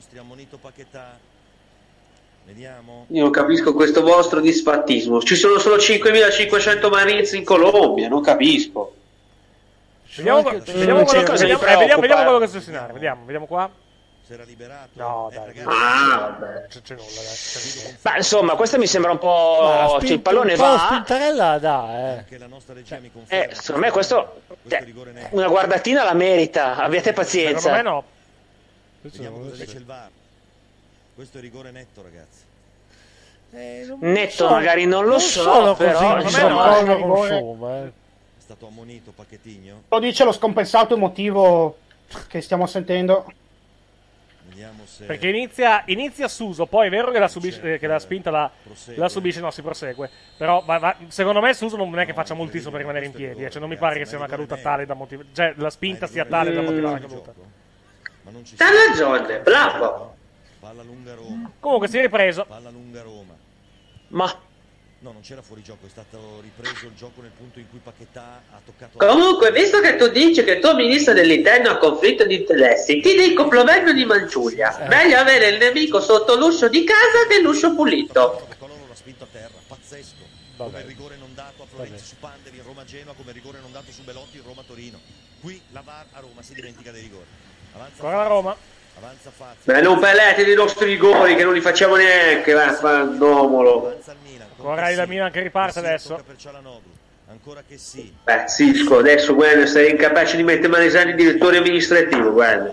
Vediamo. Io non capisco questo vostro disfattismo. Ci sono solo cinquemilacinquecento Marines in Colombia, non capisco. Vediamo, anche- vediamo, c'è quello, cosa vediamo, mi eh, vediamo, preoccupa, vediamo eh. quello che sta scenare. Vediamo, vediamo qua. si era liberato. No, dai, eh, Ah, vabbè. c'è, c'è nulla, dai. Ma insomma, questa mi sembra un po'. Ma Cioè, il pallone un po' la va. spintarella dà, eh. Eh, secondo me questo. Cioè, una guardatina la merita. Abbiate pazienza. Secondo me no. Vediamo cosa dice il V A R. Questo è rigore netto, ragazzi. Eh, non Netto so, magari non lo non so, sono però così, insomma, insomma, eh. consuma, eh. È stato ammonito Pacchettino. Lo dice lo scompensato emotivo che stiamo sentendo. Vediamo se Perché inizia, inizia Suso, poi è vero che la, subisce, eh, che la spinta la, la subisce, no, si prosegue. Però va, va, secondo me Suso non è che faccia moltissimo per rimanere in piedi, eh. Cioè non mi pare che sia una caduta tale da motivare, cioè la spinta sia tale da motivare la caduta. C'ha ragione, bravo. palla lunga Roma. Comunque si è ripreso. Palla lunga Roma. Ma no, non c'era fuori gioco, è stato ripreso il gioco nel punto in cui Paquetá ha toccato. Comunque, visto che tu dici che il tuo ministro dell'interno ha conflitto di interessi, ti dico proverbio di Manciuglia. Eh. Meglio avere il nemico sotto l'uscio di casa che l'uscio pulito. Coloro l'ha spinto a terra, pazzesco. Vabbè. Come il rigore non dato a Florenzi su Panderi in Roma-Genoa, come il rigore non dato su Belotti in Roma-Torino. Qui la V A R a Roma si dimentica dei rigori. Avanza Ancora la Roma. Avanza Fazio. Beh, non parlate dei nostri rigori che non li facciamo neanche, va, fandomolo. Ancora il Milan che riparte adesso. Ancora che sì. Beh, Sisco, adesso guarda, sei incapace di mettere Manesani direttore amministrativo, guarda.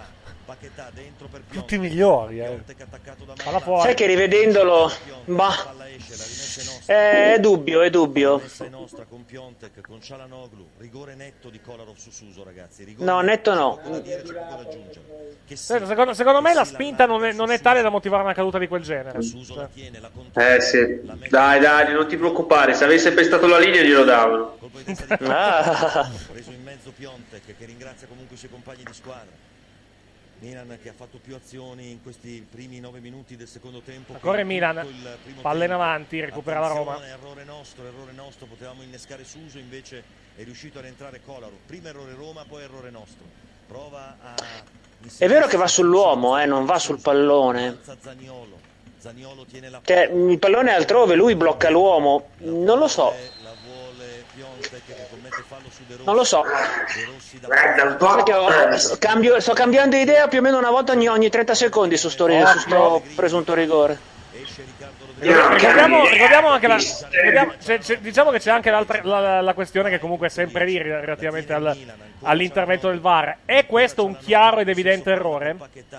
Tutti migliori, eh. Palla fuori. sai che rivedendolo, bah, è dubbio, è dubbio. È nostra con Piontek, con Cialanoglu, rigore netto di Kolarov su Suso, ragazzi. Rigore No, netto no. da dire, c'è poco da aggiungere. Che sì, Secondo, secondo- secondo me la spinta non è, non è tale da motivare una caduta di quel genere. Cioè, Eh sì. Dai, dai, non ti preoccupare, se avesse pestato la linea glielo davano. Ah. preso in mezzo Piontek, che ringrazia comunque i suoi compagni di squadra. Milan che ha fatto più azioni in questi primi nove minuti del secondo tempo. ancora il Tutto Milan. il primo Palla in tempo. avanti, recupera la Roma. Attenzione, errore nostro, errore nostro, potevamo innescare Suso, invece è riuscito a rientrare Kolarov. Prima errore Roma, poi errore nostro. Prova a È vero che va sull'uomo, eh, non va sul pallone. Zaniolo. Zaniolo tiene la Cioè, il pallone è altrove, lui blocca l'uomo. Non lo so. la vuole Piontek che commette fallo su De Rossi. Non lo so. De Rossi da Guarda un po'. Perché ho- cambio- sto cambiando idea più o meno una volta ogni, ogni trenta secondi su sto, ri- su sto presunto rigore. Ricordiamo, ricordiamo anche la. ricordiamo- c'è- c'è- diciamo che c'è anche l'altra, la, la questione che comunque è sempre lì relativamente al- all'intervento del V A R. È questo un chiaro ed evidente errore?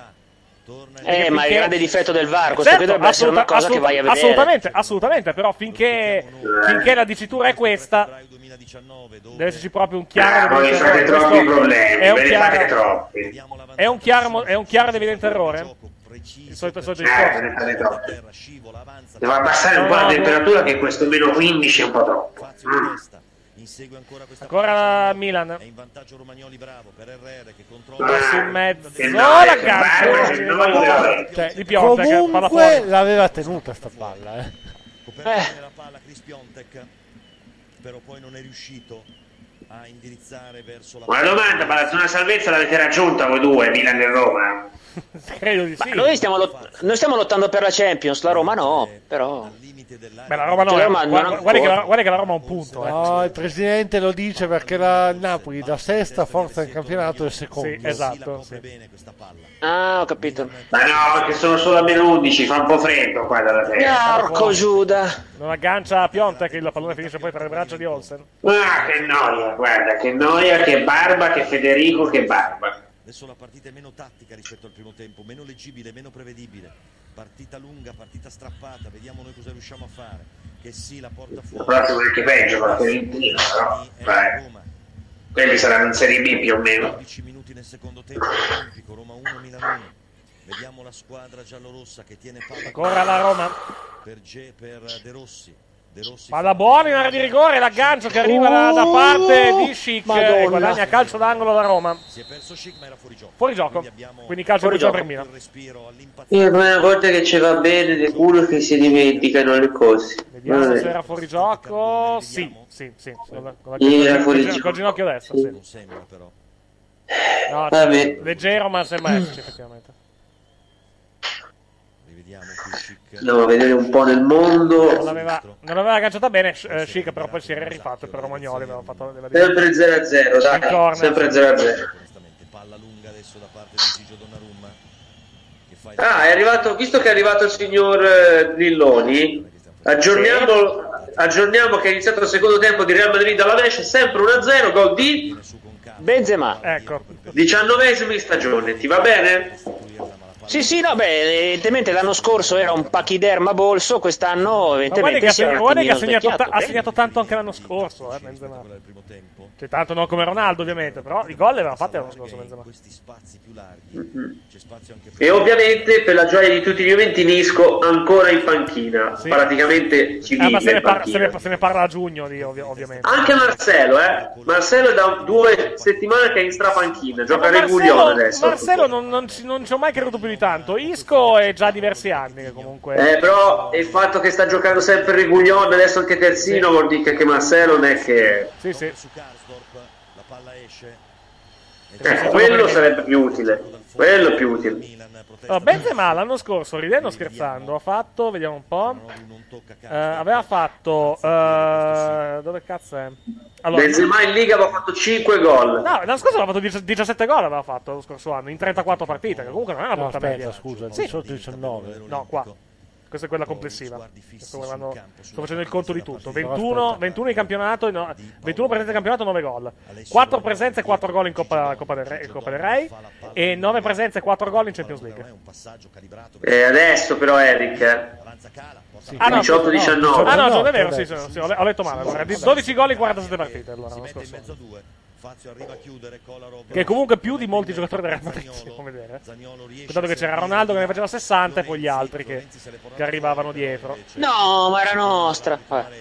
Eh, ma il finché- grande difetto del V A R, questo Certo, qui dovrebbe essere una assoluta- cosa che vai a vedere. Assolutamente, assolutamente, però finché, finché la dicitura è questa, deve esserci proprio un chiaro Voi ed evidente fate errore. troppi Questo problemi, è un ve ne chiaro- fate troppi. È un chiaro, è un chiaro ed evidente errore? Il solito, il solito Eh, ve discorso. ne fate troppi. Devo abbassare un po' la temperatura che questo meno quindici è un po' troppo. Mm. Insegue ancora questa Ancora la Milan. È in vantaggio Romagnoli, bravo per R R che Passi controlla. in mezzo, Che noia, la che bello, che noia. gancio. Cioè, di Piontek, palla Comunque fuori. l'aveva tenuta sta palla, eh. Coperto Eh. bene la palla Chris Piontek, però poi non è riuscito a indirizzare verso la Una domanda, ma la zona salvezza l'avete raggiunta voi due, Milan e Roma? Credo di Ma sì. noi stiamo, lot- noi stiamo lottando per la Champions, la Roma no, però. Beh, la Roma no, Cioè, eh. Roma non guarda, ancora. guarda che la, guarda che la Roma ha un punto. Eh. No, il presidente lo dice perché la Napoli da sesta forza del campionato è secondo. Sì, esatto. Sì. Ah, ho capito. Ma no, che sono solo a meno undici, fa un po' freddo qua dalla terra. Porco Giuda. Non aggancia Piontek, il pallone finisce poi tra le braccia di Olsen. Ah, che noia, guarda, che noia, che barba, che Federico, che barba. Adesso la partita è meno tattica rispetto al primo tempo, meno leggibile, meno prevedibile. Partita lunga, partita strappata, vediamo noi cosa riusciamo a fare. Che sì, la porta fuori. Proprio anche peggio con la Fiorentina, no? Vai. Quelli saranno in Serie B più o meno. dodici minuti nel secondo tempo olimpico, Roma uno, Milan uno. Vediamo la squadra giallorossa che tiene palla. Ancora la Roma. Per, Ge- per De Rossi. De Rossi Palla buona in area di rigore, l'aggancio che arriva da, da parte di Schick Madonna. e guadagna calcio d'angolo la Roma. si è perso Schick ma era fuori gioco. Fuori gioco, quindi calcio di Fuori per gioco. Milan. Io una volta che ci va bene di culo che si dimenticano le cose. Vediamo Vabbè. se era fuori gioco. Sì, sì, sì. Con la- con la- Era col- fuori col- gioco. Col ginocchio destro, sì. Non sembra però. No, Vabbè. leggero ma sembra esserci effettivamente. Rivediamo qui Schick. Andiamo a vedere un po' nel Non mondo. l'aveva, non l'aveva agganciata bene eh, Schick, però poi si era rifatto per Romagnoli, aveva fatto della Sempre zero a zero, Il dai. corner. Sempre zero a zero. Onestamente, palla lunga Ah, è arrivato, visto che è arrivato il signor eh, Lilloni, aggiorniamo, aggiorniamo che è iniziato il secondo tempo di Real Madrid alla Lecce, sempre uno a zero, gol di Benzema. Ecco. diciannovesimi di stagione, ti va bene? Sì, sì, no, beh, evidentemente l'anno scorso era un pachiderma bolso, quest'anno evidentemente Ma si è guarda che ha segnato, svecchiato, ta- ha segnato tanto anche l'anno scorso, eh, Benzema. Cioè, tanto non come Ronaldo, ovviamente, però i gol li aveva fatti l'anno scorso Benzema. Mm-hmm. E ovviamente per la gioia di tutti gli juventini Isco ancora in panchina, sì. Praticamente ci vive eh, ma se ne, par- in se, ne, se ne parla a giugno, di, ovvi- ovviamente. Anche Marcelo, eh. Marcelo è da due settimane che è in strapanchina, gioca a Regulione adesso. Marcelo non, non, ci, non ci ho mai creduto più di tanto. Isco è già diversi anni che comunque. Eh, però il fatto che sta giocando sempre Regulione, adesso anche terzino, sì. Vuol dire che Marcelo non è che. Sì, sì. Eh, quello sarebbe più utile. Quello più utile. Allora, Benzema l'anno scorso, ridendo o scherzando, ha fatto, vediamo un po'. Uh, aveva fatto. Uh, dove cazzo è? Allora, Benzema in Liga aveva fatto cinque gol. No, l'anno scorso aveva fatto diciassette gol, aveva fatto lo scorso anno, in trentaquattro partite, che comunque non è una brutta no, aspetta, media. scusa, sì. solo diciannove. No, qua. Questa è quella complessiva. Sto, guardando, sto facendo il conto di tutto. ventuno, ventuno in campionato, no, ventuno presenze in campionato, nove gol. quattro presenze e quattro gol in Coppa, Coppa, del Re, Coppa del Re. E nove presenze e quattro gol in Champions League. E adesso però Eric, eh. Sì, ah, no, diciotto diciannove. No, ah no, no, è vero, sì, sì, sì, ho letto male. Allora, dodici gol in quarantasette partite allora, l'anno scorso. Che è comunque più di molti giocatori del Real Madrid, come vedere. Contato che c'era Ronaldo che ne faceva sessanta e poi gli altri che, che arrivavano dietro. No, ma era nostra.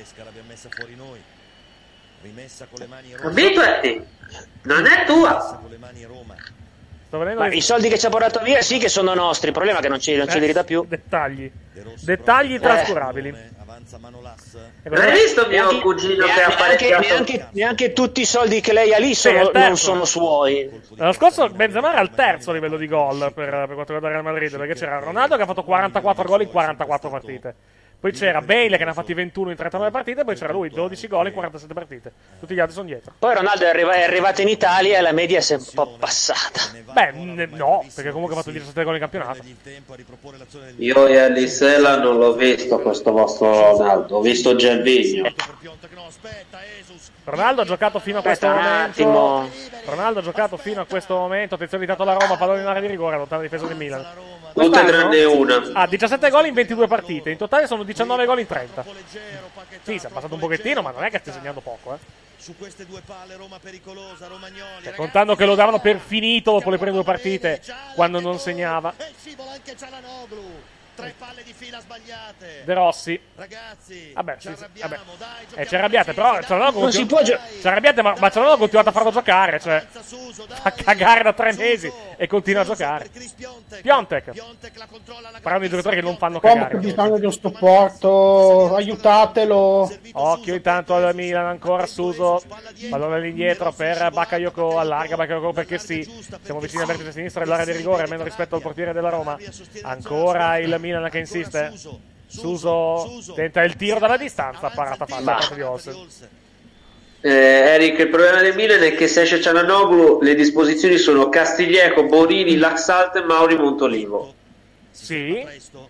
Abituati, non è tua. Ma i soldi ci ha portato via sì che sono nostri, il problema è che non ce, non ce li ridà più. Dettagli, dettagli trascurabili. Eh. Non hai visto mio neanche, cugino neanche, che ha apparecchiato? Neanche, neanche tutti i soldi che lei ha lì sono, sì, non sono suoi. L'anno scorso Benzema era al terzo livello di gol per, per quanto riguarda il Real Madrid, perché c'era Ronaldo che ha fatto quarantaquattro gol in quarantaquattro partite. Poi c'era Bale che ne ha fatti ventuno in trentanove partite, poi c'era lui, dodici gol in quarantasette partite. Tutti gli altri sono dietro. Poi Ronaldo è, arriva, è arrivato in Italia e la media si è un po' passata. Beh, n- no, perché comunque ha fatto diciassette gol in campionato. Io ieri sera non l'ho visto questo vostro Ronaldo, ho visto Gervinho. Ronaldo ha giocato fino a questo Aspetta, momento. Ronaldo ha giocato fino a questo momento. Attenzione, dato la Roma, pallone in area di rigore, lontana difesa del Milan. Tutte tranne una. Ha diciassette gol in ventidue partite. In totale sono diciannove gol in trenta. Sì, si è passato un pochettino, ma non è che stia segnando poco, eh. Su queste due palle Roma pericolosa, Romagnoli. Cioè, contando che lo davano per finito dopo le prime due partite, quando non segnava. E scivola anche Cialanoglu. Tre palle di fila sbagliate. De Rossi. Ragazzi, vabbè, sì, ci sì, vabbè. Eh, ci arrabbiate, però Cialanoglu non si può gio- ci arrabbiate, ma, ma Cialanoglu ha continuato a farlo giocare, cioè fa cagare da tre mesi e continua a giocare. Piontek. Parlando di giocatori che non fanno cagare. Come bisogno di un supporto, aiutatelo. Occhio intanto al Milan, ancora Suso. Pallone all'indietro per Bakayoko, allarga Bakayoko perché sì. Siamo vicini al vertice sinistro dell'area di rigore, almeno rispetto al portiere della Roma. Ancora il Milan che insiste. Suso tenta il tiro dalla distanza, parata falla di Olsen. Eh, Eric, il problema del Milan è che se esce Cialanoglu le disposizioni sono Castiglieco, Borini, Laxalt e Mauri Montolivo. Sì.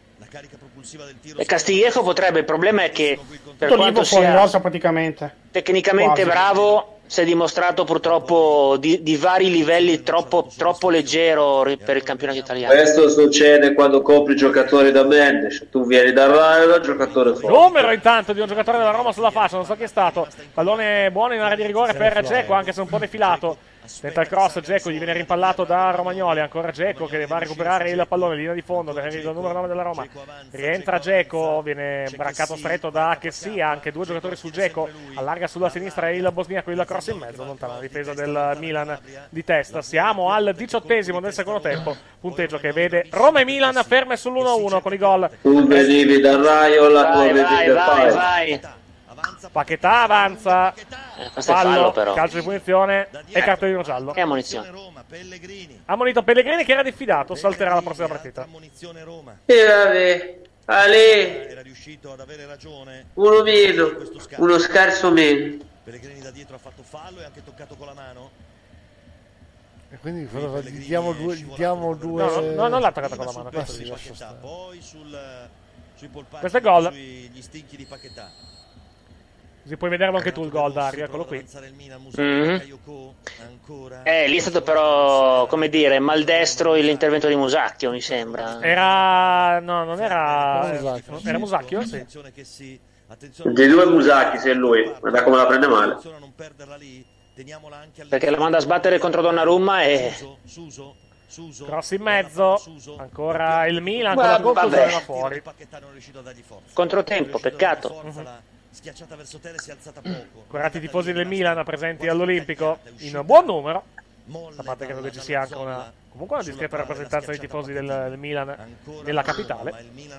E Castiglieco potrebbe, il problema è che per quanto sia rosa praticamente tecnicamente quasi bravo, si è dimostrato purtroppo di, di vari livelli troppo, troppo leggero per il campionato italiano. Questo succede quando compri giocatori da Mendes, tu vieni dal Raio dal giocatore forte. Numero intanto di un giocatore della Roma sulla fascia, non so chi è stato. Pallone buono in area di rigore per Dzeko, anche se un po' defilato. Tenta il cross, Dzeko gli viene rimpallato da Romagnoli, ancora Dzeko che va a recuperare il pallone, linea di fondo, il numero nove della Roma. Rientra Dzeko, viene braccato stretto da Kessia, anche due giocatori su Dzeko, allarga sulla sinistra il bosniaco, il cross in mezzo, lontana la difesa del Milan di testa. Siamo al diciottesimo del secondo tempo, punteggio che vede Roma e Milan ferme sull'uno a uno con i gol. Tu venivi dal Raio, la tua venivi vai, vai. Paquetà avanza, eh, fallo, fallo però. Calcio di punizione e cartellino giallo. E ammonizione. Ammonito Pellegrini che era diffidato, salterà la prossima partita. E vabbè, Ale, era riuscito ad avere ragione. Uno meno, uno scarso meno. Pellegrini da dietro ha fatto fallo e anche toccato con la mano. E quindi cosa, gli diamo due, gli diamo due... No, no, no, non l'ha attaccata con la mano. Questo Su è Paquetà, poi sul, sui polpacci, questo è gol. sugli stinchi di Paquetà. Così puoi vederlo anche tu il gol, Dario, eccolo qui. Mm-hmm. Eh, lì è stato però, come dire, maldestro l'intervento di Musacchio, mi sembra. Era... no, non era... Era Musacchio? Sì. Dei due Musacchi, se è lui, guarda come la prende male. Perché la manda a sbattere contro Donnarumma e... Cross in mezzo, ancora il Milan con Va- la conclusione vabbè. da fuori. Controtempo, peccato. Schiacciata verso terra e si è alzata poco. Guardate i tifosi del Milan presenti all'Olimpico in buon numero. A parte che credo che ci sia anche una, comunque una discreta rappresentanza dei tifosi del, del Milan nella capitale.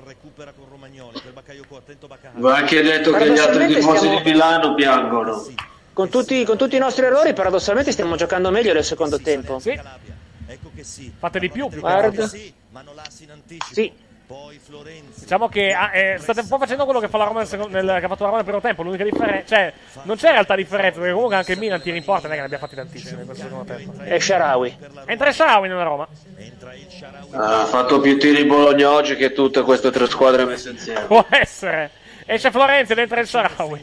Va anche detto che gli altri tifosi stiamo- di Milano piangono. Con tutti, con tutti i nostri errori, paradossalmente stiamo giocando meglio nel secondo tempo. Sì. Fate di più, più che Guarda. altro. Sì. Diciamo che ah, eh, state un po' facendo quello che fa la Roma nel, secondo, nel, che ha fatto la Roma nel primo tempo. L'unica differenza, cioè, non c'è in realtà differenza, perché comunque anche il Milan tira in porta, non è che ne abbia fatti tantissimi in questo secondo tempo. E Sharawi. Entra il Sharawi nella Roma. Ha fatto più tiri Bologna oggi che tutte queste tre squadre messe insieme. Può essere. Esce Florenzi ed entra il Sharawi.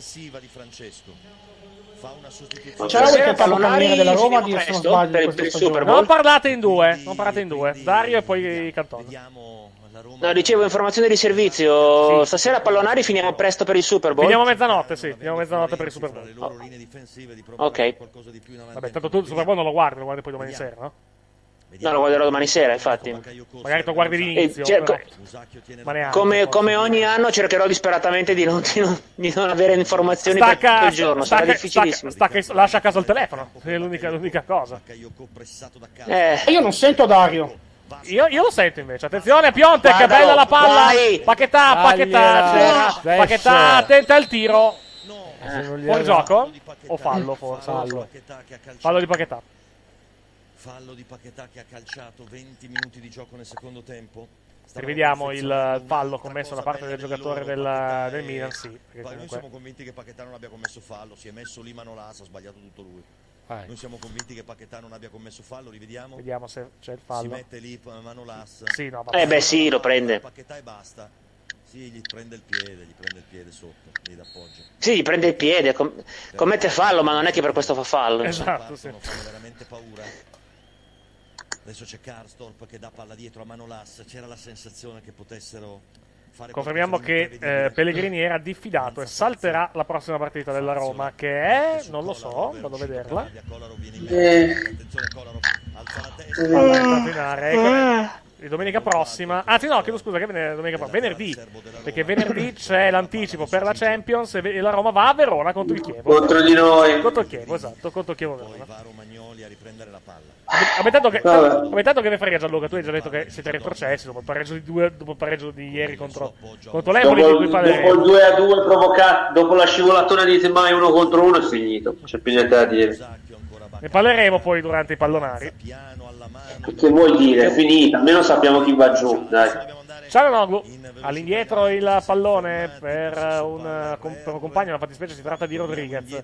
Sharawi che è il capocannoniere della Roma, di se non sbaglio, in questa stagione. Non parlate in due, non parlate in due. Dario e poi Cantone. No, dicevo, informazione di servizio. Stasera a Pallonari finiamo presto per il Super Bowl. Finiamo a mezzanotte, sì. Finiamo a mezzanotte per il Super Bowl. Oh. Ok. Vabbè, tanto tu il Super Bowl non lo guardi, lo guardi poi domani sera, no? No, lo guarderò domani sera, infatti. Magari tu guardi l'inizio. E cerco- però- Ma neanche, Come, forse. come ogni anno cercherò disperatamente di non, di non, di non avere informazioni per tutto Stacca, il giorno. Sarà stacca, difficilissimo. stacca, stacca, lascia a casa il telefono. È l'unica, l'unica cosa. Eh. Io non sento Dario. Io, io lo sento invece. Attenzione, Piontek, che Guardalo, bella la palla. vai. Paquetà, Paquetà, Dai, c'era. adesso. Paquetà, attenta al tiro. Se non gli Fuori era- gioco? O fallo forse? Fallo. Fallo di Paquetà. Fallo di Paquetà che ha calciato venti minuti di gioco nel secondo tempo. Rivediamo il fallo commesso da parte del giocatore del, del Milan, sì. Perché Poi noi comunque... siamo convinti che Paquetà non abbia commesso fallo, si è messo lì Manolas, ha sbagliato tutto lui. Vai. Noi siamo convinti che Paquetà non abbia commesso fallo, rivediamo. Vediamo se c'è il Si fallo. mette lì Manolas. Sì, no, vabbè. Eh beh sì, lo prende. Paquetà e basta. Sì, gli prende il piede, gli prende il piede sotto, gli dà appoggio. Sì, gli prende il piede, com- commette fallo, ma non è che per questo fa fallo. Esatto, sì. Fanno veramente paura. Adesso c'è Karsdorp che dà palla dietro a Manolas, c'era la sensazione che potessero fare. Confermiamo che eh, Pellegrini era diffidato e salterà la prossima partita della Roma, che è, non lo so, vado a vederla. Eh. Di domenica prossima, anzi no, chiedo scusa, che ven- domenica prossima, venerdì, perché venerdì c'è l'anticipo per la Champions e ve- e la Roma va a Verona contro il Chievo. Contro di noi. Contro il Chievo, esatto, contro il Chievo Verona. Ammettendo che, Vabbè. ammettendo che ne frega Gianluca, tu hai già detto che siete retrocessi dopo il pareggio di, due, dopo il pareggio di ieri contro, contro l'Empoli, Dopo, di cui dopo il parleremo. due a due provocato, dopo la scivolatona di Temai uno contro uno è finito, c'è più niente da dire. Ne parleremo poi durante i pallonari. Che vuol dire? È finita, almeno sappiamo chi va giù, dai. Cialanoglu, all'indietro il pallone per un, per un compagno, nella fattispecie si tratta di Rodriguez.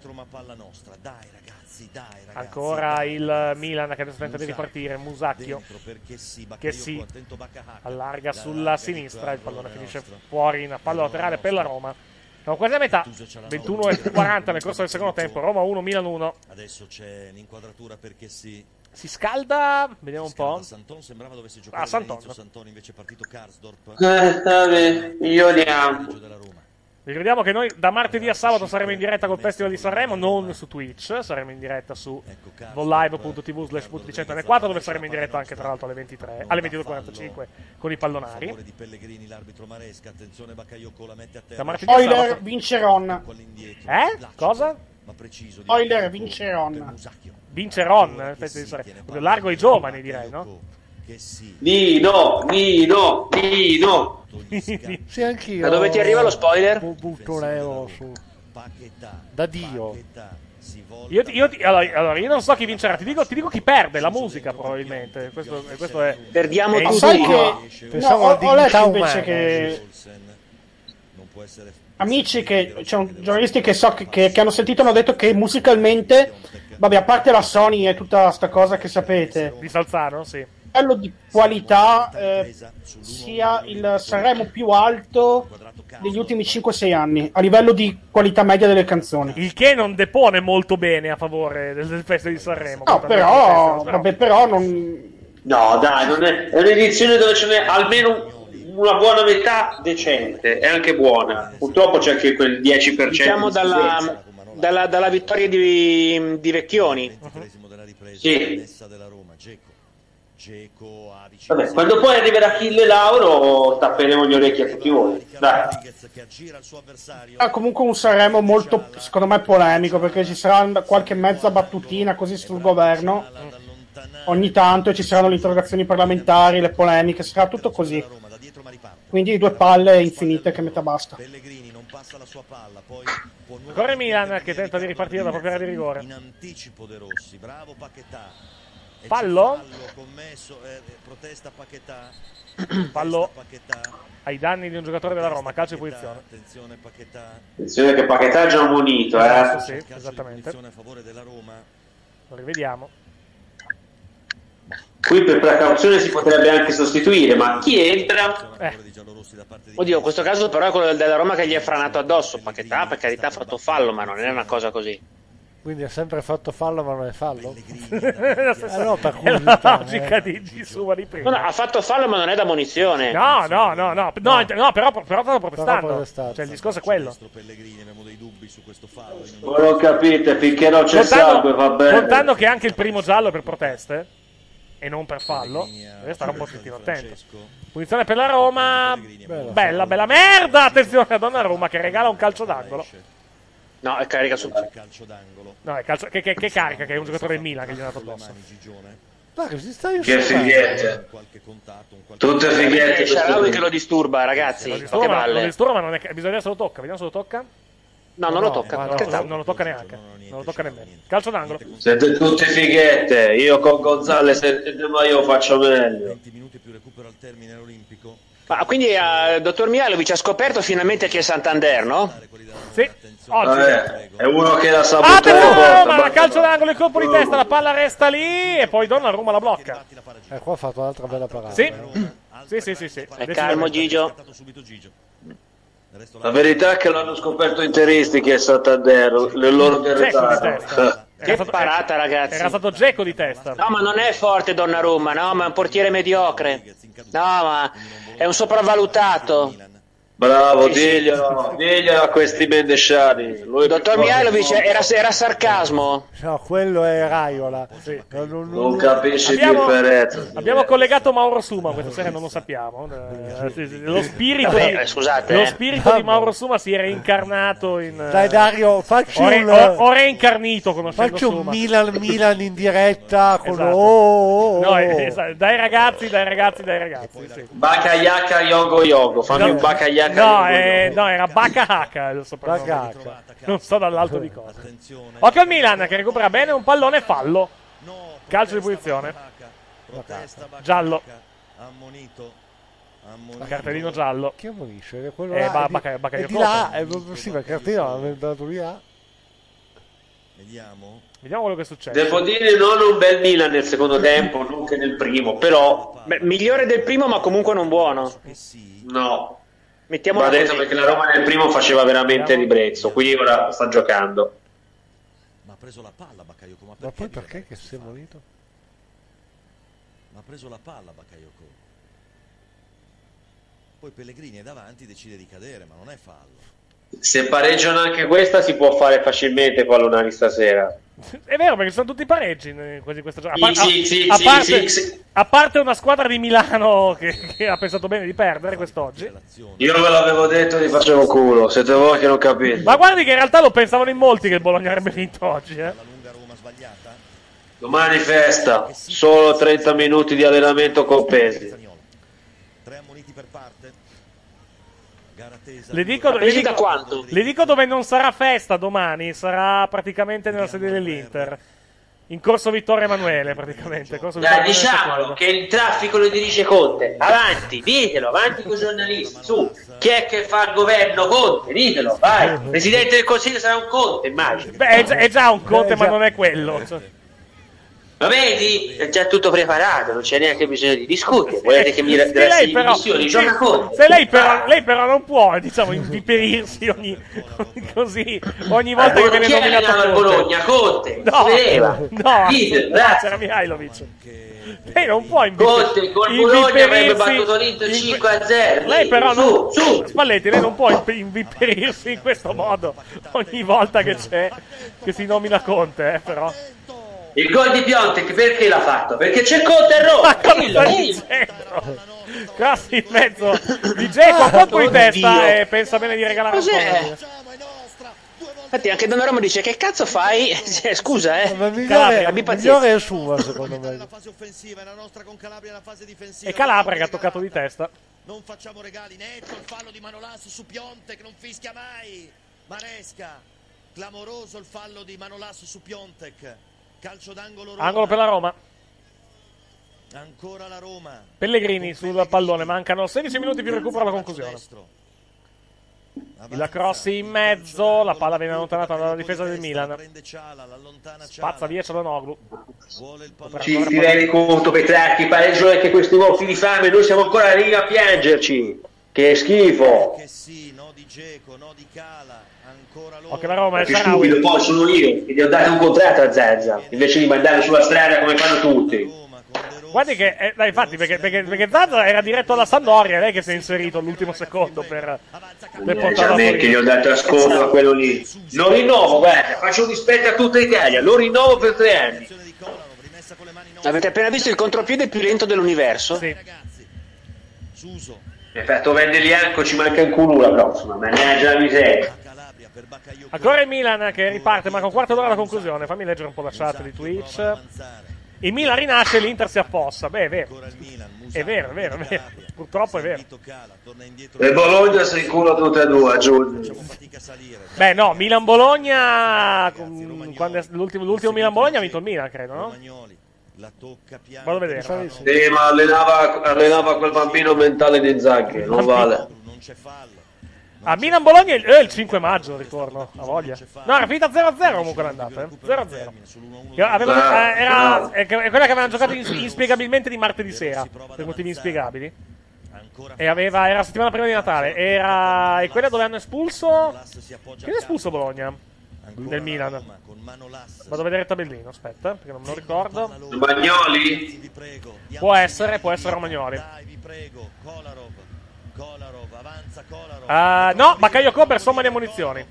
Ancora il Milan che adesso tenta di ripartire, Musacchio che si allarga sulla sinistra, il pallone finisce fuori in fallo laterale per la Roma. Siamo quasi a metà, ventuno e quaranta nel corso del secondo tempo, Roma uno, Milan uno. Adesso c'è l'inquadratura perché si Si scalda, vediamo un po'. Santon sembrava dovesse giocare Ah, Santon. all'inizio, Santon invece è partito Karsdorp. Eh, vabbè, miglioriamo. Vi ricordiamo che noi da martedì a sabato saremo in diretta col Festival di Sanremo, non su Twitch, saremo in diretta su vollive punto tv slash punti centoquattro, dove saremo in diretta anche tra l'altro alle ventitré, alle ventidue e quarantacinque con i pallonari. Di Pellegrini, l'arbitro Maresca, attenzione Bakayoko la mette a terra. Da martedì a Euler sabato. vince Ron. Eh? Cosa? Ma preciso. Euler vince Ron. Vince Ron, nel Festival di Sanremo. Largo ai giovani, direi, no? Nino, Nino, Nino. Sì, anch'io. Da dove ti arriva lo spoiler? Bu- Butto un euro su. Da Dio. Io, ti- io ti- allora, allora, io non so chi vincerà, ti dico, ti dico chi perde, la musica probabilmente. Questo, questo è, Perdiamo è tutti. Sai insomma. che Pensavo no, ho, alla ho letto dignità invece umana. che Non può essere. amici che, cioè, giornalisti che so che, che, che hanno sentito hanno detto che musicalmente, vabbè, a parte la Sony e tutta sta cosa che sapete, di Salzano, sì, a livello di qualità eh, sia il Sanremo più alto degli ultimi cinque sei anni a livello di qualità media delle canzoni, il che non depone molto bene a favore del, del Festival di Sanremo. No, però, però vabbè, però non no, dai, non è, è un'edizione dove ce n'è almeno una buona metà decente, è anche buona. Purtroppo c'è anche quel dieci per cento diciamo dalla, dalla, dalla vittoria di, di Vecchioni. Uh-huh. Sì. Vabbè, quando poi arriverà Achille Lauro tapperemo gli orecchi a tutti voi. Dai. Ha comunque un Sanremo molto, secondo me, polemico, perché ci sarà qualche mezza battutina così sul governo ogni tanto, e ci saranno le interrogazioni parlamentari, le polemiche, sarà tutto così. Quindi due palle infinite che metà basta. Ancora Milan che tenta di ripartire da propria area di rigore. In anticipo De Rossi, bravo Paquetá. Fallo? Commesso, eh, protesta Paquetá. Fallo ai danni di un giocatore della Roma, calcio di punizione. Attenzione Paquetá. Attenzione che Paquetá è già munito, eh. Sì, esattamente. A favore della Roma. Lo rivediamo. Qui per precauzione si potrebbe anche sostituire, ma chi entra? Eh. Oddio, in questo caso però è quello della Roma che gli è franato addosso. Paquetá, per carità, ha fatto fallo, ma non è una cosa così. Quindi ha sempre fatto fallo, ma non è fallo? La stessa, eh no, per è la logica eh. di, di Suma di prima. No, no, ha fatto fallo, ma non è da munizione. No, no, no, no, no, no, però, però stava protestando. protestato. Cioè, il discorso è quello. Voi non capite, finché non c'è sangue va bene. Contando che anche il primo giallo è per proteste e non per fallo, deve stare un po' più attento. Punizione per la Roma. Bella, bella merda. Attenzione a Donnarumma che regala un calcio d'angolo. No, è carica sul calcio d'angolo. No, è calcio che, che, che carica, che è un giocatore del Milan che gli è dato addosso. Ma che si stai Che fighette. Tutte fighette. È Sharawi che lo disturba, ragazzi. Lo Che disturba, palle. lo disturba, ma non è, bisogna se lo tocca. Vediamo se lo tocca. No, non lo tocca. No, no, no, non lo tocca neanche. Non lo tocca nemmeno. Calcio d'angolo. Siete tutte fighette. Io con Gonzales e De Maio faccio meglio. venti minuti più recupero al termine olimpico. Ma quindi il uh, dottor Mihajlovic ha scoperto finalmente chi è Santander, no? Sì. Oggi. Vabbè, è uno che la sa Ah, buttare no, forte, ma ma- calcio d'angolo, il colpo di testa, la palla resta lì e poi Donnarumma la blocca. Eh, qua ha fatto un'altra bella parata. Sì, eh. sì, sì, sì, sì. È calmo Gigio. La verità è che l'hanno scoperto interisti che è Santander, le loro Dzeko di derrotate. testa. Che Era stato- parata, ragazzi. Era stato Dzeko di testa. No, ma non è forte Donnarumma, no, ma è un portiere mediocre. No, ma è un sopravvalutato. Bravo, diglielo, diglielo a questi mendesciani. Lui Dottor Mihajlovic era, era sarcasmo. No, quello è Raiola. Sì. Non, non- non capisce Abbiamo- differenza. Abbiamo collegato Mauro Suma questa sera, non lo sappiamo. Eh, sì, sì, Lo spirito, Vabbè, di, scusate, lo eh. spirito di Mauro Suma si è reincarnato in. eh, Dai Dario, facci o, re- un, o- o reincarnito conoscendo facci un Suma. Milan Milan in diretta con Esatto. oh, oh, oh. No, eh, esatto, dai ragazzi, dai ragazzi, dai ragazzi. Sì. Bakayaka Yogo Yogo, fammi un Bakayaka No, Yogo eh, Yogo. no, era Baka Haka il soprannome. Baka di- Haka. Non so dall'alto di cosa. Occhio al Milan che recupera bene un pallone, fallo. Calcio di punizione. Giallo. Ammonito. Cartellino giallo. Chi ammonisce? È quello Eh, là, Ba- è di- Baka- Bakayoko. è di là, è, sì, ma il cartellino è andato di là. Vediamo. Vediamo quello che succede. Devo dire non un bel Milan nel secondo tempo, non che nel primo, però Beh, migliore del primo, ma comunque non buono. no. Mettiamola Va detto così. perché la Roma nel primo faceva veramente ribrezzo, quindi ora sta giocando. Ma ha preso la palla Bakayoko, ma Ma perché? poi perché che si è monito? Ma ha preso la palla Bakayoko. Poi Pellegrini è davanti, decide di cadere, ma non è fallo. Se pareggiano anche questa si può fare facilmente pallonari stasera. È vero, perché sono tutti pareggi in quasi questa giornata. A, Sì, sì, a- a sì, parte, sì, sì. a parte una squadra di Milano che, che ha pensato bene di perdere quest'oggi. Io ve l'avevo detto, vi facevo culo, siete voi che non capite. Ma guardi che in realtà lo pensavano in molti che il Bologna avrebbe vinto oggi. Eh. Domani festa, solo trenta minuti di allenamento compresi. Tre ammoniti per parte. Gara tesa. Le dico, le, Presi dico, da quanto? le dico dove non sarà festa domani, sarà praticamente nella sede dell'Inter. In corso Vittorio Emanuele, praticamente. Corso Dai, Vittorio diciamolo che il traffico lo dirige Conte. Avanti, ditelo, avanti con i giornalisti. Su, chi è che fa il governo? Conte, ditelo, vai. Presidente del Consiglio sarà un Conte, immagino. Beh, è già, è già un Conte, eh, ma già. non è quello. Cioè. Lo vedi? È già tutto preparato, non c'è neanche bisogno di discutere. Volete che mi se lei però, dimissioni? Gioca Conte. Se lei però, lei però non può, diciamo, inviperirsi ogni, così, ogni volta allora, che viene nominato Conte. Al Bologna, Conte, no, si vedeva. No, c'era Mihailovic. Lei non può inviperirsi. Conte col Bologna avrebbe battuto l'Inter cinque a zero. Lei però non, su, su. Spalletti, lei non può inviperirsi in questo modo ogni volta che c'è, che si nomina Conte, eh, però. Il gol di Piontek perché l'ha fatto? Perché c'è Conte a Roma. Ma cosa sta dicendo? Crossi in mezzo di Dzeko a colpo di testa e pensa bene di regalare un po'. Infatti anche Donnarumma dice che cazzo fai? Scusa, eh. Ma il migliore, il migliore è Suma, secondo me. E Calabria che ha toccato di testa. Non facciamo regali, netto il fallo di Manolas su Piontek, non fischia mai. Maresca, clamoroso il fallo di Manolas su Piontek. Calcio d'angolo Roma. Angolo per la Roma. Ancora la Roma. Pellegrini sul pallone, mancano sedici minuti più recupero la conclusione. Il cross in mezzo, la palla viene allontanata dalla difesa del Milan. Spazza via Cialanoglu. Ci ti rendi conto, Petrarchi, pareggio anche questi morti di fame, noi siamo ancora lì a piangerci. Che schifo. Che sì, no di Dzeko, no di Cala. Ok, la Roma è che stupido, poi sono io che gli ho dato un contratto a Zazza invece di mandarlo sulla strada come fanno tutti. Guardi che, eh, dai, infatti, perché, perché, perché Zazza era diretto alla Sampdoria, lei che si è inserito all'ultimo secondo per, per portarlo a me che gli ho dato ascolto a quello lì. Lo rinnovo, guarda, faccio un dispetto a tutta Italia, lo rinnovo per tre anni. Avete appena visto il contropiede più lento dell'universo? Sì. Mi hai fatto vendere Lianco, ci manca anche un'ora, però insomma, mannaggia la miseria. Ancora il Milan che riparte, manca un quarto d'ora alla conclusione. Fammi leggere un po' la chat di Twitch. Il Milan rinasce e l'Inter si affossa. Beh, è vero. È vero, è vero, è vero. Purtroppo è vero. E Bologna si incula tutte e due, Giulio. Beh, no, Milan-Bologna. L'ultimo, l'ultimo Milan-Bologna ha vinto il Milan, credo, no? Vado a vedere. Sì, ma allenava, allenava quel bambino mentale di Inzaghi, non vale. A Milan-Bologna è il cinque maggio, ritorno, a voglia. No, era finita zero a zero comunque l'andata, eh? zero a zero. Aveva, era è quella che avevano giocato inspiegabilmente di martedì sera, per motivi inspiegabili. E aveva, era la settimana prima di Natale. Era, e quella dove hanno espulso... Chi ha espulso Bologna? Del Milan. Vado a vedere il tabellino, aspetta, perché non me lo ricordo. Romagnoli? Può essere, può essere Romagnoli. Uh, no, Bakayoko per somma di amunizioni.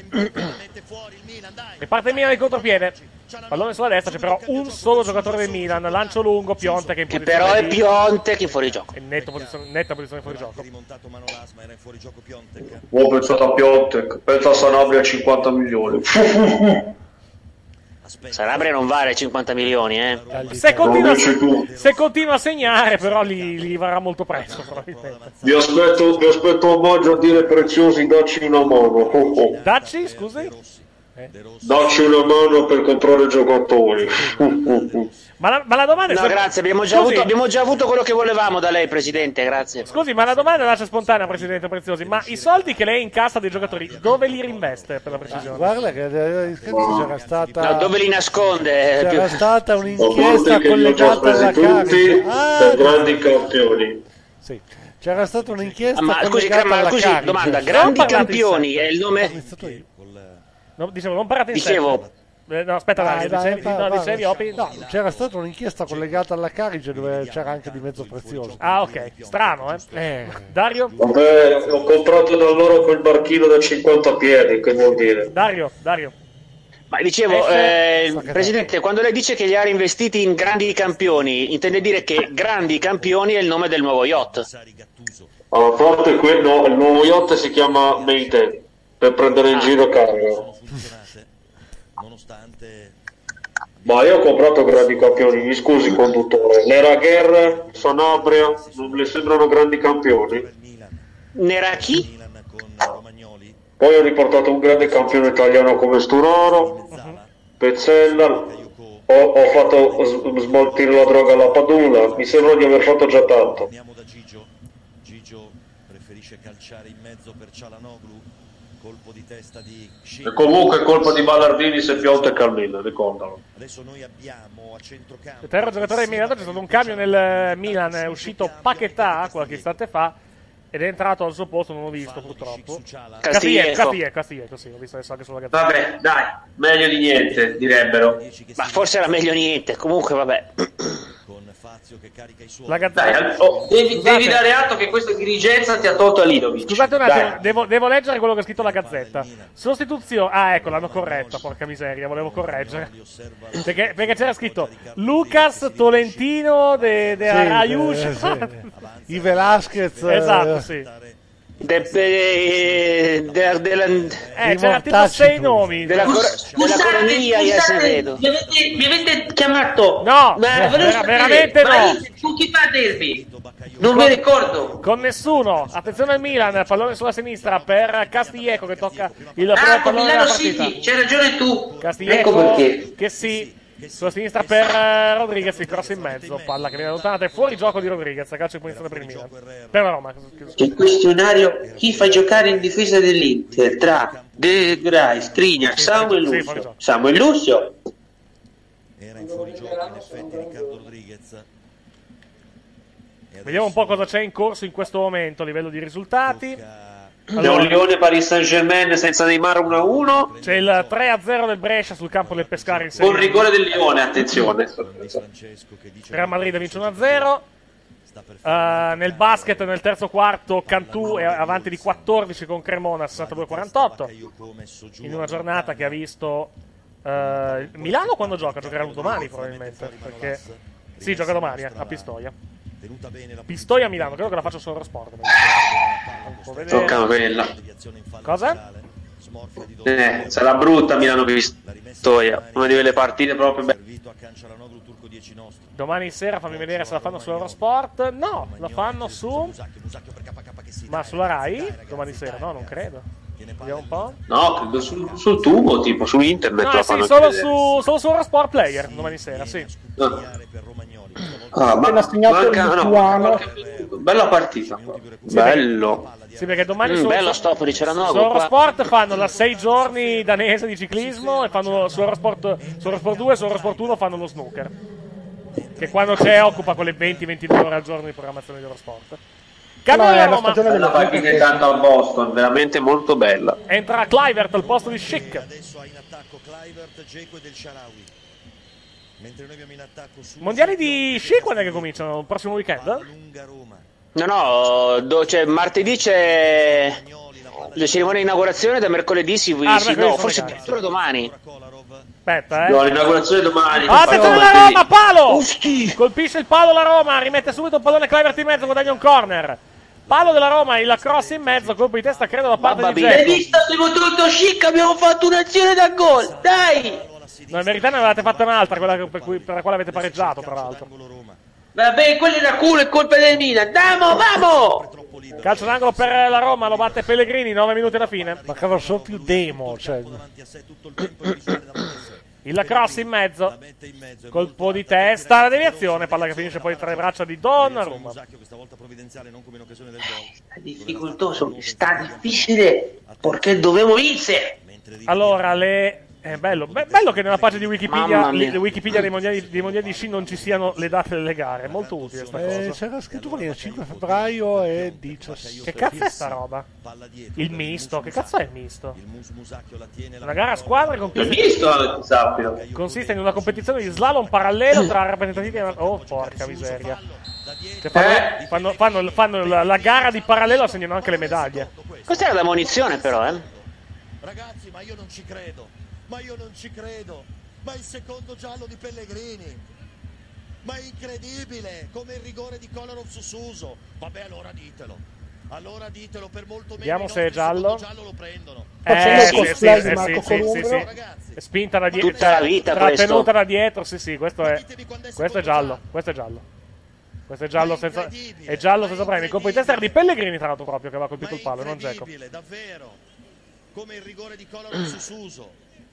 E parte il Milan di contropiede. Pallone sulla destra, c'è però un solo giocatore del Milan. Lancio lungo, Piontek che in che però è di... Piontek in fuorigioco. È netto posizione, netta posizione fuori gioco. Ho pensato a Piontek, penso a Sanabria a cinquanta milioni. Sanabria non vale cinquanta milioni, eh. Se continua, se continua a segnare, però li, li varrà molto presto, probabilmente. Vi aspetto, vi aspetto a maggio a dire preziosi, dacci una mano. Oh, oh. Dacci, scusi? Eh? Dacci una mano per comprare giocatori. Ma la, ma la domanda è... No, se... grazie, abbiamo già, avuto, abbiamo già avuto quello che volevamo da lei, Presidente, grazie. Scusi, ma la domanda nasce spontanea, Presidente Preziosi. Ma i soldi che lei incassa dei giocatori, dove li reinveste, per la precisione? Ah, guarda che c'era stata... No, dove li nasconde? C'era stata un'inchiesta collegata alla Carige. Ah, per grandi campioni. Sì. C'era stata un'inchiesta ah, ma scusi, collegata alla scusi, Carige. domanda, grandi campioni è il nome... No, dicevo, non parlate in Dicevo... Eh, no, aspetta, dai, Dario, dai, dicevi, dai, no, dicevi Opi? No, c'era stata un'inchiesta collegata alla Carige dove c'era anche di mezzo prezioso. Ah, ok, strano, eh? eh. Dario? Vabbè, ho comprato da loro quel barchino da cinquanta piedi, che vuol dire? Dario, Dario. Ma dicevo, eh, Presidente, quando lei dice che li ha reinvestiti in grandi campioni, intende dire che grandi campioni è il nome del nuovo yacht? A parte quello, il nuovo yacht si chiama Mayday, per prendere in ah. giro Carlo. Ma io ho comprato grandi campioni, mi scusi conduttore. Neraguer, Sanabria, non le sembrano grandi campioni? Nera chi? Poi ho riportato un grande campione italiano come Sturaro, Pezzella, ho, ho fatto ho smaltire la droga alla Padula, mi sembra di aver fatto già tanto. Da Gigio. Gigio preferisce calciare in mezzo per Cialanoglu, colpo di testa di Schick. E comunque è colpa di Ballardini se Pionte e Carmilla, ricordalo. Adesso noi abbiamo a centrocampo. Terzo giocatore del Milan, c'è stato un cambio nel Milan, è uscito Paquetá qualche istante fa ed è entrato al suo posto, non l'ho visto purtroppo. Castillejo, Castillejo, Castillejo, sì, ho visto adesso anche sulla gazzetta. Vabbè, dai, meglio di niente, direbbero. Ma forse era meglio niente, comunque vabbè. La gazzetta. Dai, oh, devi, devi dare atto che questa dirigenza ti ha tolto Alidovic. Scusate un attimo, devo, devo leggere quello che ha scritto la gazzetta. Sostituzione. Ah, ecco, l'hanno corretta, porca miseria, volevo correggere. Perché, perché c'era scritto Lucas Tolentino de, de Sì, Arayush. eh, sì. I Velasquez. Esatto, sì. De, de, de, de, la, eh, c'era tipo sei nomi. Della, cor- della Coronia e Acevedo. Mi avete, mi avete chiamato? No, ma vera- sapere, veramente ma no. io, con chi fa derby? Non mi ricordo. Con nessuno. Attenzione al Milan, pallone sulla sinistra per Castillejo che tocca il Ah, primo con pallone della Milano partita. City, c'hai ragione tu. Castillejo Ecco perché. che sì. Sulla sinistra per uh, Rodriguez, il cross in mezzo, palla che viene allontanata, è fuori gioco di Rodriguez, calcio di punizione per il Milan. Per la Roma. Il questionario chi fa giocare in difesa dell'Inter tra De Gray, Skriniar, Samuel Lucio. Samuel Lucio. Era in fuorigioco in effetti Riccardo Rodriguez. Vediamo un po' cosa c'è in corso in questo momento a livello di risultati. Allora, Lione Paris Saint-Germain senza Neymar uno a uno. C'è il tre a zero del Brescia sul campo del Pescara in Serie A. Con rigore del Lione, attenzione. Real Madrid vince uno a zero. Uh, nel basket nel terzo quarto Cantù è avanti di quattordici con Cremona sessantadue a quarantotto in una giornata che ha visto uh, Milano quando gioca, giocherà domani probabilmente perché sì, gioca domani a Pistoia. Pistoia Milano, credo che la faccia su Eurosport. Tocca quella. Cosa? Eh, sarà brutta Milano Pistoia, una di quelle partite proprio belle. Domani sera fammi vedere se la fanno su Eurosport. No, la fanno su ma sulla Rai? Domani sera, no, non credo. Vediamo un po'. No, credo sul, sul tubo, tipo su internet. No, la sì, fanno solo su, solo su Eurosport Player domani sera, sì. Ah, ma manca, no, bella partita. Sì, Bello. Sì, perché domani mm, su, bello stop di Cialanoglu. Su Eurosport fanno la sei giorni danese di ciclismo e fanno su Eurosport, su Eurosport due e su Eurosport uno fanno lo snooker. Che quando c'è occupa quelle venti ventidue ore al giorno di programmazione di Eurosport. Cambio della Roma. Bella partita intanto al Boston, veramente molto bella. Entra Kluivert al posto di Schick. Adesso ha in attacco Kluivert, Dzeko e Del Shaarawy. Mentre noi abbiamo in attacco su Mondiali di sci quando è che cominciano? Il prossimo weekend? No, no, do, cioè, martedì c'è la cerimonia di inaugurazione, da mercoledì si, ah, si no, forse addirittura domani. Aspetta, eh. No, l'inaugurazione domani. Ah, attenzione la Roma, palo! Uschi. Colpisce il palo la Roma, rimette subito il pallone Kluivert in mezzo, guadagna un corner. Palo della Roma, il cross in mezzo, colpo di testa credo da parte Babba di Dzeko. Hai visto, abbiamo tutto chic, abbiamo fatto un'azione da gol, dai! No, in verità ne avevate fatta un'altra, quella per, cui, per la quale avete pareggiato, tra l'altro. Vabbè, quello era culo e colpa del Milan. Andiamo, vamo! Calcio d'angolo per la Roma, lo batte Pellegrini, nove minuti alla fine. Mancava solo più demo, cioè. Il cross in mezzo, colpo di testa, la deviazione, palla che finisce poi tra le braccia di Donnarumma. Sta difficoltoso, sta difficile, perché dovevo vincere. Allora, le... È bello, Be- bello che nella pagina di Wikipedia, le, le Wikipedia dei mondiali, dei mondiali di sci non ci siano le date delle gare, è molto utile sta Eh, cosa. c'era scritto qui cinque febbraio e diciassette. Che cazzo è sta roba? Il misto, che cazzo è il misto? Una gara a squadre con Il misto, sappio. consiste in una competizione di slalom parallelo tra rappresentativi e... Oh, porca miseria. Cioè, fanno, Eh? fanno, fanno, fanno la, la gara di parallelo, assegnano anche le medaglie. Questa era da munizione però, eh. Ragazzi, ma io non ci credo. Ma io non ci credo. Ma il secondo giallo di Pellegrini. Ma è incredibile, come il rigore di Kolarov su Suso. Vabbè, allora ditelo. Allora ditelo per molto meno. Vediamo i se è nostri giallo. secondo giallo lo prendono. Eh, sì, sì, sì, di sì, Marco sì, sì, Columbro. sì. È spinta da dietro. Tutta la vita Trattenuta questo. da dietro, sì, sì, questo è questo è giallo, questo è giallo. Questo è giallo senza è giallo senza premi. Il colpo di testa era di Pellegrini tra l'altro proprio che aveva colpito il palo, non Dzeko. Davvero. Come il rigore di Kolarov su Suso.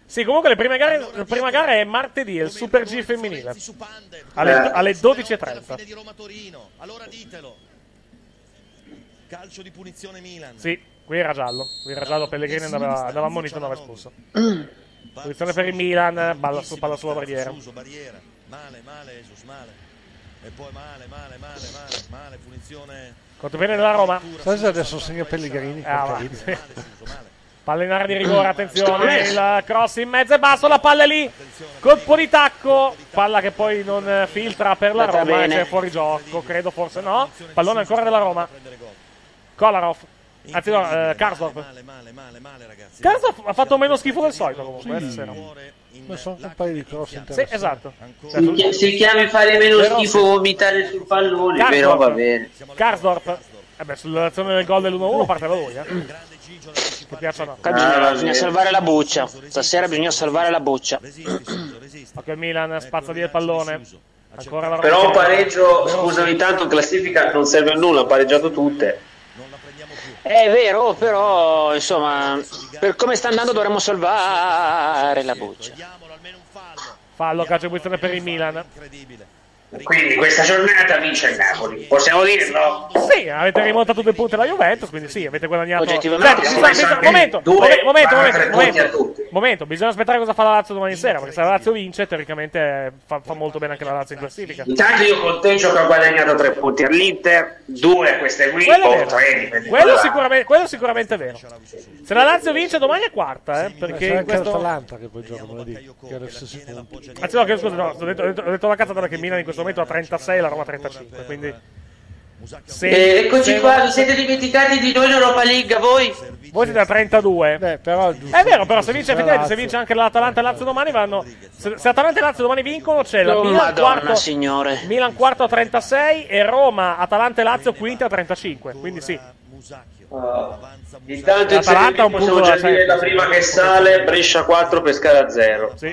Sì, comunque le prime gare, la prima gara è martedì, è il Super G femminile. Alle, alle dodici e trenta. Allora ditelo. Calcio di punizione Milan. Sì, qui era giallo. Qui era giallo, Pellegrini andava, andava ammonito, andava espulso. Punizione per il Milan, palla, su, palla sulla barriera. Male, male, Jesus, male. E poi male, male, male, male, male, punizione. Quanto bene della Roma. Sai se adesso segna Pellegrini? Ah, palla in area di rigore, attenzione, il cross in mezzo e basso, la palla è lì, colpo di tacco, palla che poi non filtra per la Roma, c'è fuori gioco, credo, forse no, pallone ancora della Roma, Kolarov, anzi no, eh, Karsdorp. Karsdorp ha fatto meno schifo del solito comunque, sì. stasera. Ma sono un paio di cross Sì, interessanti. esatto. Si, si chiami fare meno Però schifo, sì. vomitare sul pallone, Karsdorp. però va bene. Karsdorp, eh beh, sull'azione del gol dell'uno uno parte da lui, eh. Che piaccia no. Bisogna, bisogna salvare la buccia. Stasera bisogna salvare la buccia. Ok, il Milan spazza via il pallone. Ancora la Roma. Però un pareggio, scusami tanto, in classifica non serve a nulla, ha pareggiato tutte. È vero, però insomma, per come sta andando dovremmo salvare la buccia. Fallo, calcio di punizione per il Milan. Quindi questa giornata vince il Napoli, possiamo dirlo? Sì, avete rimontato due punti alla Juventus, quindi sì, avete guadagnato. Oggettivamente Senti, sì. bisogna- bisogna- momento, Due, momento, momento, tre momento, punti a momento, tutti. momento, bisogna aspettare cosa fa la Lazio domani sera, perché se la Lazio vince, teoricamente fa, fa molto bene anche la Lazio in classifica. Intanto io conteggio che ho guadagnato tre punti all'Inter, due a queste qui, Quello è o vero. tre, dipende Quello da- sicuramente, quello sicuramente è vero. Se la Lazio vince domani è quarta, eh, perché C'è in anche questo... l'Atalanta che poi gioca lunedì, che ha gli stessi punti. Anzi no, che scusa, no, ho detto, ho detto, ho detto la cazzata che il Milan in questo momento ha trentasei e la Roma trentacinque, quindi... Se, Eh, eccoci se- qua, vi siete dimenticati di noi in Europa League, voi? Voi siete a trentadue. Beh, però È vero, però se vince, la effettivamente, se Lazio. vince anche l'Atalanta e Lazio domani vanno. Se, se Atalanta e Lazio domani vincono, c'è la Oh, Milan Madonna, quarto, signore. Milan quarto a trentasei e Roma, Atalanta e Lazio quinti a trentacinque. Quindi sì. Ah, intanto in L'Atalanta Serie ha un B possiamo punto già da dire sempre. la prima che sale, Brescia quattro, Pescara zero. Sì.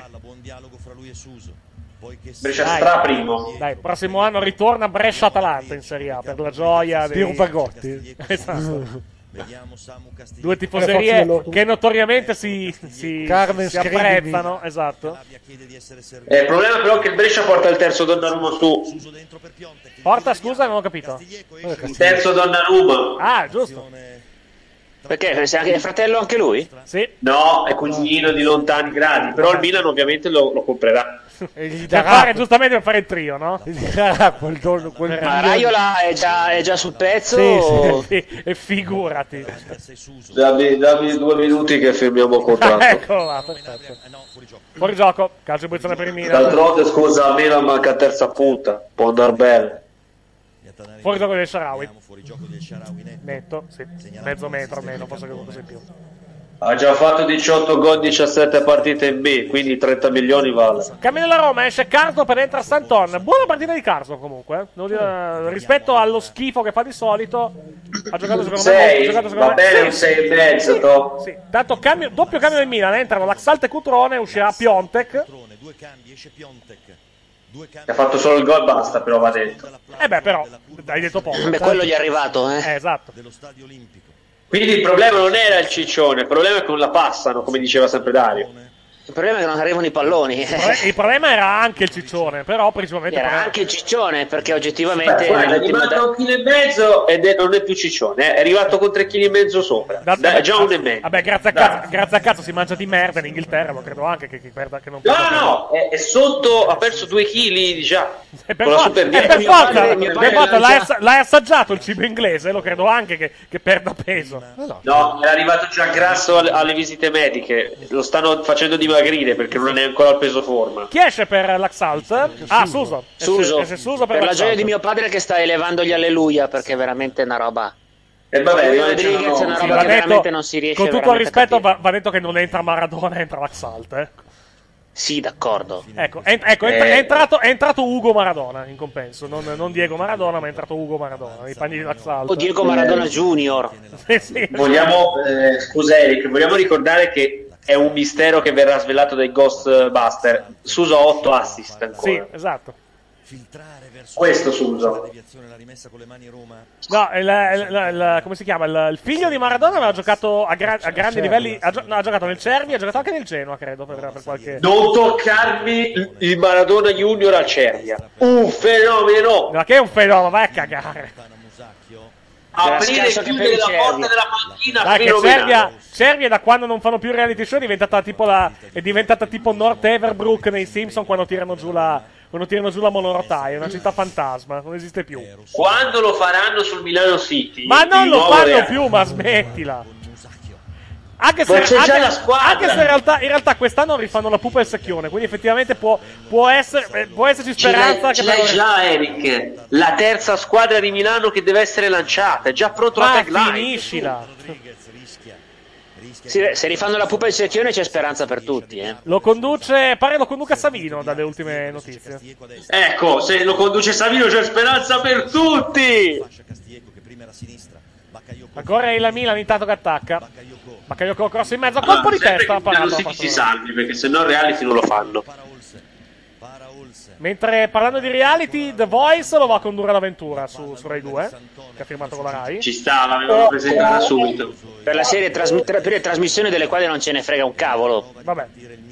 Brescia Dai. stra primo. Dai, prossimo anno ritorna Brescia-Atalanta in Serie A per la gioia dei... Piero Pagotti. Esatto. Vediamo Samu Castillo. Due tifoserie Eh, forse che notoriamente si, si, Carmen si Scrivimi. apprezzano, esatto. Eh, il problema però è che il Brescia porta il terzo Donnarumma su. Porta, scusa, non ho capito. Il terzo Donnarumma. Ah, giusto. Perché? Se anche- È fratello anche lui? Sì. No, è cugino di lontani gradi. Però il Milan ovviamente lo, lo comprerà. E gli Per darà, fare, giustamente per fare il trio, no? gli darà quel dono, quel Ma Raiola è già, è già sul pezzo? Sì, o- Sì, e figurati. Dammi, dammi due minuti che firmiamo il contratto. Ecco là, perfetto. Fuori gioco, calcio di posizione per il Milan. D'altronde, scusa, a Milan manca terza punta. Può andare bene. Fuori gioco del Sharawi. Netto, sì. Mezzo metro almeno, forse che qualcosa in più. Ha già fatto diciotto gol, diciassette partite in B, quindi trenta milioni vale. Cambio della Roma, esce Karsdorp ed entra Santon. Buona partita di Karsdorp comunque. eh. Devo dire, rispetto allo schifo che fa di solito, ha giocato secondo me. molto- ha sei, giocato secondo va me- bene sì, un sei e mezzo, sì, to. sì. Tanto cambio, doppio cambio del Milan. Entrano Laxalt e Cutrone, uscirà Piontek. Due cambi, esce Piontek. Due cambi. Ha fatto solo il gol, basta, però va detto. Eh beh, però, hai detto poco. Beh, quello gli è arrivato, eh. Eh, esatto. Dello stadio olimpico. Quindi il problema non era il ciccione, il problema è che non la passano, come diceva sempre Dario. Il problema è che non arrivano i palloni. Il pro- Il problema era anche il ciccione, però principalmente... Era per- anche il ciccione, perché oggettivamente Beh, guarda, gli nell'ultima manca da- un chilo e mezzo ed è- non è più ciccione, eh. È arrivato con tre chili e mezzo sopra. Da- Dai, già un e mezzo. Vabbè, grazie a, Dai. cazzo, grazie a cazzo si mangia di merda in Inghilterra, lo credo anche che, che, perda, che non No, perda no, no, è, è sotto, ha perso due chili già. E per Con la forza, Super e dieci. per mio forza, padre- mio per padre forza, l'ha l'hai, già- assa- l'hai assaggiato il cibo inglese, lo credo anche che, che perda peso. No, è arrivato già grasso alle, alle visite mediche. Lo stanno facendo dimagrire perché non è ancora al peso forma. Chi esce per l'Axalt? Ah, Suso. Esce- Suso, esce Suso per, per la l'Axalt. gioia di mio padre che sta elevando gli alleluia, perché è veramente una roba. E vabbè, Lui io Rodriguez c'erano- è una Sì, roba va che detto- veramente non si riesce con tutto il veramente a rispetto, capire. va, va detto che non entra Maradona, entra l'Axalt. Eh. Sì, d'accordo. Ecco, en- ecco è, Eh. è entrato, è entrato Ugo Maradona in compenso, non, non Diego Maradona, ma è entrato Ugo Maradona nei panni di l'Axalt. O Diego Maradona Junior. Sì, sì. Vogliamo, eh, scusa Eric, vogliamo ricordare che è un mistero che verrà svelato dai Ghostbuster. Suso ha otto assist ancora. Sì, esatto. Questo Suso. No, il, il, il, come si chiama? Il, il figlio di Maradona aveva giocato a, gra- a grandi livelli. Ha, gio- no, ha giocato nel Cervi, ha giocato anche nel Genoa, credo. Per, per qualche... Non toccarmi il Maradona Junior al Cervia. Un fenomeno. Ma che è un fenomeno? Vai a cagare. Aprire e chiudere la porta della panchina. Dai, che Cervia, Cervia da quando non fanno più reality show è diventata tipo la è diventata tipo North Everbrook nei Simpson quando tirano giù la quando tirano giù la monorotaia, è una città fantasma, non esiste più. Quando lo faranno sul Milano City? Ma non lo fanno Real. più, ma smettila. Anche se, c'è anche, già la squadra. Anche se in realtà, in realtà quest'anno rifanno la pupa e il secchione, quindi effettivamente può, può, essere, può esserci speranza ce che l'hai per... già Eric, la terza squadra di Milano che deve essere lanciata, è già pronto la Ma tagline. finiscila. Sì, se rifanno la pupa e il secchione c'è speranza per tutti, eh. Lo conduce, pare lo conduca Savino dalle ultime notizie. Ecco, se lo conduce Savino c'è speranza per tutti. Ancora il Milan intanto che attacca. Bakayoko cross in mezzo, colpo di testa. Non si, si salvi perché sennò il reality non lo fanno. Mentre parlando di reality, The Voice lo va a condurre l'avventura su, su Rai due, che ha firmato con la Rai. Ci sta, l'avevano presentata subito. Per la serie trasmi- per le trasmissioni delle quali non ce ne frega un cavolo. Vabbè.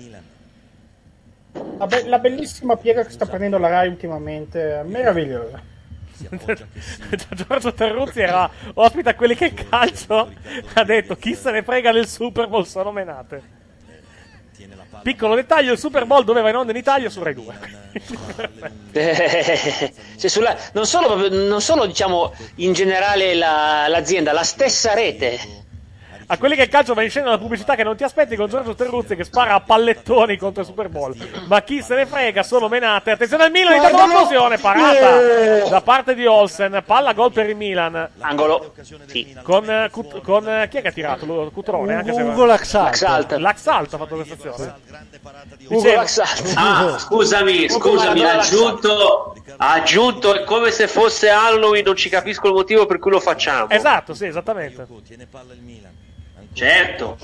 La, be- la bellissima piega che sta prendendo la Rai ultimamente, è meravigliosa. Giorgio Terruzzi era ospite a Quelli che calcio, ha detto chi se ne frega del Super Bowl sono menate. Piccolo dettaglio, il Super Bowl doveva in onda in Italia su Rai due. Se sulla, non solo, non solo diciamo in generale la, l'azienda, la stessa rete. A Quelli che calcio va in scena la pubblicità che non ti aspetti con Giorgio Terruzzi che spara a pallettoni contro il Super Bowl. Ma chi se ne frega, sono menate. Attenzione al Milan, intanto conclusione, parata yeah. da parte di Olsen, palla gol per il Milan. Angolo. Sì. Con, uh, cut, con uh, chi è che ha tirato? Cutrone, anche se Ugo Laxalt. Laxalt ha fatto questa azione. Ugo Laxalt. Ah, scusami, scusami, ha aggiunto ha aggiunto è come se fosse Halloween, non ci capisco il motivo per cui lo facciamo. Esatto, sì, esattamente. Certo.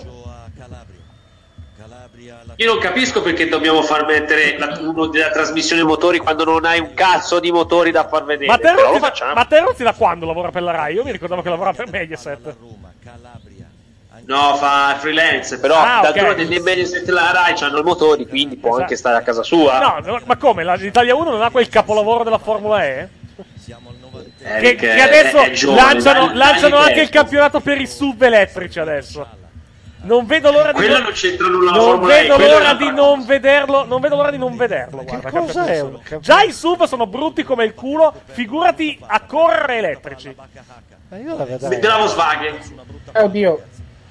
Io non capisco perché dobbiamo far mettere la, uno della trasmissione motori quando non hai un cazzo di motori da far vedere. Ma Terruzzi, lo facciamo. ma Terruzzi da quando lavora per la Rai? Io mi ricordavo che lavora per Mediaset. No, fa freelance, però ah, d'altronde okay. né Mediaset e la Rai hanno i motori, quindi può esatto. anche stare a casa sua. No, no ma come? L'Italia uno non ha quel capolavoro della Formula E? Eh, che, che adesso è, è giovane, lanciano, dai, lanciano dai, anche dai. il campionato per i sub elettrici adesso. Non vedo l'ora di quello non, non c'entra nulla non Formula vedo E, l'ora di non vederlo, non vedo l'ora di non vederlo, guarda, che cosa è un già i sub sono brutti come il culo, figurati a correre elettrici. Ma io la vedo. Della Volkswagen. Eh, oddio.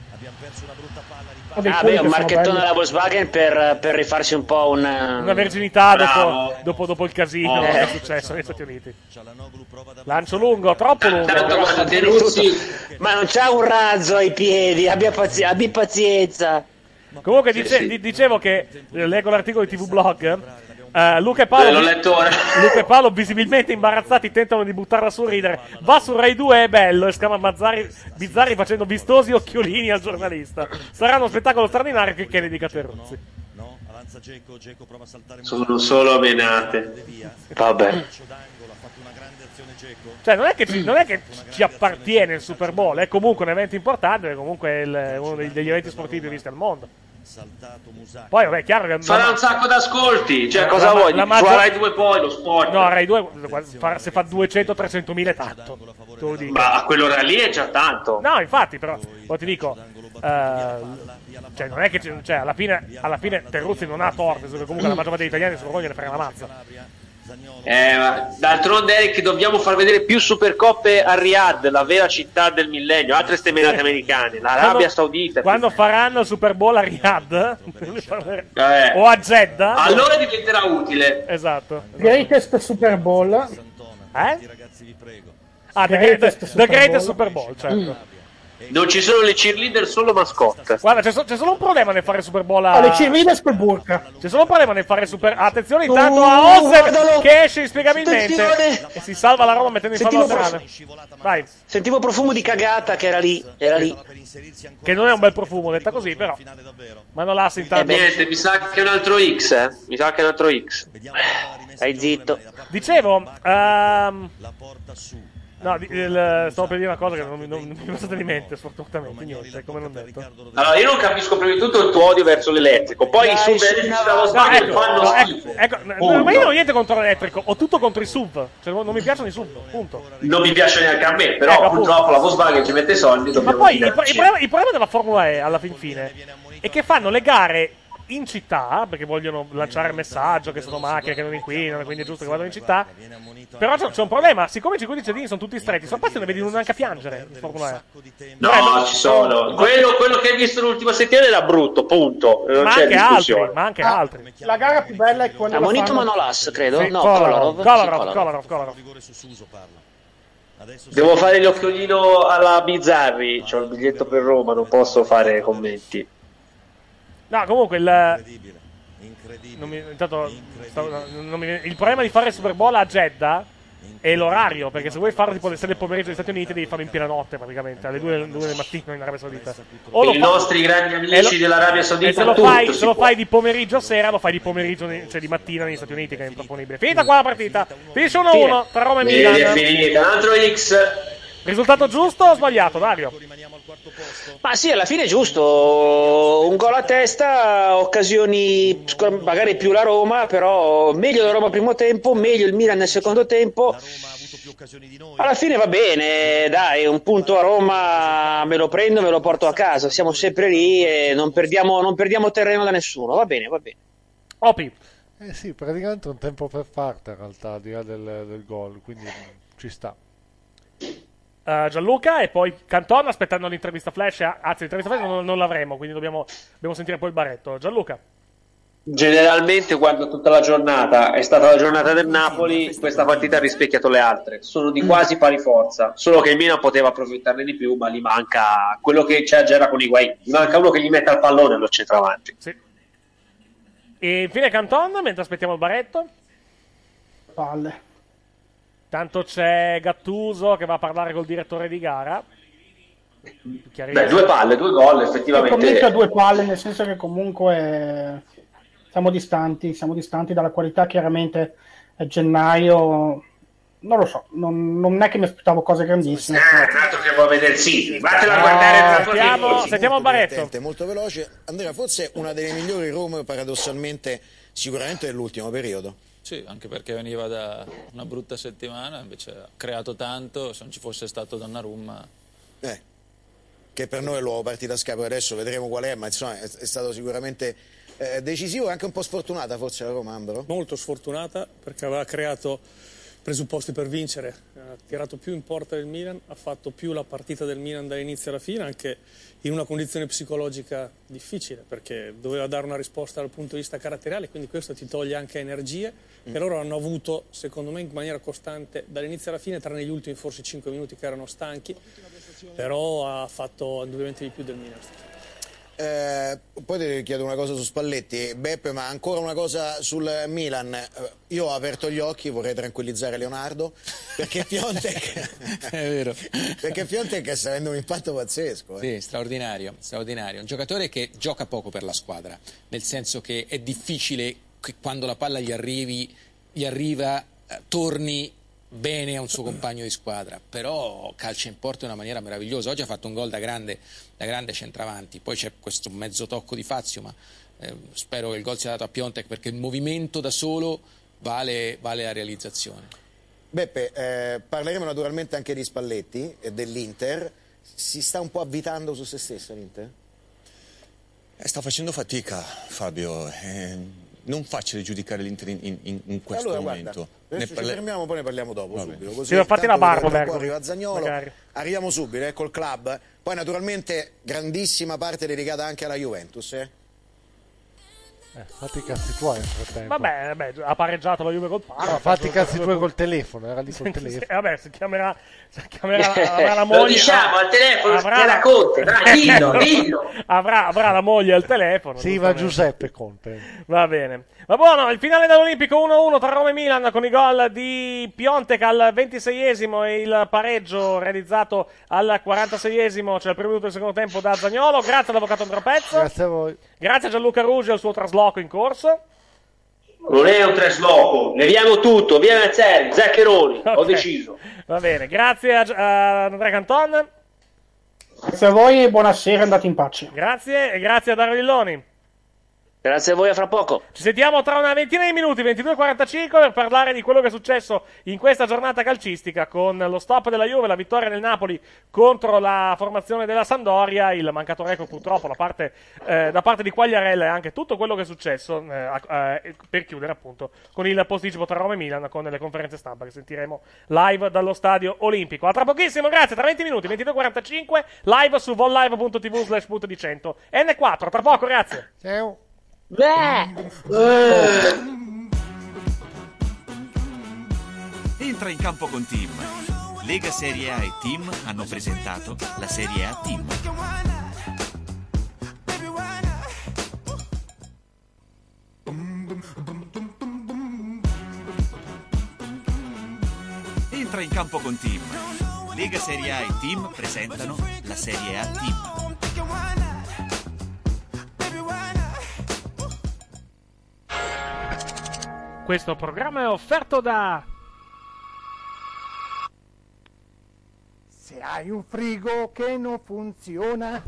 Ah, beh, un marchettone alla Volkswagen per, per rifarsi un po' un, una verginità dopo, dopo, dopo il casino oh. che è successo negli Stati Uniti. Lancio lungo, troppo lungo. Ma non c'ha un razzo ai piedi, abbia pazi- abbi pazienza. Comunque dice, di, dicevo che eh, leggo l'articolo di T V Blog. Uh, Luca, e Paolo, Luca e Paolo visibilmente imbarazzati tentano di buttarla sul ridere. Va su Rai due, è bello, esclama Mazzari, Bizzarri facendo vistosi occhiolini al giornalista. Sarà uno spettacolo straordinario che Kennedy Caterruzzi. Sono solo menate. Vabbè. Cioè non è che ci, non è che ci appartiene il Super Bowl, è comunque un evento importante, è comunque il, uno degli, degli eventi sportivi più visti al mondo. Poi vabbè, è chiaro che farà la, un sacco d'ascolti, cioè la, cosa la, vuoi? La maggior... Rai due poi lo sport. No, Rai due se fa duecento trecento mila è tanto. Ma a quell'ora lì è già tanto. No, infatti, però poi ti dico uh, cioè non è che cioè, alla fine alla fine Terruzzi non ha torto, perché comunque la maggior parte degli italiani sul Rogno ne frega la mazza. Eh, ma d'altronde Eric dobbiamo far vedere più Supercoppe a Riyadh, la vera città del millennio, altre stemenate americane, l'Arabia Saudita. Quando faranno il Super Bowl a Riyadh eh. o a Jeddah, allora diventerà utile. Esatto. Greatest Super Bowl. Eh? Ah, The Greatest, the greatest Super Bowl, certo. Mm. Non ci sono le cheerleader, solo mascotte. Guarda, c'è, so- c'è solo un problema nel fare Super Bowl a... Ah, le cheerleader col burka. C'è solo un problema nel fare Super... Attenzione intanto Oh, a Oser guardalo. che esce inspiegabilmente Attenzione. e si salva la Roma mettendo in fallo Sentivo laterale. Vai. Sentivo profumo di cagata che era lì, era lì. Che non è un bel profumo, detta così, però. Ma non l'ha intanto. Eh, niente, mi sa che è un altro X, eh. Mi sa che è un altro X. Stai zitto. Dicevo, ehm... no, di- il- stavo per dire una cosa che non, mi- non, non mi è passata di mente, sfortunatamente, niente, come non detto. Allora, io non capisco prima di tutto il tuo odio verso l'elettrico. Poi i sub elettrici dallo No, sbaglio ecco, fanno no, schifo. ecco, ecco, no, Punto. ma io non ho niente contro l'elettrico, ho tutto contro i sub, cioè non mi piacciono i sub, punto. Non mi piace neanche a me, però Ecco, appunto. purtroppo la Volkswagen ci mette i soldi. Ma Dobbiamo poi il, dire, pro- il sì. problema, il problema della Formula E alla fin fine è che fanno le gare in città perché vogliono lanciare il messaggio che sono macchine che non inquinano, quindi è giusto che vadano in città. Però c'è, c'è un problema, siccome i circuiti cittadini sono tutti stretti, sono passi ne vedi neanche a piangere in Formula E. No, Dovrebbe- ci sono. Quello, quello che hai visto l'ultima settimana era brutto, punto. Non ma c'è anche discussione. altri, ma anche Ah, altri. La gara più bella è quando Ha la monito fanno- Manolas, credo. Sì, No, Kolarov, Kolarov. Kolarov, Sì, Kolarov, Kolarov. Devo fare l'occhiolino alla Bizzarri. C'ho il biglietto per Roma, non posso fare commenti. No, comunque il. Non mi, intanto, stavo- non mi- il problema di fare il Super Bowl a Jeddah è l'orario, perché se vuoi farlo tipo alle sei del pomeriggio negli Stati Uniti devi farlo in piena notte praticamente, alle due del mattino in Arabia Saudita. O lo I fa- nostri grandi amici e lo- dell'Arabia e Saudita, se lo tutto fai, si se lo può. fai di pomeriggio a sera, lo fai di pomeriggio, ne- cioè di mattina negli Stati Uniti, che è improponibile. Finita qua la partita, finisce uno a uno tra Roma e Vedi, è Milan. finita. Un altro X. Risultato giusto o sbagliato, Dario? Ma sì, alla fine è giusto. Un gol a testa, occasioni sicur- magari più la Roma, però meglio la Roma primo tempo, meglio il Milan nel secondo tempo. Alla fine va bene, dai, un punto a Roma me lo prendo, me lo porto a casa. Siamo sempre lì e non perdiamo, non perdiamo terreno da nessuno. Va bene, va bene. Opi. Eh sì, praticamente un tempo per parte in realtà, al di là del, del gol, quindi ci sta. Uh, Gianluca e poi Canton aspettando l'intervista flash, eh, anzi l'intervista flash non, non l'avremo, quindi dobbiamo, dobbiamo sentire poi il Barretto. Gianluca. Generalmente quando tutta la giornata è stata la giornata del Napoli, questa partita ha rispecchiato le altre, sono di quasi pari forza, solo che il Milan poteva approfittarne di più, ma gli manca quello che c'è già con Higuain, gli manca uno che gli metta il pallone allo centravanti. Sì. E infine Canton mentre aspettiamo il Barretto. Palle. Tanto c'è Gattuso che va a parlare col direttore di gara. Beh, due palle, due gol, effettivamente. Comunque due palle, nel senso che comunque siamo distanti, siamo distanti dalla qualità. Chiaramente a gennaio, non lo so, non, non è che mi aspettavo cose grandissime. Eh, tanto che vuoi vedere il City, vattela a guardare nella tua sentiamo, TV. sentiamo il Barretto. Divertente, molto veloce. Andrea, forse una delle migliori Rome paradossalmente sicuramente dell'ultimo periodo. Sì, anche perché veniva da una brutta settimana, invece ha creato tanto, se non ci fosse stato Donnarumma... Eh, che per noi è l'uovo partita a scapolo, adesso vedremo qual è, ma insomma è, è stato sicuramente eh, decisivo e anche un po' sfortunata forse la Roma, Ambro? Molto sfortunata perché aveva creato presupposti per vincere, ha tirato più in porta del Milan, ha fatto più la partita del Milan dall'inizio alla fine, anche in una condizione psicologica difficile perché doveva dare una risposta dal punto di vista caratteriale, quindi questo ti toglie anche energie che loro hanno avuto secondo me in maniera costante dall'inizio alla fine, tranne gli ultimi forse cinque minuti che erano stanchi, però ha fatto indubbiamente di più del Milan. Eh, poi ti chiedo una cosa su Spalletti, Beppe, ma ancora una cosa sul Milan. Io ho aperto gli occhi, vorrei tranquillizzare Leonardo, perché Piontek è vero, perché Piontek sta avendo un impatto pazzesco. Eh. Sì, straordinario, straordinario. Un giocatore che gioca poco per la squadra, nel senso che è difficile che quando la palla gli arrivi, gli arriva, eh, torni bene a un suo compagno di squadra, però calcia in porta in una maniera meravigliosa. Oggi ha fatto un gol da grande, da grande centravanti, poi c'è questo mezzo tocco di Fazio, ma eh, spero che il gol sia dato a Piontek perché il movimento da solo vale, vale la realizzazione. Beppe, eh, parleremo naturalmente anche di Spalletti e dell'Inter. Si sta un po' avvitando su se stessa l'Inter? Eh, sta facendo fatica, Fabio. Eh... Non facile giudicare l'Inter in, in, in questo allora, momento. Guarda, adesso parla... ci fermiamo, poi ne parliamo dopo. Vabbè. Subito. Così, Sì, ma fatti la barba, poi Bergo. arriva Zaniolo. Magari. Arriviamo subito, eh, col club. Poi naturalmente grandissima parte dedicata anche alla Juventus. Eh? Eh, fatti i cazzi tuoi nel frattempo. Vabbè, vabbè, ha pareggiato la Juve col Parma. No, fatti i cazzi tuoi col telefono, era lì col telefono. Sì, vabbè, si chiamerà, si chiamerà avrà la moglie. Lo diciamo al telefono, avrà, era Conte, dai, dillo, dillo. Avrà, avrà la moglie al telefono. Sì, va Giuseppe Conte. Va bene. Ma buono, il finale dell'Olimpico uno a uno tra Roma e Milan con i gol di Piontek al ventiseiesimo e il pareggio realizzato al quarantaseiesimo, cioè il primo minuto del secondo tempo da Zaniolo. Grazie all'avvocato Andrea Pezzo. Grazie a voi. Grazie a Gianluca Rugi al suo trasloco in corso. Non è un trasloco, leviamo tutto, via Mazzeri, Zaccheroni, okay. Ho deciso. Va bene, grazie a, a Andrea Canton. Grazie a voi e buonasera, andate in pace. Grazie e grazie a Dario Villoni. Grazie a voi, a fra poco. Ci sentiamo tra una ventina di minuti, ventidue e quarantacinque, per parlare di quello che è successo in questa giornata calcistica con lo stop della Juve, la vittoria del Napoli contro la formazione della Sampdoria, il mancato record purtroppo da parte, eh, da parte di Quagliarella e anche tutto quello che è successo eh, eh, per chiudere appunto con il posticipo tra Roma e Milan con le conferenze stampa che sentiremo live dallo Stadio Olimpico. A tra pochissimo, grazie, tra venti minuti, ventidue e quarantacinque, live su vollive.tv slash punto di cento. N quattro, tra poco, grazie. Ciao. Entra in campo con Team. Lega Serie A e Team hanno presentato la Serie A Team. Entra in campo con Team. Lega Serie A e Team presentano la Serie A Team. Questo programma è offerto da... Se hai un frigo che non funziona,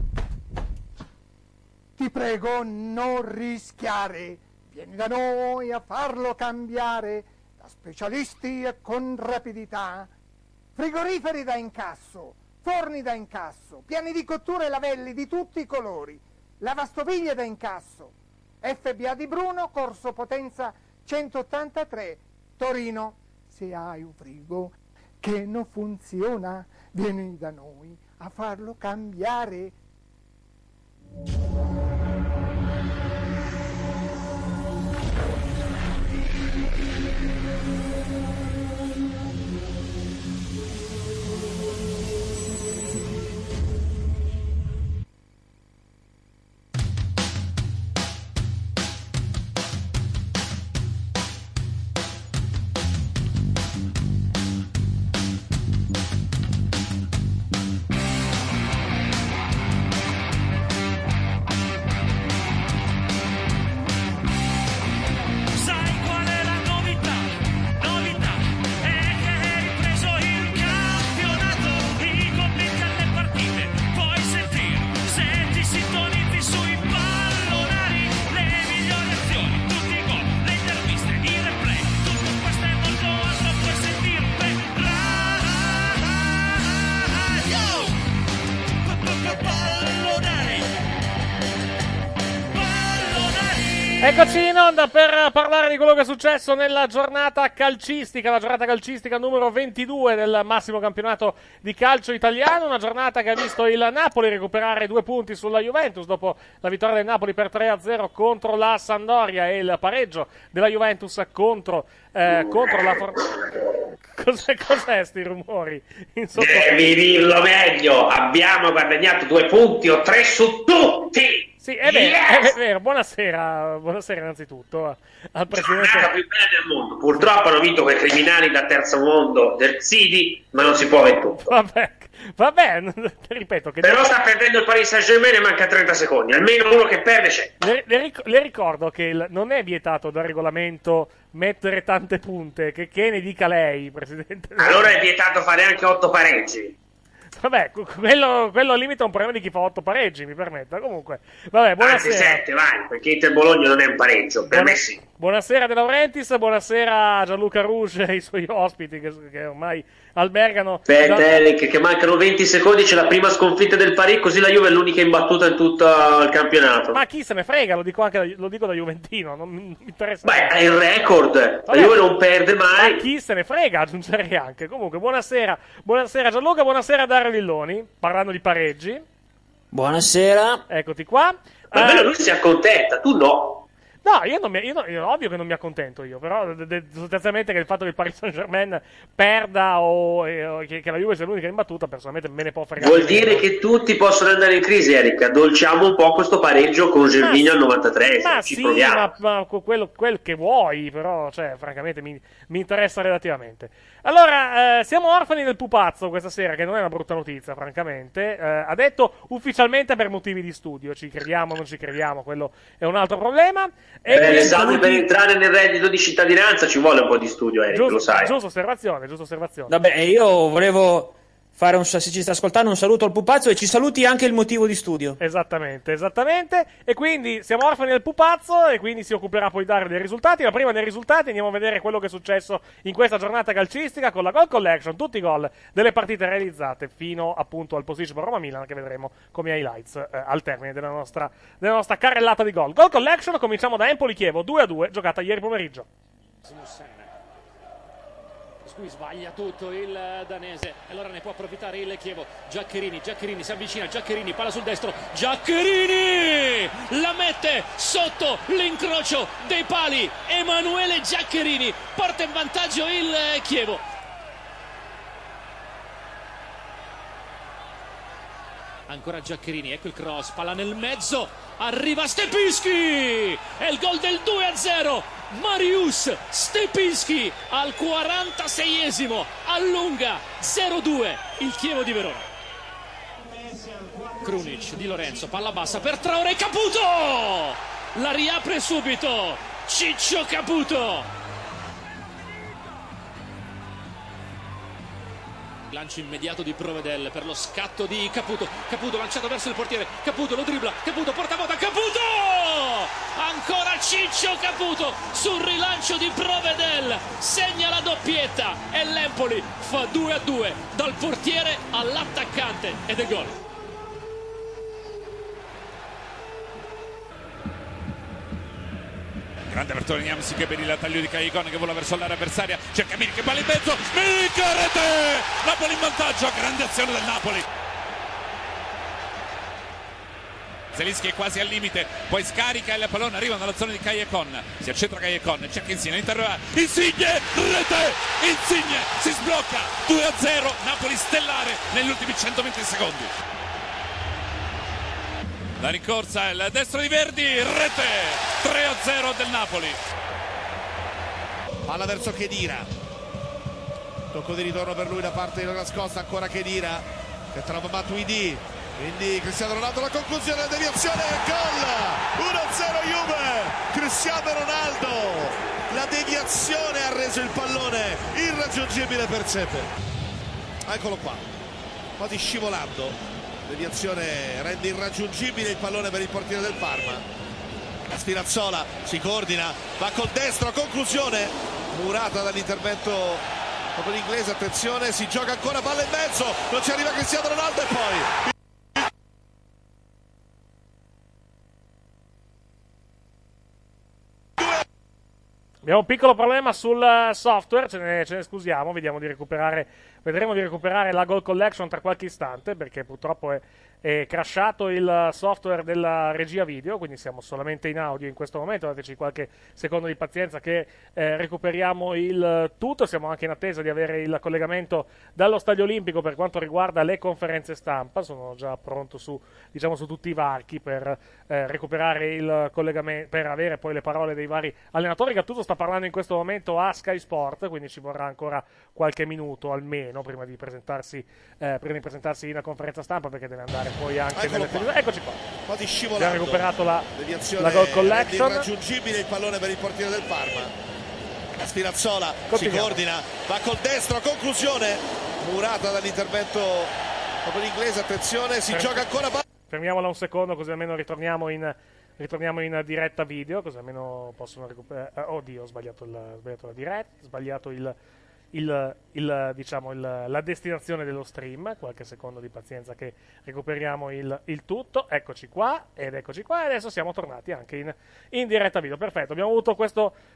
ti prego non rischiare. Vieni da noi a farlo cambiare, da specialisti e con rapidità. Frigoriferi da incasso, forni da incasso, piani di cottura e lavelli di tutti i colori, lavastoviglie da incasso. F B A di Bruno, Corso Potenza centottantatré, Torino. Se hai un frigo che non funziona, vieni da noi a farlo cambiare. Eccoci in onda per parlare di quello che è successo nella giornata calcistica, la giornata calcistica numero ventidue del massimo campionato di calcio italiano, una giornata che ha visto il Napoli recuperare due punti sulla Juventus dopo la vittoria del Napoli per tre a zero contro la Sampdoria e il pareggio della Juventus contro, eh, contro la For... Cos'è, cos'è sti rumori? In Devi dirlo meglio, abbiamo guadagnato due punti o tre su tutti! Sì, è vero, Yes! è vero. Buonasera, buonasera innanzitutto al presidente. La più bella del mondo. Purtroppo hanno vinto quei criminali da terzo mondo del Sidi, ma non si può avere tutto. Vabbè, vabbè, ripeto che... Però sta perdendo il Paris Saint-Germain e manca trenta secondi, almeno uno che perde c'è. Le, le, ric- le ricordo che il, non è vietato dal regolamento mettere tante punte, che, che ne dica lei, presidente. Allora è vietato fare anche otto pareggi. Vabbè, quello, quello limita un problema di chi fa otto pareggi, mi permetta. Comunque, vabbè, buonasera. Anzi sette, vai, perché Inter Bologna non è un pareggio, per Buona, me sì. Buonasera De Laurentiis, buonasera a Gianluca Rouge e i suoi ospiti che, che ormai albergano. Aspetta da... Eric, che mancano venti secondi, c'è la prima sconfitta del Paris, così la Juve è l'unica imbattuta in tutto il campionato. Ma chi se ne frega, lo dico anche da, lo dico da Juventino, non mi interessa. Beh, è il record, Vabbè, la Juve non perde mai. Ma chi se ne frega, aggiungerei anche. Comunque, buonasera, buonasera Gianluca, buonasera Dario Villoni, parlando di pareggi. Buonasera. Eccoti qua. Ma almeno uh, lui si accontenta, tu no. No, io non mi, io non, io, ovvio che non mi accontento io, però de, de, sostanzialmente che il fatto che il Paris Saint-Germain perda o, eh, o che, che la Juve sia l'unica imbattuta, personalmente me ne può fregare. Vuol dire che tutti possono andare in crisi, Eric. Addolciamo un po' questo pareggio con Gervinho al novantatré. Ma ci sì, proviamo. ma, ma quello, quel che vuoi, però, cioè, francamente mi, mi interessa relativamente. Allora, eh, siamo orfani del pupazzo questa sera, che non è una brutta notizia, francamente. Eh, ha detto ufficialmente per motivi di studio, ci crediamo o non ci crediamo, quello è un altro problema. E Beh, l'esame per entrare nel reddito di cittadinanza ci vuole un po' di studio, Eric, giusto, lo sai. Giusta osservazione, giusta osservazione. Vabbè, io volevo fare un, se ci sta ascoltando, un saluto al pupazzo e ci saluti anche il motivo di studio. Esattamente, esattamente. E quindi siamo orfani del pupazzo e quindi si occuperà poi di dare dei risultati. Ma prima dei risultati andiamo a vedere quello che è successo in questa giornata calcistica con la Goal Collection, tutti i gol delle partite realizzate fino appunto al posticipo Roma-Milan, che vedremo come highlights eh, al termine della nostra, della nostra carrellata di gol. Goal Collection, cominciamo da Empoli-Chievo, due a due, giocata ieri pomeriggio. Qui sbaglia tutto il danese e allora ne può approfittare il Chievo. Giaccherini, Giaccherini si avvicina, Giaccherini, palla sul destro, Giaccherini la mette sotto l'incrocio dei pali. Emanuele Giaccherini porta in vantaggio il Chievo. Ancora Giaccherini, ecco il cross, palla nel mezzo, arriva Stepinski, è il gol del due a zero, Mariusz Stepinski al quarantaseiesimo, allunga zero due il Chievo di Verona. Krunic, Di Lorenzo, palla bassa per Traoré, Caputo, la riapre subito, Ciccio Caputo. Lancio immediato di Provedel per lo scatto di Caputo. Caputo lanciato verso il portiere. Caputo lo dribbla. Caputo porta a moda. Caputo! Ancora Ciccio Caputo sul rilancio di Provedel. Segna la doppietta e l'Empoli fa due a due dal portiere all'attaccante ed è gol. Grande apertura di Niamsi che per il taglio di Caicon che vola verso l'area avversaria, cerca Milik che palla in mezzo, Milik, rete! Napoli in vantaggio, grande azione del Napoli. Zelinski è quasi al limite, poi scarica il pallone, arriva nella zona di Caicon, si accentra Caicon, cerca Insigne, interroga, Insigne, rete! Insigne si sblocca, due a zero, Napoli stellare negli ultimi centoventi secondi. La rincorsa, il destro di Verdi, rete, tre a zero del Napoli. Palla verso Khedira. Tocco di ritorno per lui da parte della nascosta, ancora Khedira che trova Matuidi. Quindi Cristiano Ronaldo, la conclusione, la deviazione e gol! uno a zero Juve! Cristiano Ronaldo! La deviazione ha reso il pallone irraggiungibile per Sepe. Eccolo qua, quasi scivolando. Deviazione rende irraggiungibile il pallone per il portiere del Parma. Spinazzola si coordina, va col destro, conclusione murata dall'intervento proprio l'inglese. Attenzione, si gioca ancora, palla in mezzo, non ci arriva Cristiano Ronaldo e poi abbiamo un piccolo problema sul software, ce ne, ce ne scusiamo, vediamo di recuperare, vedremo di recuperare la Goal Collection tra qualche istante, perché purtroppo è, è crashato il software della regia video, quindi siamo solamente in audio in questo momento, dateci qualche secondo di pazienza che eh, recuperiamo il tutto. Siamo anche in attesa di avere il collegamento dallo Stadio Olimpico per quanto riguarda le conferenze stampa, sono già pronto su, diciamo, su tutti i varchi per eh, recuperare il collegamento, per avere poi le parole dei vari allenatori. Gattuso sta parlando in questo momento a Sky Sport, quindi ci vorrà ancora qualche minuto almeno prima di presentarsi, eh, prima di presentarsi in conferenza stampa, perché deve andare poi anche Eccolo nelle televisioni. Eccoci qua. quasi scivolato. Abbiamo recuperato la, deviazione la Goal Collection. irraggiungibile il pallone per il portiere del Parma. Spinazzola si coordina, va col destro, conclusione murata dall'intervento proprio l'inglese. Attenzione, si Fer- gioca ancora. Fermiamola un secondo così almeno ritorniamo in ritorniamo in diretta video, così almeno possono recuperare. Eh, oddio, ho sbagliato, il, ho sbagliato la diretta, ho sbagliato il, il, il, diciamo il, la destinazione dello stream. Qualche secondo di pazienza che recuperiamo il, il tutto. Eccoci qua, ed eccoci qua, e adesso siamo tornati anche in, in diretta video. Perfetto, abbiamo avuto questo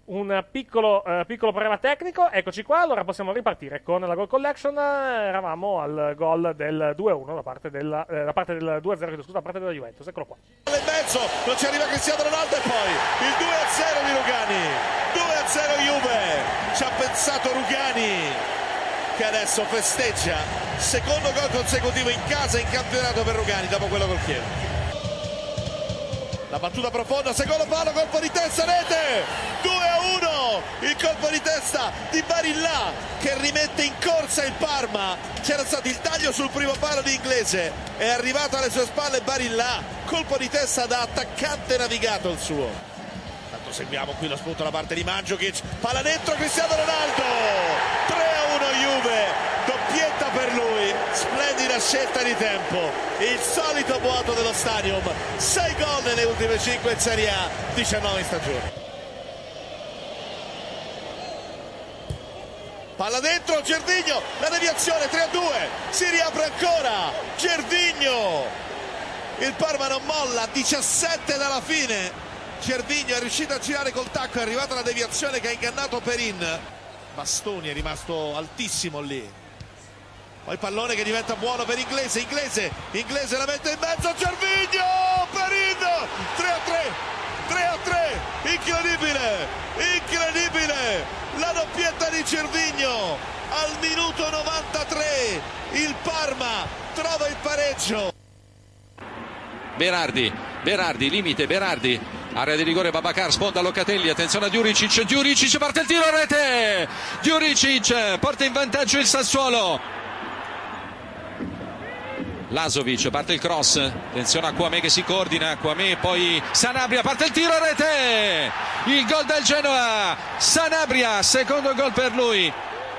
un piccolo, uh, piccolo problema tecnico. Eccoci qua, allora possiamo ripartire con la goal collection. Eravamo al gol del due a uno da parte, della, eh, da parte del due a zero, scusa, da parte della Juventus. Eccolo qua. In mezzo, non ci arriva Cristiano Ronaldo e poi il due a zero di Rugani. due a zero Juve. Ci ha pensato Rugani, che adesso festeggia. Secondo gol consecutivo in casa in campionato per Rugani dopo quello col Chievo. La battuta profonda, secondo palo, colpo di testa, rete, due a uno, il colpo di testa di Barilla che rimette in corsa il Parma. C'era stato il taglio sul primo palo di Inglese, è arrivato alle sue spalle Barilla, colpo di testa da attaccante navigato il suo. Tanto seguiamo qui lo spunto da parte di Mandzukic, palla dentro Cristiano Ronaldo, tre a uno Juve, doppietta per lui, splendida scelta di tempo, il solito vuoto dello stadium, sei gol nelle ultime cinque in Serie A, diciannove in stagione. Palla dentro, Gervinho, la deviazione, tre a due, si riapre ancora, Gervinho, il Parma non molla, diciassette dalla fine, Gervinho è riuscito a girare col tacco, è arrivata la deviazione che ha ingannato Perin, Bastoni è rimasto altissimo lì. Poi pallone che diventa buono per Inglese, Inglese, Inglese la mette in mezzo, Gervinho, Perin, tre a tre, tre a tre, incredibile, incredibile, la doppietta di Gervinho, al minuto novantatré, il Parma trova il pareggio. Berardi, Berardi, limite, Berardi, area di rigore, Babacar, sponda Locatelli, attenzione a Djuricic, Djuricic parte il tiro a rete, Djuricic porta in vantaggio il Sassuolo. Lazovic, parte il cross, attenzione a Kouamé che si coordina, Kouamé, poi Sanabria, parte il tiro a rete, il gol del Genoa, Sanabria, secondo gol per lui.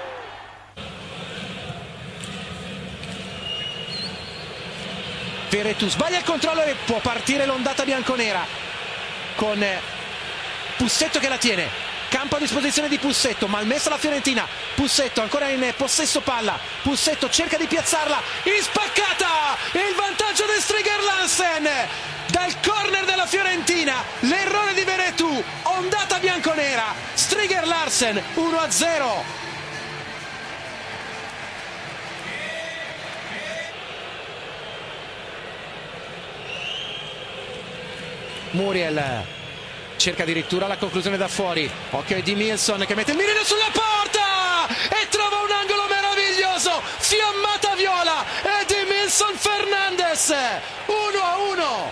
Veretout sbaglia il controllo e può partire l'ondata bianconera con Pussetto che la tiene. Campo a disposizione di Pussetto, malmessa la Fiorentina, Pussetto ancora in possesso palla, Pussetto cerca di piazzarla, in spaccata, il vantaggio di Striger Larsen dal corner della Fiorentina, l'errore di Veretout, ondata bianconera, Striger Larsen uno a zero. Muriel cerca addirittura la conclusione da fuori, occhio di Milson che mette il mirino sulla porta e trova un angolo meraviglioso, fiammata viola e di Milson Fernandes, uno a uno.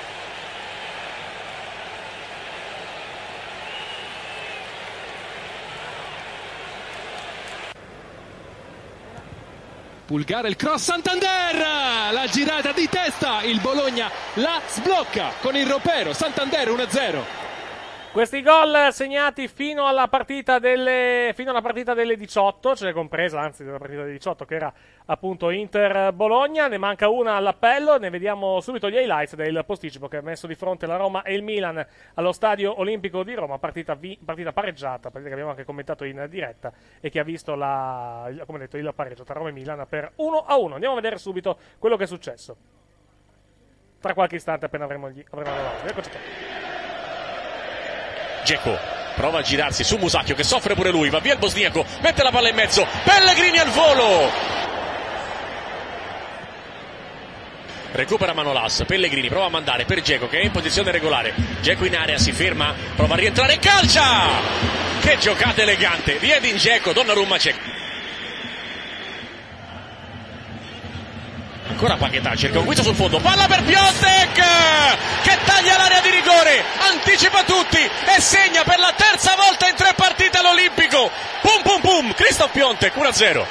Pulgare il cross, Santander, la girata di testa, il Bologna la sblocca con il ropero, Santander uno a zero. Questi gol segnati fino alla partita delle, fino alla partita delle diciotto, cioè compresa anzi della partita delle diciotto che era appunto Inter-Bologna, ne manca una all'appello, ne vediamo subito gli highlights del posticipo che ha messo di fronte la Roma e il Milan allo Stadio Olimpico di Roma, partita, vi, partita pareggiata, partita che abbiamo anche commentato in diretta e che ha visto la, come detto, il pareggio tra Roma e Milan per uno a uno. Andiamo a vedere subito quello che è successo tra qualche istante appena avremo gli avremo la eccoci qua. Dzeko prova a girarsi su Musacchio che soffre pure lui, va via il bosniaco, mette la palla in mezzo, Pellegrini al volo, recupera Manolas, Pellegrini prova a mandare per Dzeko che è in posizione regolare, Dzeko in area, si ferma, prova a rientrare, calcia, che giocata elegante di Edin Dzeko, Donnarumma c'è. Ancora Paquetá, cerca un guizzo sul fondo, palla per Piontek che taglia l'area di rigore, anticipa tutti e segna per la terza volta in tre partite all'Olimpico. Pum pum pum, Christoph Piontek uno a zero.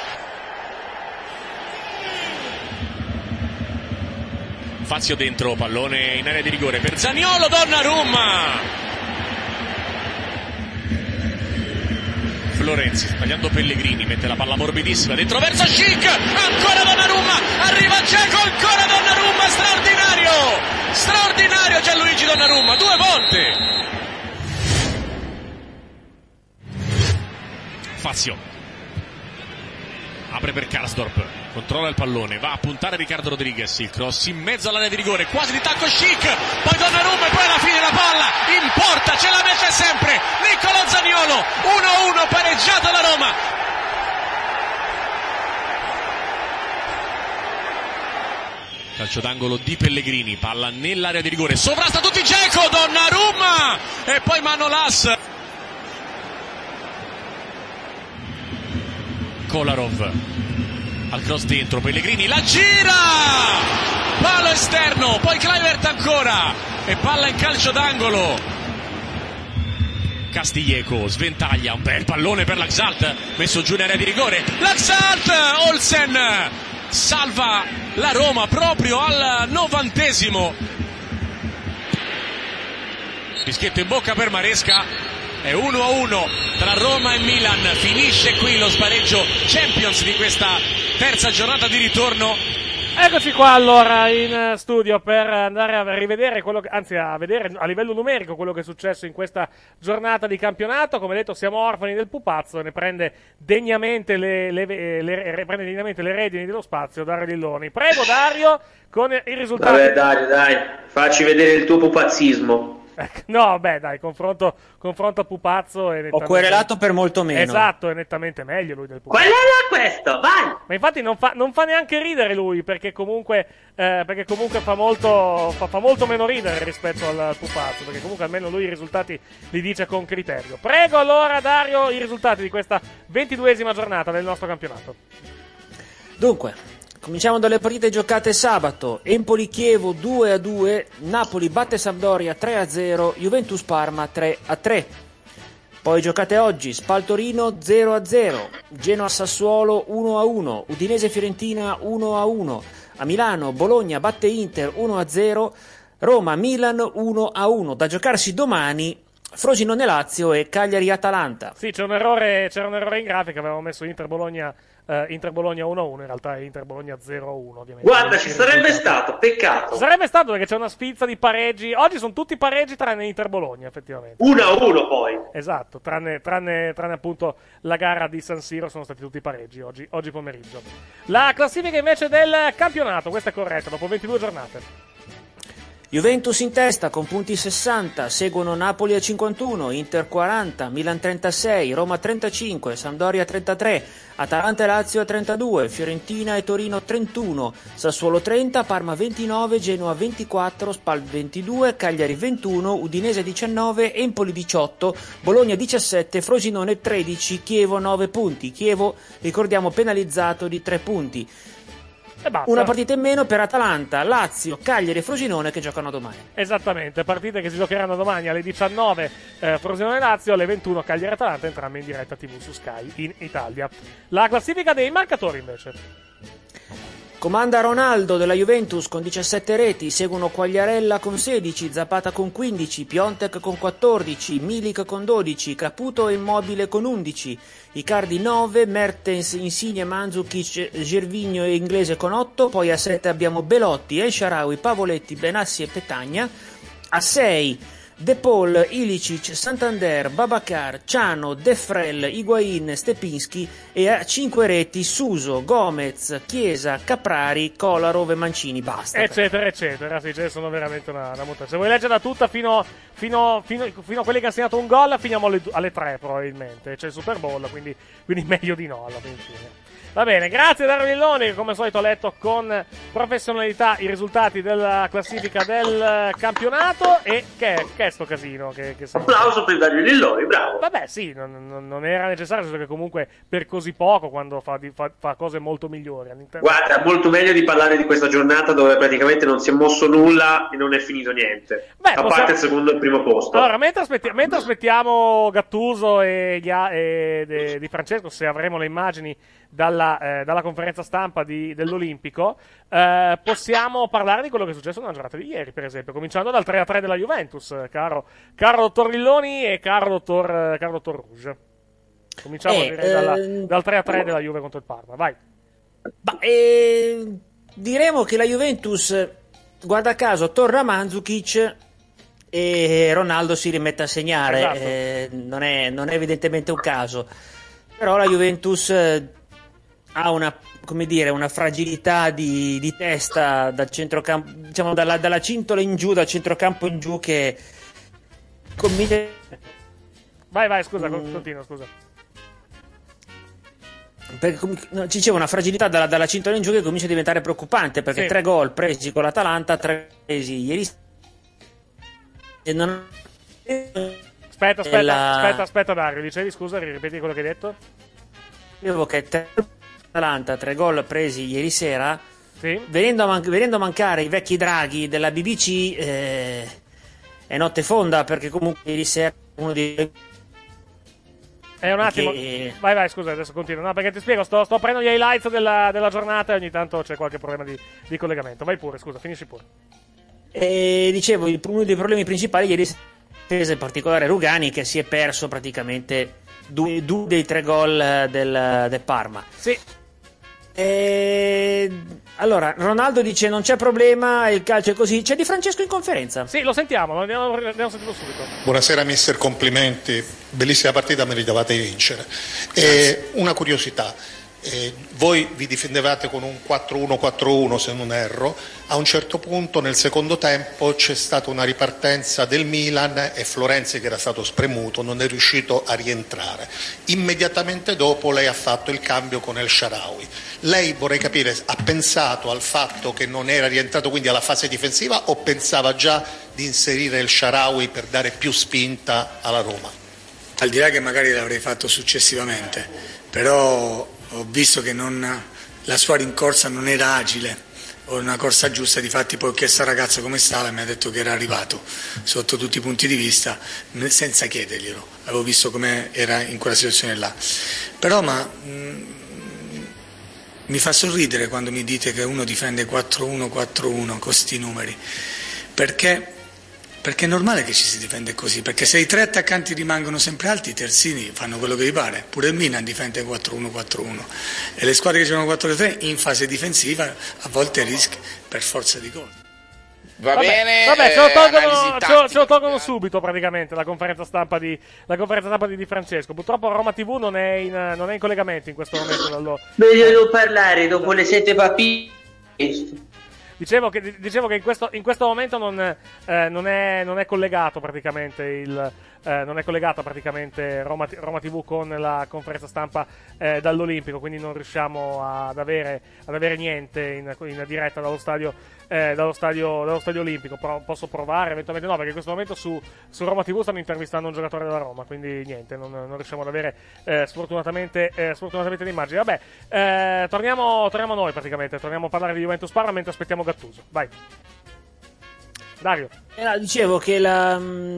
Fazio dentro, pallone in area di rigore per Zaniolo, Donnarumma. Florenzi, sbagliando Pellegrini, mette la palla morbidissima dentro verso Schick, ancora Donnarumma, arriva Dzeko, ancora Donnarumma, straordinario, straordinario Gianluigi Donnarumma, due volte. Fazio, apre per Karsdorp, controlla il pallone, va a puntare Riccardo Rodriguez, il cross in mezzo all'area di rigore, quasi di tacco Schick, poi Donnarumma e poi alla fine la palla in porta, ce la mette sempre Niccolò Zaniolo, uno a uno, pareggiata la Roma. Calcio d'angolo di Pellegrini, palla nell'area di rigore, sovrasta tutti Dzeko, Donnarumma e poi Manolas. Kolarov al cross dentro, Pellegrini la gira, palo esterno, poi Kluivert ancora e palla in calcio d'angolo. Castiglieco sventaglia, un bel pallone per l'Axalt, messo giù in area di rigore, l'Axalt, Olsen salva la Roma proprio al novantesimo. Fischietto in bocca per Maresca, è uno a uno tra Roma e Milan, finisce qui lo spareggio Champions di questa terza giornata di ritorno. Eccoci qua allora in studio per andare a rivedere quello che, anzi a vedere a livello numerico quello che è successo in questa giornata di campionato. Come detto, siamo orfani del pupazzo e ne prende degnamente le, le, le, le, prende degnamente le redini dello spazio Dario Lilloni. Prego Dario con i risultati. Vabbè Dario, dai, facci vedere il tuo pupazzismo. No, beh, dai, confronto, confronto a pupazzo è nettamente... Ho querelato per molto meno. Esatto, è nettamente meglio lui del pupazzo. Qual era questo? Vai! Ma infatti non fa, non fa neanche ridere lui, perché comunque, eh, perché comunque fa, molto, fa, fa molto meno ridere rispetto al pupazzo, perché comunque almeno lui i risultati li dice con criterio. Prego allora Dario i risultati di questa ventiduesima giornata del nostro campionato. Dunque, cominciamo dalle partite giocate sabato. Empoli-Chievo due a due, Napoli batte Sampdoria tre a zero, Juventus-Parma tre a tre. Poi giocate oggi, Spal-Torino zero a zero, Genoa-Sassuolo uno a uno, Udinese-Fiorentina uno a uno, a Milano Bologna batte Inter uno a zero, Roma-Milan uno a uno. Da giocarsi domani Frosinone-Lazio e Cagliari-Atalanta. Sì, c'è un errore, c'era un errore in grafica, avevamo messo Inter-Bologna Uh, Inter-Bologna uno a uno, in realtà è Inter-Bologna zero a uno ovviamente. Guarda, ci sarebbe stato, peccato. Ci sarebbe stato perché c'è una sfilza di pareggi. Oggi sono tutti pareggi tranne Inter-Bologna, effettivamente. uno a uno poi. Esatto, tranne, tranne, tranne appunto la gara di San Siro sono stati tutti pareggi oggi, oggi pomeriggio. La classifica invece del campionato, questa è corretta, dopo ventidue giornate. Juventus in testa con punti sessanta, seguono Napoli a cinquantuno, Inter quaranta, Milan trentasei, Roma trentacinque, Sampdoria trentatré, Atalanta e Lazio a trentadue, Fiorentina e Torino trentuno, Sassuolo trenta, Parma ventinove, Genoa ventiquattro, Spal ventidue, Cagliari ventuno, Udinese diciannove, Empoli diciotto, Bologna diciassette, Frosinone tredici, Chievo nove punti. Chievo, ricordiamo, penalizzato di tre punti. Una partita in meno per Atalanta, Lazio, Cagliari e Frosinone che giocano domani. Esattamente, partite che si giocheranno domani alle diciannove, eh, Frosinone Lazio, alle ventuno Cagliari e Atalanta, entrambe in diretta tivù su Sky in Italia. La classifica dei marcatori invece. Comanda Ronaldo della Juventus con diciassette reti, seguono Quagliarella con sedici, Zapata con quindici, Piontek con quattordici, Milik con dodici, Caputo e Immobile con undici, Icardi nove, Mertens, Insigne, Mandzukic, Gervinho e Inglese con otto, poi a sette abbiamo Belotti, El Shaarawy, Pavoletti, Benassi e Petagna, a sei De Paul, Ilicic, Santander, Babacar, Ciano, De Frel, Higuain, Stepinski e a cinque reti Suso, Gomez, Chiesa, Caprari, Kolarov e Mancini, basta. Eccetera, eccetera, sì, ce ne sono veramente una, una montagna. Se vuoi leggerla tutta fino, fino, fino, fino a quelli che hanno segnato un gol, finiamo alle, alle tre probabilmente, c'è il Super Bowl, quindi, quindi meglio di no alla fine. Va bene, grazie Dario Lilloni che come al solito ha letto con professionalità i risultati della classifica del campionato. E che è, che è sto casino? Che, che Applauso per Dario Lilloni, bravo. Vabbè sì, non, non, non era necessario, perché comunque per così poco quando fa, fa, fa cose molto migliori all'interno. Guarda, molto meglio di parlare di questa giornata dove praticamente non si è mosso nulla e non è finito niente. Beh, a possiamo... parte il secondo e il primo posto. Allora, mentre, aspetti... mentre aspettiamo Gattuso e, gli a... e de... di Francesco, se avremo le immagini Dalla, eh, dalla conferenza stampa di, dell'Olimpico, eh, possiamo parlare di quello che è successo nella giornata di ieri, per esempio, cominciando dal tre a tre della Juventus, caro, caro dottor Lilloni e caro dottor, caro dottor Rouge. Cominciamo eh, direi, dalla, ehm... dal tre a tre della Juve contro il Parma, vai. Bah, eh, diremo che la Juventus, guarda caso, torna Mandzukic e Ronaldo si rimette a segnare, esatto. eh, non, è, non è evidentemente un caso, però la Juventus... Eh, ha una come dire, una fragilità di, di testa dal centrocampo, diciamo dalla, dalla cintola in giù, dal centrocampo in giù, che comincia... Vai, vai, scusa, mm. continua, scusa. Perché, no, ci dicevo, una fragilità dalla, dalla cintola in giù che comincia a diventare preoccupante, perché sì. tre gol presi con l'Atalanta, tre presi ieri e non... Aspetta, aspetta, la... aspetta, aspetta Dario, dicevi, scusa, ripeti quello che hai detto? Dicevo che tre Atalanta, tre gol presi ieri sera, sì. venendo, a man- venendo a mancare i vecchi draghi della B B C, eh, è notte fonda, perché comunque ieri sera uno dei... Eh, un attimo, che... vai vai scusa, adesso continuo. No, perché ti spiego, sto, sto prendendo gli highlights della, della giornata e ogni tanto c'è qualche problema di, di collegamento. Vai pure, scusa, finisci pure. E dicevo, il, uno dei problemi principali ieri sera, in particolare Rugani, che si è perso praticamente due, due dei tre gol del, del Parma. Sì. E... Allora, Ronaldo dice non c'è problema, il calcio è così. C'è Di Francesco in conferenza. Sì, lo sentiamo, lo andiamo, andiamo a sentirlo subito. Buonasera mister, complimenti, bellissima partita, meritavate di vincere. E una curiosità, eh, voi vi difendevate con un quattro uno quattro uno se non erro, a un certo punto nel secondo tempo c'è stata una ripartenza del Milan e Florenzi, che era stato spremuto, non è riuscito a rientrare. Immediatamente dopo lei ha fatto il cambio con El Shaarawy. Lei, vorrei capire, ha pensato al fatto che non era rientrato quindi alla fase difensiva o pensava già di inserire El Shaarawy per dare più spinta alla Roma? Al di là che magari l'avrei fatto successivamente, però ho visto che non, la sua rincorsa non era agile o una corsa giusta, difatti poi ho chiesto al ragazzo come stava e mi ha detto che era arrivato sotto tutti i punti di vista senza chiederglielo, avevo visto come era in quella situazione là. Però ma mh, mi fa sorridere quando mi dite che uno difende quattro uno quattro uno con questi numeri, perché Perché è normale che ci si difende così, perché se i tre attaccanti rimangono sempre alti, i terzini fanno quello che gli pare. Pure il Milan difende quattro uno quattro uno e le squadre che giocano quattro tre in fase difensiva a volte rischi per forza di gol. Va vabbè, bene, vabbè, eh, ce lo tolgono, tattica, ce lo, ce lo tolgono subito praticamente la conferenza stampa di, la conferenza stampa di Di Francesco. Purtroppo Roma tivù non è in, non è in collegamento in questo momento. Dallo... Meglio non parlare dopo le sette papine. Dicevo che, dicevo che in, questo, in questo momento non, eh, non, è, non è collegato praticamente il, eh, non è collegata praticamente Roma, Roma tivù con la conferenza stampa eh, dall'Olimpico, quindi non riusciamo ad avere, ad avere niente in, in diretta dallo stadio, eh, dallo, stadio, dallo stadio Olimpico. Però posso provare, eventualmente no, perché in questo momento su, su Roma tivù stanno intervistando un giocatore della Roma, quindi niente, non, non riusciamo ad avere eh, sfortunatamente, eh, sfortunatamente l'immagine. Vabbè, eh, torniamo, torniamo a noi praticamente, torniamo a parlare di Juventus Parma mentre aspettiamo Gattuso. Vai. Dario. Eh, dicevo che la,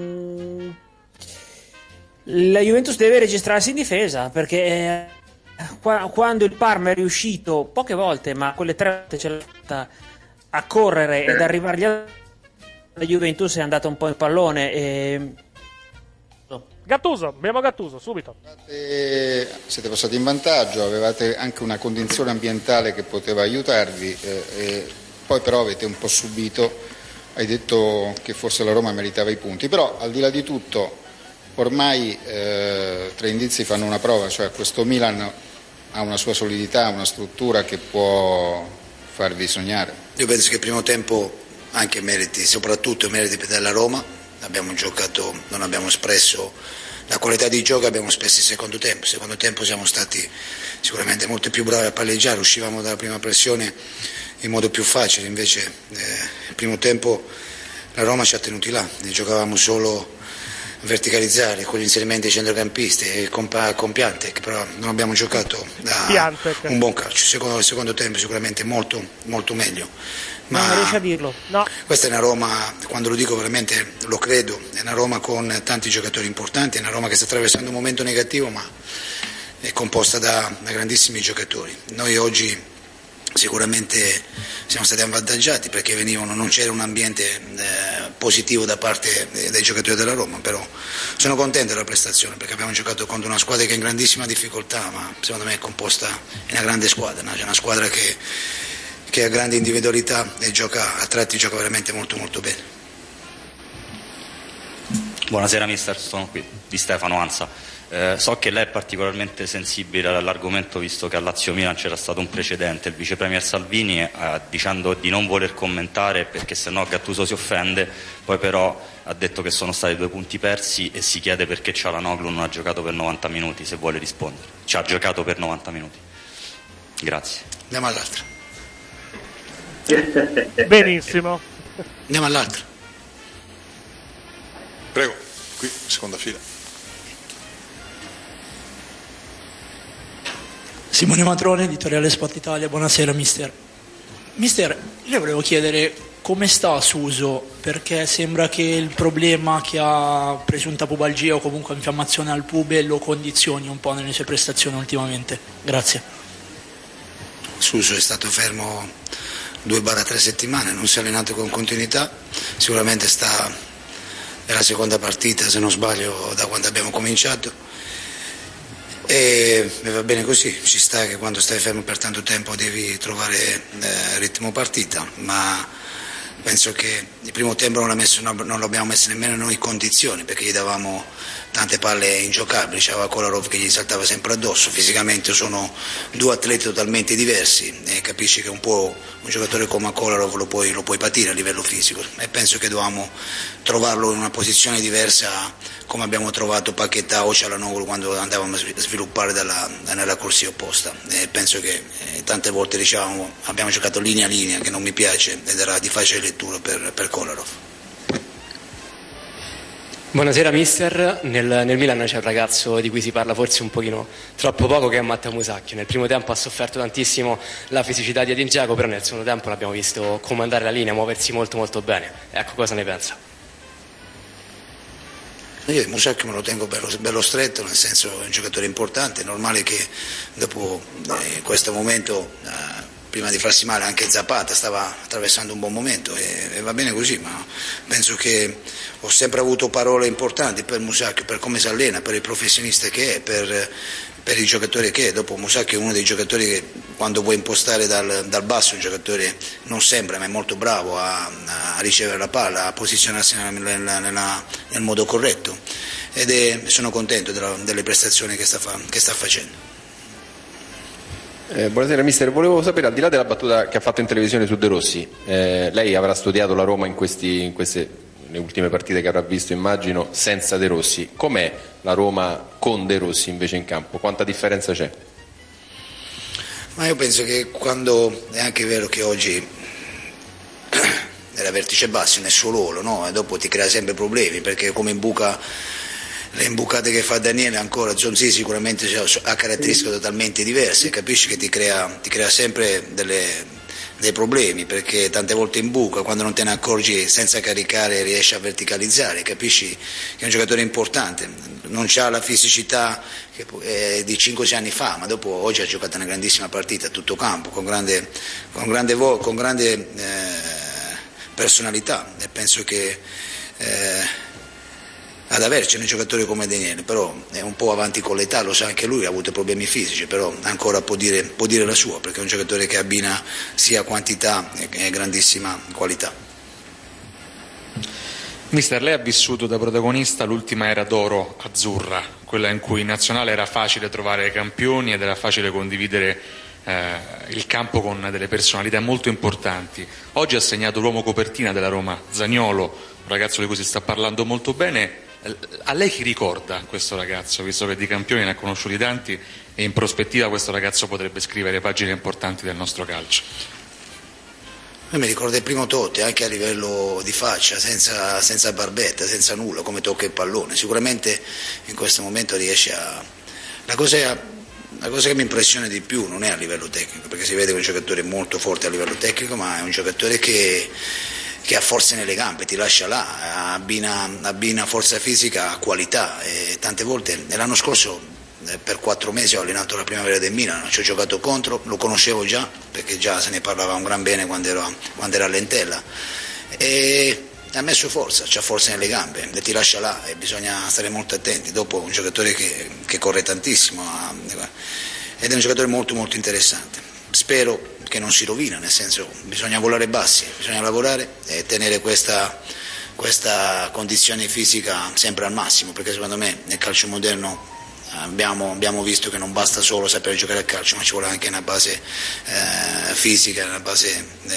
la Juventus deve registrarsi in difesa, perché eh, qua, quando il Parma è riuscito poche volte, ma quelle tre volte ce l'ha fatta a correre ed arrivargli a... la Juventus è andata un po' in pallone e... Gattuso, abbiamo Gattuso, subito. E siete passati in vantaggio, avevate anche una condizione ambientale che poteva aiutarvi, eh, e poi però avete un po' subito, hai detto che forse la Roma meritava i punti, però al di là di tutto ormai eh, tre indizi fanno una prova, cioè questo Milan ha una sua solidità, una struttura che può farvi sognare. Io penso che il primo tempo anche meriti, soprattutto meriti della Roma, abbiamo giocato, non abbiamo espresso la qualità di gioco, abbiamo espresso il secondo tempo, il secondo tempo siamo stati sicuramente molto più bravi a palleggiare, uscivamo dalla prima pressione in modo più facile, invece eh, il primo tempo la Roma ci ha tenuti là, giocavamo solo a verticalizzare con gli inserimenti dei centrocampisti e con, con Piatek, però non abbiamo giocato da un buon calcio. Secondo, il secondo tempo sicuramente molto, molto meglio. Ma non riesci a dirlo. No. Questa è una Roma, quando lo dico veramente lo credo, è una Roma con tanti giocatori importanti, è una Roma che sta attraversando un momento negativo ma è composta da, da grandissimi giocatori. Noi oggi sicuramente siamo stati avvantaggiati perché venivano, non c'era un ambiente eh, positivo da parte dei giocatori della Roma, però sono contento della prestazione perché abbiamo giocato contro una squadra che è in grandissima difficoltà, ma secondo me è composta, è una grande squadra, no? C'è una squadra che, che ha grande individualità e gioca, a tratti gioca veramente molto molto bene. Buonasera mister, sono qui, di Stefano Ansa. Eh, so che lei è particolarmente sensibile all'argomento visto che a Lazio Milan c'era stato un precedente, il vice premier Salvini eh, dicendo di non voler commentare perché sennò Gattuso si offende, poi però ha detto che sono stati due punti persi e si chiede perché Çalhanoğlu non ha giocato per novanta minuti, se vuole rispondere. Ci ha giocato per novanta minuti. Grazie. Andiamo all'altra. Benissimo. Andiamo all'altra. Prego, qui, seconda fila. Simone Matrone, editoriale Sport Italia, buonasera mister. Mister, io volevo chiedere come sta Suso, perché sembra che il problema che ha presunta pubalgia o comunque infiammazione al pube lo condizioni un po' nelle sue prestazioni ultimamente. Grazie. Suso è stato fermo due tre settimane, non si è allenato con continuità, sicuramente sta... è la seconda partita, se non sbaglio, da quando abbiamo cominciato e va bene così, ci sta che quando stai fermo per tanto tempo devi trovare eh, ritmo partita, ma penso che il primo tempo non, messo, non l'abbiamo messo nemmeno noi in condizioni, perché gli davamo tante palle ingiocabili, c'aveva Kolarov che gli saltava sempre addosso, fisicamente sono due atleti totalmente diversi e capisci che un po' un giocatore come Kolarov lo puoi, lo puoi patire a livello fisico e penso che dovevamo trovarlo in una posizione diversa come abbiamo trovato Paquetá o Çalhanoğlu quando andavamo a sviluppare dalla, nella corsia opposta e penso che eh, tante volte diciamo abbiamo giocato linea a linea che non mi piace ed era di facile lettura per, per Kolarov. Buonasera mister, nel, nel Milan c'è un ragazzo di cui si parla forse un pochino troppo poco che è Matteo Musacchio. Nel primo tempo ha sofferto tantissimo la fisicità di Edin Dzeko, però nel secondo tempo l'abbiamo visto comandare la linea, muoversi molto molto bene. Ecco, cosa ne pensa? Io il Musacchio me lo tengo bello, bello stretto, nel senso è un giocatore importante, è normale che dopo eh, questo momento... Eh, prima di farsi male anche Zapata stava attraversando un buon momento e, e va bene così, ma penso che ho sempre avuto parole importanti per Musacchio, per come si allena, per il professionista che è, per, per il giocatore che è. Dopo Musacchio è uno dei giocatori che quando vuoi impostare dal, dal basso è un giocatore non sempre, ma è molto bravo a, a ricevere la palla, a posizionarsi nella, nella, nel modo corretto ed è, sono contento della, delle prestazioni che sta, fa, che sta facendo. Eh, buonasera mister, volevo sapere, al di là della battuta che ha fatto in televisione su De Rossi, eh, lei avrà studiato la Roma in, questi, in queste le ultime partite che avrà visto, immagino, senza De Rossi. Com'è la Roma con De Rossi invece in campo? Quanta differenza c'è? Ma io penso che quando è anche vero che oggi nella vertice basso nel suo ruolo, no? E dopo ti crea sempre problemi perché come imbuca le imbucate che fa Daniele ancora, Zonzi sicuramente ha caratteristiche totalmente diverse, capisci che ti crea, ti crea sempre delle, dei problemi perché tante volte imbuca, quando non te ne accorgi senza caricare riesce a verticalizzare, capisci che è un giocatore importante, non ha la fisicità che è di cinque sei anni fa, ma dopo oggi ha giocato una grandissima partita a tutto campo, con grande, con grande, con grande eh, personalità e penso che... Eh, ad averci un giocatore come Daniele, però è un po' avanti con l'età, lo sa anche lui, ha avuto problemi fisici, però ancora può dire, può dire la sua, perché è un giocatore che abbina sia quantità che grandissima qualità. Mister, lei ha vissuto da protagonista l'ultima era d'oro azzurra, quella in cui in nazionale era facile trovare campioni ed era facile condividere eh, il campo con delle personalità molto importanti. Oggi ha segnato l'uomo copertina della Roma, Zaniolo, un ragazzo di cui si sta parlando molto bene. A lei chi ricorda questo ragazzo, visto che di campioni ne ha conosciuti tanti e in prospettiva questo ragazzo potrebbe scrivere pagine importanti del nostro calcio? Io mi ricordo il primo Totti, anche a livello di faccia, senza, senza barbetta, senza nulla, come tocca il pallone. Sicuramente in questo momento riesce a... La cosa, la cosa che mi impressiona di più non è a livello tecnico, perché si vede che è un giocatore molto forte a livello tecnico, ma è un giocatore che... che ha forza nelle gambe, ti lascia là, abbina, abbina forza fisica a qualità e tante volte, l'anno scorso eh, per quattro mesi ho allenato la primavera del Milan, ci ho giocato contro, lo conoscevo già perché già se ne parlava un gran bene quando ero, quando era a Lentella e ha messo forza, c'ha forza nelle gambe e ti lascia là e bisogna stare molto attenti, dopo un giocatore che, che corre tantissimo ed è un giocatore molto molto interessante, spero che non si rovina, nel senso bisogna volare bassi, bisogna lavorare e tenere questa, questa condizione fisica sempre al massimo, perché secondo me nel calcio moderno Abbiamo, abbiamo visto che non basta solo sapere giocare a calcio, ma ci vuole anche una base eh, fisica, una base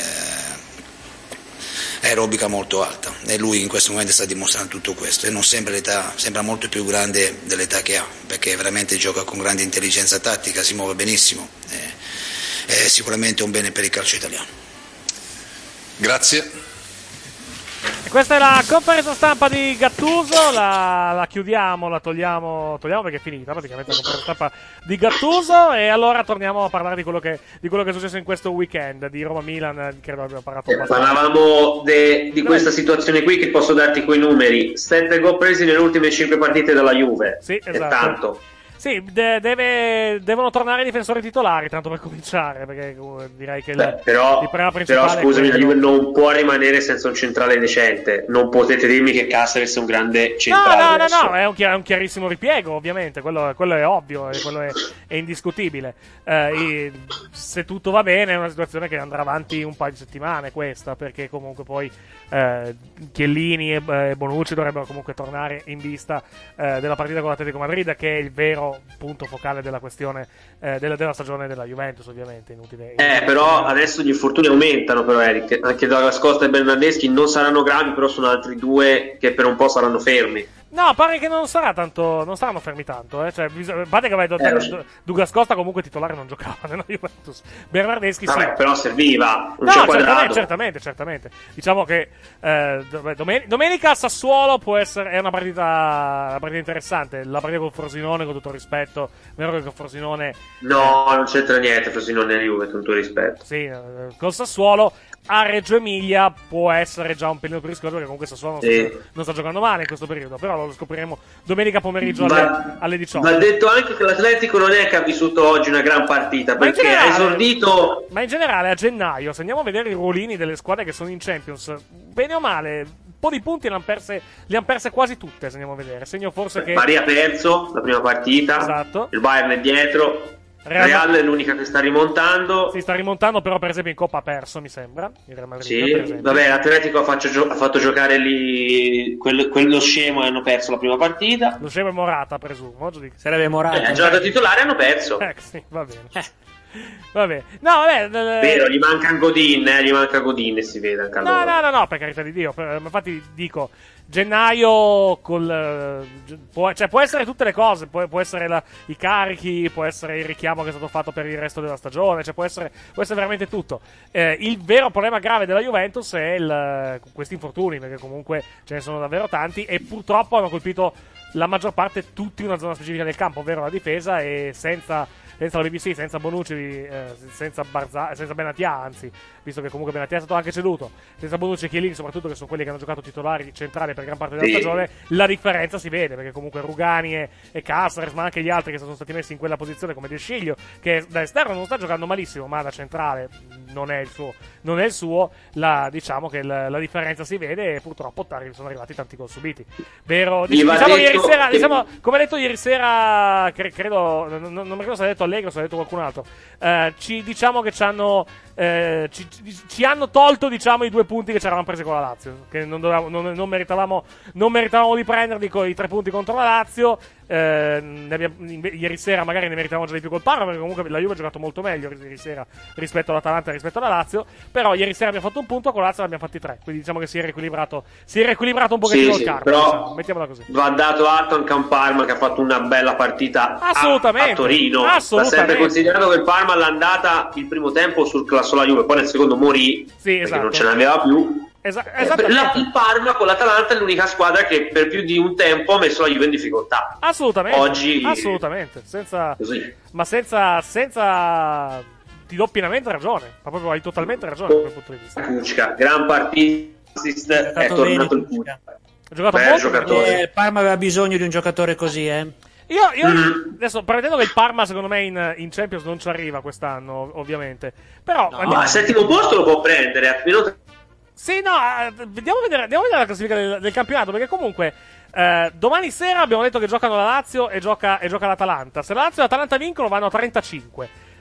eh, aerobica molto alta, e lui in questo momento sta dimostrando tutto questo, e non sembra l'età, sembra molto più grande dell'età che ha, perché veramente gioca con grande intelligenza tattica, si muove benissimo, è, è sicuramente un bene per il calcio italiano. Grazie. E questa è la conferenza stampa di Gattuso, la, la chiudiamo, la togliamo, togliamo perché è finita praticamente la conferenza stampa di Gattuso, e allora torniamo a parlare di quello che, di quello che è successo in questo weekend, di Roma-Milan, credo abbiamo parlato abbastanza. Parlavamo de, di questa situazione qui, che posso darti quei numeri: sette gol presi nelle ultime cinque partite dalla Juve, sì, esatto. È tanto. Sì, de- deve, devono tornare i difensori titolari, tanto per cominciare, perché uh, direi che Beh, il, però, il problema principale però scusami, è la quello... Juve non può rimanere senza un centrale decente. Non potete dirmi che Cáceres è un grande centrale. No, no, adesso. no, no, è un, chi- è un chiarissimo ripiego, ovviamente, quello, quello è ovvio, e quello è, è indiscutibile. Eh, e se tutto va bene è una situazione che andrà avanti un paio di settimane questa, perché comunque poi eh, Chiellini e eh, Bonucci dovrebbero comunque tornare in vista eh, della partita con l'Atletico Madrid, che è il vero punto focale della questione eh, della, della stagione della Juventus, ovviamente. Inutile, inutile Eh, però adesso gli infortuni aumentano, però Eric. Anche Douglas Costa e Bernardeschi non saranno gravi, però sono altri due che per un po' saranno fermi. No, pare che non sarà tanto. Non saranno fermi tanto, eh. Cioè, bisogna, pare che vai, eh, so. Douglas Costa comunque titolare non giocava nella Juventus. Bernardeschi sì. Vabbè, però serviva. Non no, c'è certamente, certamente, certamente. Diciamo che eh, domen- domenica a Sassuolo può essere è una partita, una partita interessante. La partita con Frosinone, con tutto il rispetto. Vero che con Frosinone. No, non c'entra niente Frosinone e Juve, con tutto il rispetto. Sì, eh, con Sassuolo. A Reggio Emilia può essere già un pelino più rischioso, perché comunque Sassuolo non, sì. sta, non sta giocando male in questo periodo, però lo scopriremo domenica pomeriggio alle, ma, alle diciotto. Va detto anche che l'Atletico non è che ha vissuto oggi una gran partita, ma perché ha esordito. Ma in generale a gennaio, se andiamo a vedere i ruolini delle squadre che sono in Champions, bene o male, un po' di punti le hanno perse, le han perse quasi tutte, se andiamo a vedere. Segno forse che Bari ha perso la prima partita, esatto. Il Bayern è dietro. Real, Real è l'unica che sta rimontando. Si sta rimontando, però per esempio in Coppa ha perso, mi sembra. Il Real Madrid, sì, per vabbè, l'Atletico ha fatto, gio- ha fatto giocare lì quello, quello scemo e hanno perso la prima partita. Lo scemo è Morata, presumo. Sarebbe Morata. Eh, ha giocato titolare e hanno perso. Eh, sì, va bene. Eh. Vabbè, no, vabbè. Vero, gli manca Godin, eh, gli manca Godin e si vede anche no, no, no, no, per carità di Dio. Per, infatti dico, gennaio col, può, cioè può essere tutte le cose, può, può essere la, i carichi, può essere il richiamo che è stato fatto per il resto della stagione, cioè può essere, può essere veramente tutto. Eh, il vero problema grave della Juventus è il, questi infortuni, perché comunque ce ne sono davvero tanti e purtroppo hanno colpito la maggior parte tutti una zona specifica del campo, ovvero la difesa, e senza senza la B B C, senza Bonucci, eh, senza Barza, senza Benatia, anzi, visto che comunque Benatia è stato anche ceduto, senza Bonucci e Chiellini, soprattutto, che sono quelli che hanno giocato titolari centrali per gran parte della sì. stagione, la differenza si vede, perché comunque Rugani e, e Cáceres, ma anche gli altri che sono stati messi in quella posizione, come De Sciglio, che da esterno non sta giocando malissimo, ma da centrale non è il suo, non è il suo, la, diciamo che la, la differenza si vede, e purtroppo sono arrivati tanti gol subiti. Vero, dic- diciamo ieri sera, diciamo, come ha detto ieri sera, cre- credo, non, non mi ricordo se ha detto Allegro, se ha detto qualcun altro, eh, ci diciamo che ci hanno eh, ci, ci hanno tolto, diciamo, i due punti che ci eravamo presi con la Lazio, che non, dovevamo, non, non meritavamo non meritavamo di prenderli con i tre punti contro la Lazio. Eh, ne abbiamo, ieri sera magari ne meritavamo già di più col Parma, perché comunque la Juve ha giocato molto meglio ieri sera rispetto all'Atalanta e rispetto alla Lazio, però ieri sera abbiamo fatto un punto, con la Lazio ne abbiamo fatti tre, quindi diciamo che si è riequilibrato si è riequilibrato un pochettino sì, il sì, carro, però diciamo, mettiamola così. Va dato atto anche a un Parma che ha fatto una bella partita a, a Torino. Va sempre considerato che il Parma all'andata il primo tempo surclassò la Juve, poi nel secondo morì, sì, perché esatto. non ce n'aveva più. Esa- la, il Parma con l'Atalanta è l'unica squadra che per più di un tempo ha messo la Juve in difficoltà. Assolutamente. Oggi assolutamente, senza così. ma senza senza ti do pienamente ragione, ma proprio hai totalmente ragione da quel punto di vista. Pucca, gran partita, assist, è, è tornato il Pucca. Ha giocato Beh, molto giocatore. Eh, il Parma aveva bisogno di un giocatore così, eh. Io, io Mm. adesso prevedendo che il Parma secondo me in, in Champions non ci arriva quest'anno, ovviamente. Però No, andiamo- ma al settimo posto lo può prendere, almeno. Sì, no, eh, vediamo a vedere, andiamo a vedere la classifica del, del campionato, perché comunque eh, domani sera abbiamo detto che giocano la Lazio e gioca, e gioca l'Atalanta. Se la Lazio e l'Atalanta vincono vanno a trentacinque.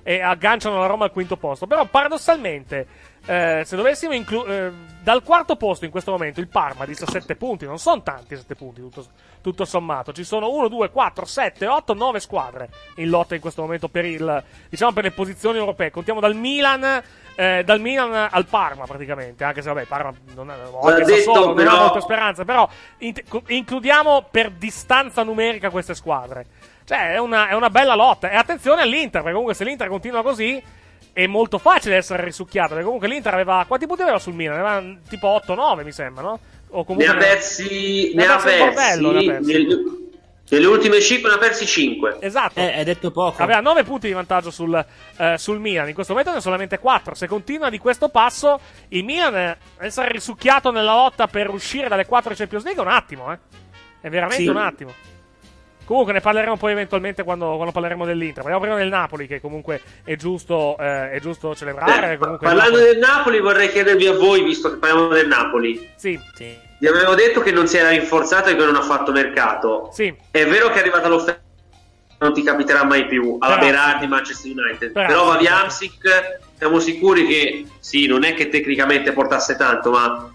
e agganciano la Roma al quinto posto. Però paradossalmente, eh, se dovessimo inclu- eh, dal quarto posto in questo momento il Parma dista sette punti, non sono tanti sette punti tutto, tutto sommato, ci sono uno, due, quattro, sette, otto, nove squadre in lotta in questo momento per il, diciamo, per le posizioni europee. Contiamo dal Milan Eh, dal Milan al Parma praticamente, anche se vabbè Parma non, oggi detto, Sassuolo, però... non ha molte speranze, però in- includiamo per distanza numerica queste squadre, cioè è una, è una bella lotta. E attenzione all'Inter, perché comunque se l'Inter continua così è molto facile essere risucchiato, perché comunque l'Inter aveva, quanti punti aveva sul Milan? Aveva tipo otto nove mi sembra, no? O comunque ne ha persi ne ha persi, bordello, ne ha persi. Nel, nelle ultime cinque ne ha persi cinque. Esatto. Eh, hai detto poco. Aveva nove punti di vantaggio sul, eh, sul Milan. In questo momento ne ha solamente quattro. Se continua di questo passo, il Milan eh, essere risucchiato nella lotta per uscire dalle quattro Champions League è un attimo, eh. È veramente Sì. un attimo. Comunque ne parleremo poi eventualmente quando, quando parleremo dell'Inter. Parliamo prima del Napoli, che comunque è giusto, eh, è giusto celebrare. Eh, comunque parlando Napoli... del Napoli, vorrei chiedervi a voi, visto che parliamo del Napoli. Sì, sì. Vi avevo detto che non si era rinforzato e che non ha fatto mercato. Sì. È vero che è arrivata l'offerta, non ti capiterà mai più alla Grazie. Berardi Manchester United. Grazie. Però Vaviamsic siamo sicuri che sì, non è che tecnicamente portasse tanto, ma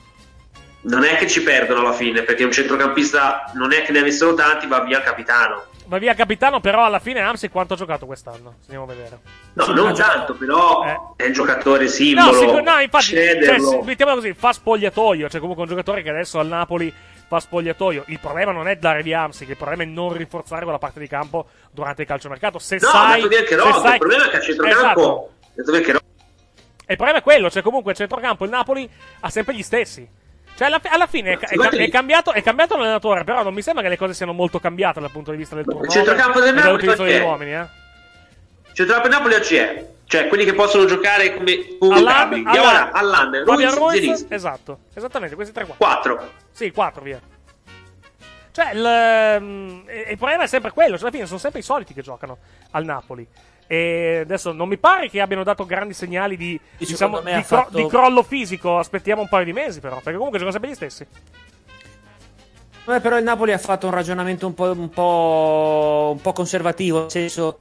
non è che ci perdono alla fine, perché un centrocampista non è che ne avessero tanti, va via il capitano. Va via capitano, però alla fine Amsi quanto ha giocato quest'anno? Andiamo a vedere. No, Sì, non ha tanto, giocato. però Eh. è un giocatore No, simbolo. sicur- no, infatti, cioè, cederlo. sì, mettiamola così, fa spogliatoio, cioè comunque un giocatore che adesso al Napoli fa spogliatoio. Il problema non è dare via Amsi, il problema è non rinforzare quella parte di campo durante il calciomercato. Se No, sai, ha detto via se Cherotto, sai... il problema è che a centrocampo Esatto. ha detto via Cherotto. E il problema è quello, cioè comunque a centrocampo il Napoli ha sempre gli stessi. Cioè alla, alla fine è, è, è, cambiato, è cambiato l'allenatore, però non mi sembra che le cose siano molto cambiate dal punto di vista del turnover Il centrocampo del e Napoli dall'utilizzo chi degli è? uomini, eh. Il centrocampo del Napoli oggi è, cioè quelli che possono giocare come convocabili. Allan- Diawara, Allan, Fabian Ruiz, Ruiz, Zielinski. esatto, esattamente, questi tre qua. Quattro. Sì, quattro, via. Cioè, il, mm, il problema è sempre quello, cioè alla fine sono sempre i soliti che giocano al Napoli. E adesso non mi pare che abbiano dato grandi segnali di, Sì, diciamo, secondo di, me ha cro- fatto- di crollo fisico. Aspettiamo un paio di mesi, però, perché comunque giocano sempre gli stessi. Eh, però il Napoli ha fatto un ragionamento un po', un po', un po' conservativo, nel senso,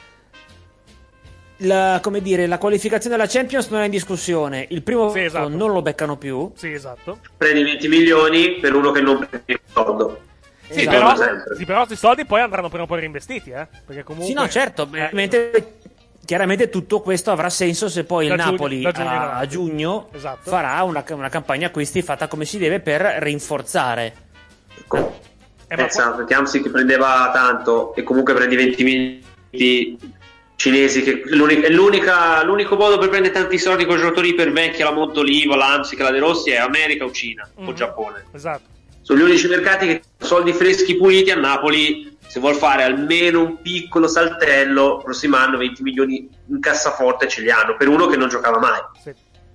la, come dire, la qualificazione della Champions non è in discussione, il primo Sì, esatto. non lo beccano più. Sì, esatto. Prendi venti milioni per uno che non prende il soldo. Sì, Esatto. però, Sempre. sì, però questi soldi poi andranno prima o poi reinvestiti, eh. Perché comunque... Sì, no, certo, Eh, ovviamente, chiaramente tutto questo avrà senso se poi Da il giugno- Napoli da giugno in a, avanti. a giugno Esatto. farà una, una campagna acquisti fatta come si deve per rinforzare. Eh, ma Pensa, perché Amsic prendeva tanto e comunque prendi venti milioni cinesi, che è l'unica- è l'unica, l'unico modo per prendere tanti soldi con giocatori per vecchi, la Montolivo, la Amsic, la De Rossi è America o Cina o Mhm. Giappone. Esatto. Sono gli unici mercati che soldi freschi puliti a Napoli. Se vuol fare almeno un piccolo saltello, prossimo anno venti milioni in cassaforte ce li hanno per uno che non giocava mai. Sì.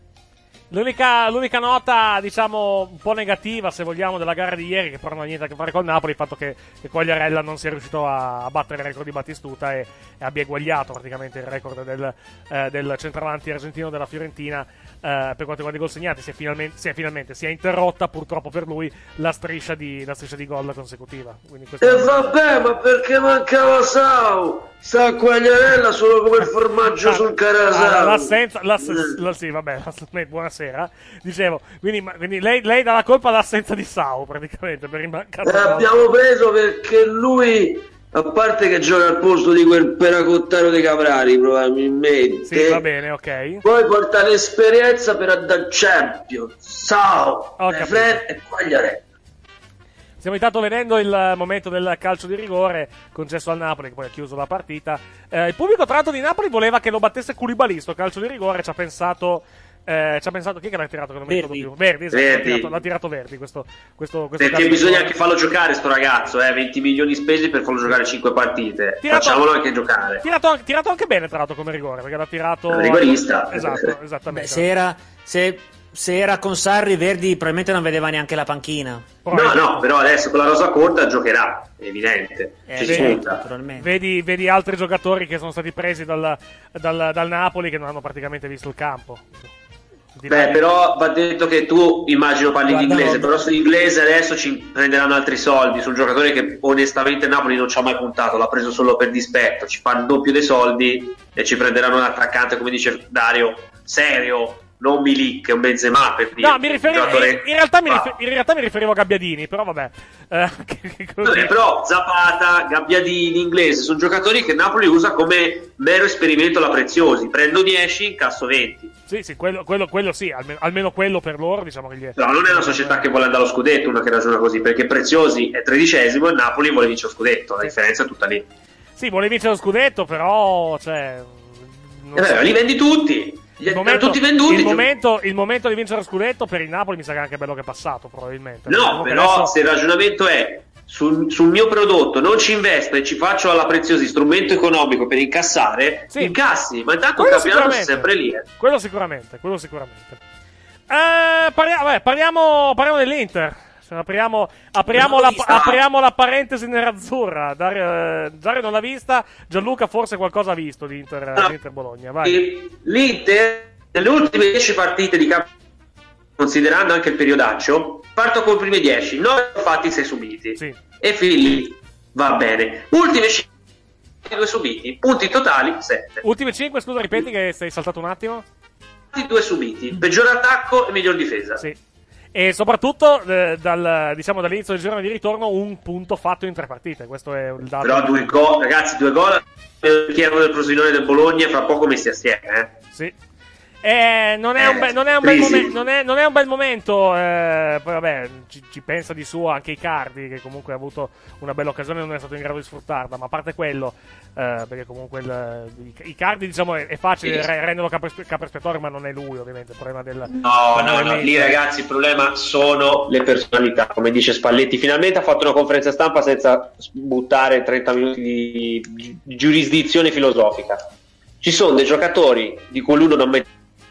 L'unica, l'unica nota, diciamo, un po' negativa, se vogliamo, della gara di ieri, che però non ha niente a che fare col Napoli, il fatto che, che Quagliarella non sia riuscito a, a battere il record di Battistuta e, e abbia eguagliato praticamente il record del, eh, del centravanti argentino della Fiorentina eh, per quanto riguarda i gol segnati. Si è finalmente, si è finalmente si è interrotta, purtroppo per lui, la striscia di, la striscia di gol consecutiva. Quindi questo E vabbè, ma perché mancava Sau? Sta Quagliarella solo come il formaggio Ah, sul ah, Carasau. l'assenza, l'ass- la- sì, vabbè, l'ass- buonasera. Dicevo, quindi, ma- quindi lei, lei dà la colpa all'assenza di Sau, praticamente, per il mancato E gol. abbiamo preso perché lui, a parte che gioca al posto di quel peracottaro dei Caprari, probabilmente. Sì, va bene, ok. Poi porta l'esperienza per andare Champions. Sau, Ho capito. Fred e Quagliarella. Stiamo intanto vedendo il momento del calcio di rigore concesso al Napoli, che poi ha chiuso la partita. Eh, il pubblico tra l'altro di Napoli voleva che lo battesse Koulibaly, sto calcio di rigore, ci ha pensato... Eh, ci ha pensato chi è che l'ha tirato? Che non mi ricordo Verdi. più. Verdi, esatto, Verdi. L'ha, tirato, l'ha tirato Verdi questo, questo, questo Perché calcio di bisogna rigore. anche farlo giocare sto ragazzo, eh? venti milioni spesi per farlo giocare cinque partite. Tirato- Facciamolo anche giocare. Tirato, anche- tirato anche bene tra l'altro come rigore, perché l'ha tirato... Rigorista. Esatto, Beh, esattamente. se era, se, se era con Sarri, Verdi probabilmente non vedeva neanche la panchina. No, no, però adesso con la rosa corta giocherà, è evidente. Eh, Ci sì, spunta. naturalmente. Vedi, vedi altri giocatori che sono stati presi dal, dal, dal Napoli che non hanno praticamente visto il campo. Beh, però va detto che tu immagino parli Guarda, in inglese, no. però sull'inglese adesso ci prenderanno altri soldi su un giocatore che onestamente Napoli non ci ha mai puntato, l'ha preso solo per dispetto, ci fa il doppio dei soldi e ci prenderanno un attaccante, come dice Dario, serio, non Milik, un Benzema, per dire. No, mi riferivo, in, in, realtà mi rifer- in realtà mi riferivo a Gabbiadini, però vabbè. Eh, che, che vabbè, però Zapata, Gabbiadini, Inglese sono giocatori che Napoli usa come mero esperimento alla Preziosi. Prendo dieci, incasso venti. Sì, sì, quello, quello, quello sì, almeno, almeno quello per loro, diciamo che gli è. No, non è una società che vuole andare allo scudetto, una che ragiona così, perché Preziosi è tredicesimo e Napoli vuole vincere lo scudetto, la differenza è tutta lì. Sì, vuole vincere lo scudetto, però, cioè... Eh beh, so. Li vendi tutti! Il momento, tutti venduti, il, momento, il momento di vincere lo scudetto per il Napoli mi sa che è anche bello che è passato, probabilmente. No, però adesso... se il ragionamento è sul, sul mio prodotto non ci investo e ci faccio alla Preziosi strumento economico per incassare, sì. Incassi, ma intanto il campionato è sempre lì. Eh. Quello sicuramente, quello sicuramente. Eh, parliamo, vabbè, parliamo, parliamo dell'Inter. Cioè, apriamo, apriamo, la, apriamo la parentesi nerazzurra. Dario, Dario non l'ha vista, Gianluca forse qualcosa ha visto di Inter, no. di Inter Bologna. Vai. L'Inter nelle ultime dieci partite di campionato, considerando anche il periodaccio, parto con le prime dieci, nove fatti, sei subiti. Sì. E figli, va bene. Ultime cinque, due subiti, punti totali sette. Ultime cinque, scusa, ripeti che sei saltato un attimo. Due subiti, peggior attacco e miglior difesa. Sì. E soprattutto eh, dal, diciamo, dall'inizio del girone di ritorno un punto fatto in tre partite. Questo è il dato. Però due gol, ragazzi, due gol chi erano del Frosinone del Bologna fra poco messi assieme, eh. Sì. Eh, non, è un be- non, è un bel momen- non, è, non è un bel momento. Eh, poi vabbè, ci, ci pensa di suo anche Icardi, che comunque ha avuto una bella occasione e non è stato in grado di sfruttarla. Ma a parte quello, eh, perché comunque il, Icardi, diciamo, è, è facile sì. renderlo capo espiatorio, ma non è lui, ovviamente. Il problema del. No, no, no, lì ragazzi, il problema sono le personalità. Come dice Spalletti, finalmente ha fatto una conferenza stampa senza buttare trenta minuti di giurisdizione filosofica. Ci sono dei giocatori di cui lui non ha mai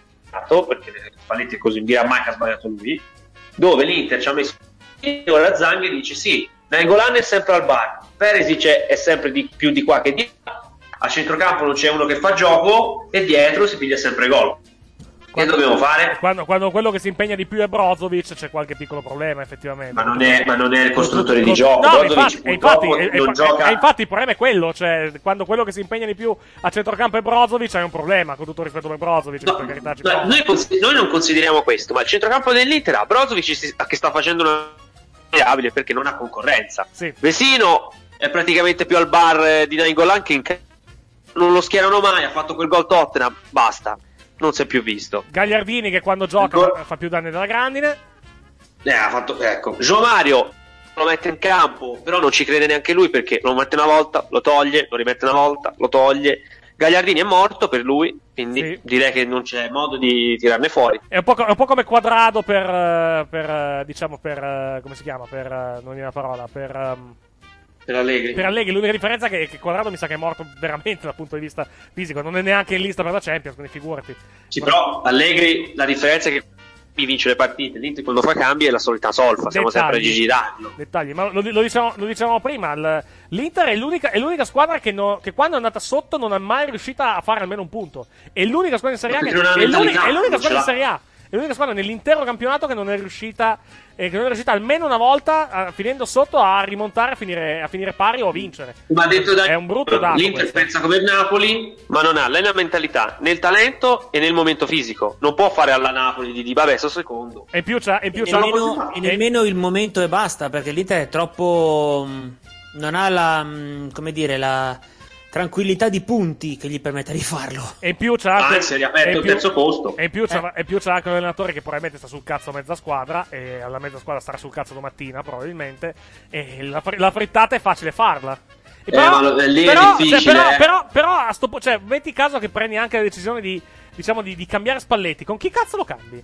perché Spalletti è così, dirà mai che ha sbagliato lui, dove l'Inter ci ha messo ora Zanghi dice sì, Nainggolan è sempre al bar, Perisic è sempre di, più di qua che di là, a centrocampo non c'è uno che fa gioco e dietro si piglia sempre gol. Che dobbiamo fare? Quando, quando quello che si impegna di più è Brozovic c'è qualche piccolo problema effettivamente. Ma non è, ma non è il costruttore di gioco. No, Brozovic infatti, infatti, non e, gioca. E infatti il problema è quello, cioè quando quello che si impegna di più a centrocampo è Brozovic hai un problema, con tutto rispetto per Brozovic. No, per carità, ci no, noi, noi non consideriamo questo, ma il centrocampo dell'Inter ha Brozovic che sta facendo una variabile perché non ha concorrenza. Sì. Vesino è praticamente più al bar di Nainggolan che in ca- non lo schierano mai, ha fatto quel gol Tottenham, basta. Non si è più visto. Gagliardini che quando gioca Go- fa più danni della grandine. Eh, ha fatto, ecco. Gio Mario lo mette in campo, però non ci crede neanche lui perché lo mette una volta, lo toglie, lo rimette una volta, lo toglie. Gagliardini è morto per lui, quindi sì. Direi che non c'è modo di tirarne fuori. È un po', è un po' come Quadrado per, per diciamo per come si chiama, per non viene la parola, per um... Per Allegri. Per Allegri, l'unica differenza è che, che Quadrado mi sa che è morto veramente dal punto di vista fisico, non è neanche in lista per la Champions, quindi figurati. Sì, però Allegri, la differenza è che vince le partite, l'Inter quando fa cambi è la solita solfa, siamo dettagli, sempre a Gigi D'Angelo. Dettagli, ma lo, lo, dicevamo, lo dicevamo prima, l'Inter è l'unica, è l'unica squadra che, no, che quando è andata sotto non è mai riuscita a fare almeno un punto. È l'unica squadra in Serie A che, è l'unica, è l'unica squadra in Serie A. È l'unica squadra nell'intero campionato che non è riuscita eh, che non è riuscita almeno una volta a, finendo sotto a rimontare a finire, a finire pari o a vincere. Ma detto da è un brutto dato l'Inter questo. Pensa come il Napoli, ma non ha né la mentalità né il talento e nel momento fisico. Non può fare alla Napoli di, di vabbè, sto secondo. E più c'ha, e più e c'ha nemmeno, e nemmeno il momento e basta, perché l'Inter è troppo non ha la come dire la tranquillità di punti che gli permette di farlo. E in più c'ha anche ah, si è riaperto il terzo posto. E in più c'ha, eh. e più c'ha anche un allenatore che probabilmente sta sul cazzo a mezza squadra, e alla mezza squadra starà sul cazzo domattina probabilmente, e la, la frittata è facile farla. E però, eh, ma lì però, è difficile, cioè, però, eh. però, però a sto, cioè, metti caso che prendi anche la decisione di, diciamo, di, di cambiare Spalletti, con chi cazzo lo cambi?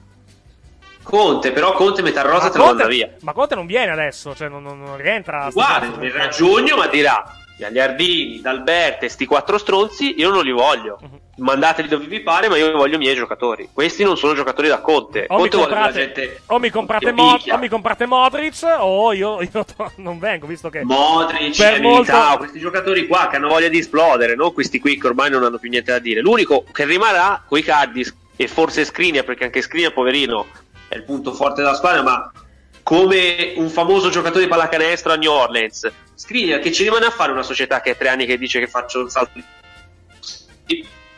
Conte, però Conte metà rosa ma te lo manda via. Ma Conte non viene adesso, cioè non, non, non rientra. Guarda, verrà a giugno, ma dirà Gagliardini, D'Alberte, sti quattro stronzi, io non li voglio. Uh-huh. Mandateli dove vi pare, ma io voglio i miei giocatori. Questi non sono giocatori da Conte. O, Conte mi, comprate, vuole la gente o, mi, comprate Mo- o mi comprate Modric, o io, io non vengo, visto che Modric, per molto... Militao, questi giocatori qua che hanno voglia di esplodere, non questi qui che ormai non hanno più niente da dire. L'unico che rimarrà coi Cardi, e forse Skriniar, perché anche Skriniar, poverino, è il punto forte della squadra, ma come un famoso giocatore di pallacanestro a New Orleans. Skriniar che ci rimane a fare una società che è tre anni che dice che faccio un salto di...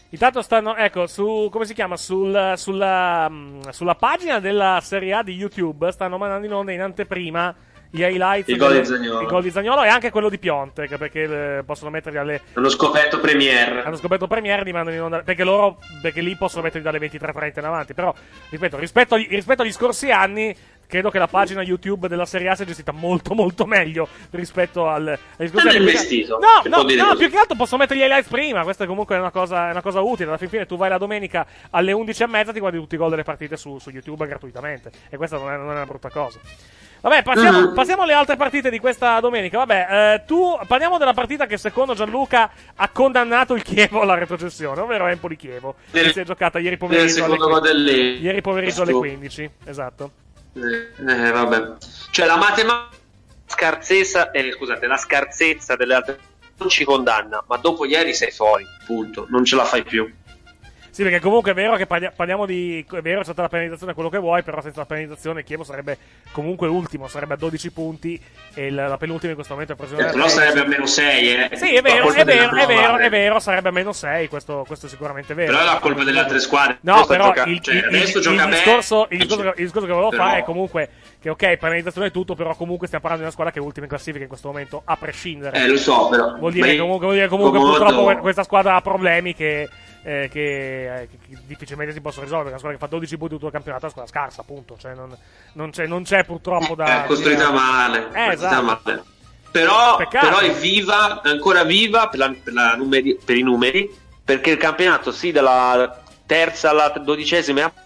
Intanto stanno, ecco, su, come si chiama, sul, sulla, sulla pagina della Serie A di YouTube stanno mandando in onda in anteprima gli highlights, il gol di Zaniolo, il gol di Zaniolo e anche quello di Piontek, perché eh, possono metterli alle... Hanno scoperto Premiere. Hanno scoperto Premiere, li mandano in onda, perché loro, perché lì possono metterli dalle ventitré e trenta in avanti, però, ripeto, rispetto agli, rispetto agli scorsi anni, credo che la pagina YouTube della Serie A sia gestita molto molto meglio rispetto al, agli scorsi Non è anni. investito. No, si no, può dire no, così. più che altro posso mettere gli highlights prima, questa comunque è una cosa, è una cosa utile, alla fin fine tu vai la domenica alle undici e mezza, ti guardi tutti i gol delle partite su, su YouTube gratuitamente, e questa non è, non è una brutta cosa. Vabbè, passiamo, Mm. passiamo alle altre partite di questa domenica. Vabbè, eh, tu parliamo della partita che secondo Gianluca ha condannato il Chievo alla retrocessione, ovvero Empoli-Chievo, che Nel- si è giocata ieri Nel pomeriggio alle, secondo gol del ieri pomeriggio alle quindici. Esatto. Eh, eh, vabbè. Cioè la matematica scarsezza, eh, scusate, la scarsezza delle altre non ci condanna, ma dopo ieri sei fuori, punto, non ce la fai più. Sì, perché comunque è vero che parli- parliamo di... È vero, c'è stata la penalizzazione, quello che vuoi, però senza la penalizzazione Chievo sarebbe comunque ultimo, sarebbe a dodici punti e il- la penultima in questo momento è presa Certo, no, sarebbe a meno sei, eh. Sì, è vero, La colpa è vero, della è vero, prova, è vero, sarebbe a meno sei, questo, questo è sicuramente vero. Però è la colpa delle altre squadre. No, Adesso però gioca- il, cioè, il- adesso il- gioca il bene, discorso, il, discorso, che- il discorso che volevo però- fare è comunque che ok, penalizzazione è tutto, però comunque stiamo parlando di una squadra che è ultima in classifica in questo momento, a prescindere. Eh, lo so, però. Vuol dire Ma che io- comunque, vuol dire comunque Comodo- purtroppo que- questa squadra ha problemi che, eh, che, eh, che difficilmente si possono risolvere. Una squadra che fa dodici punti tutto il campionato è una squadra scarsa, appunto. Cioè, non, non, c'è, non c'è purtroppo da. È costruita dire- male, Eh, costruita esatto. male. Però, Peccato. però è viva, è ancora viva per, la- per la numeri- per i numeri, perché il campionato sì, dalla terza alla dodicesima e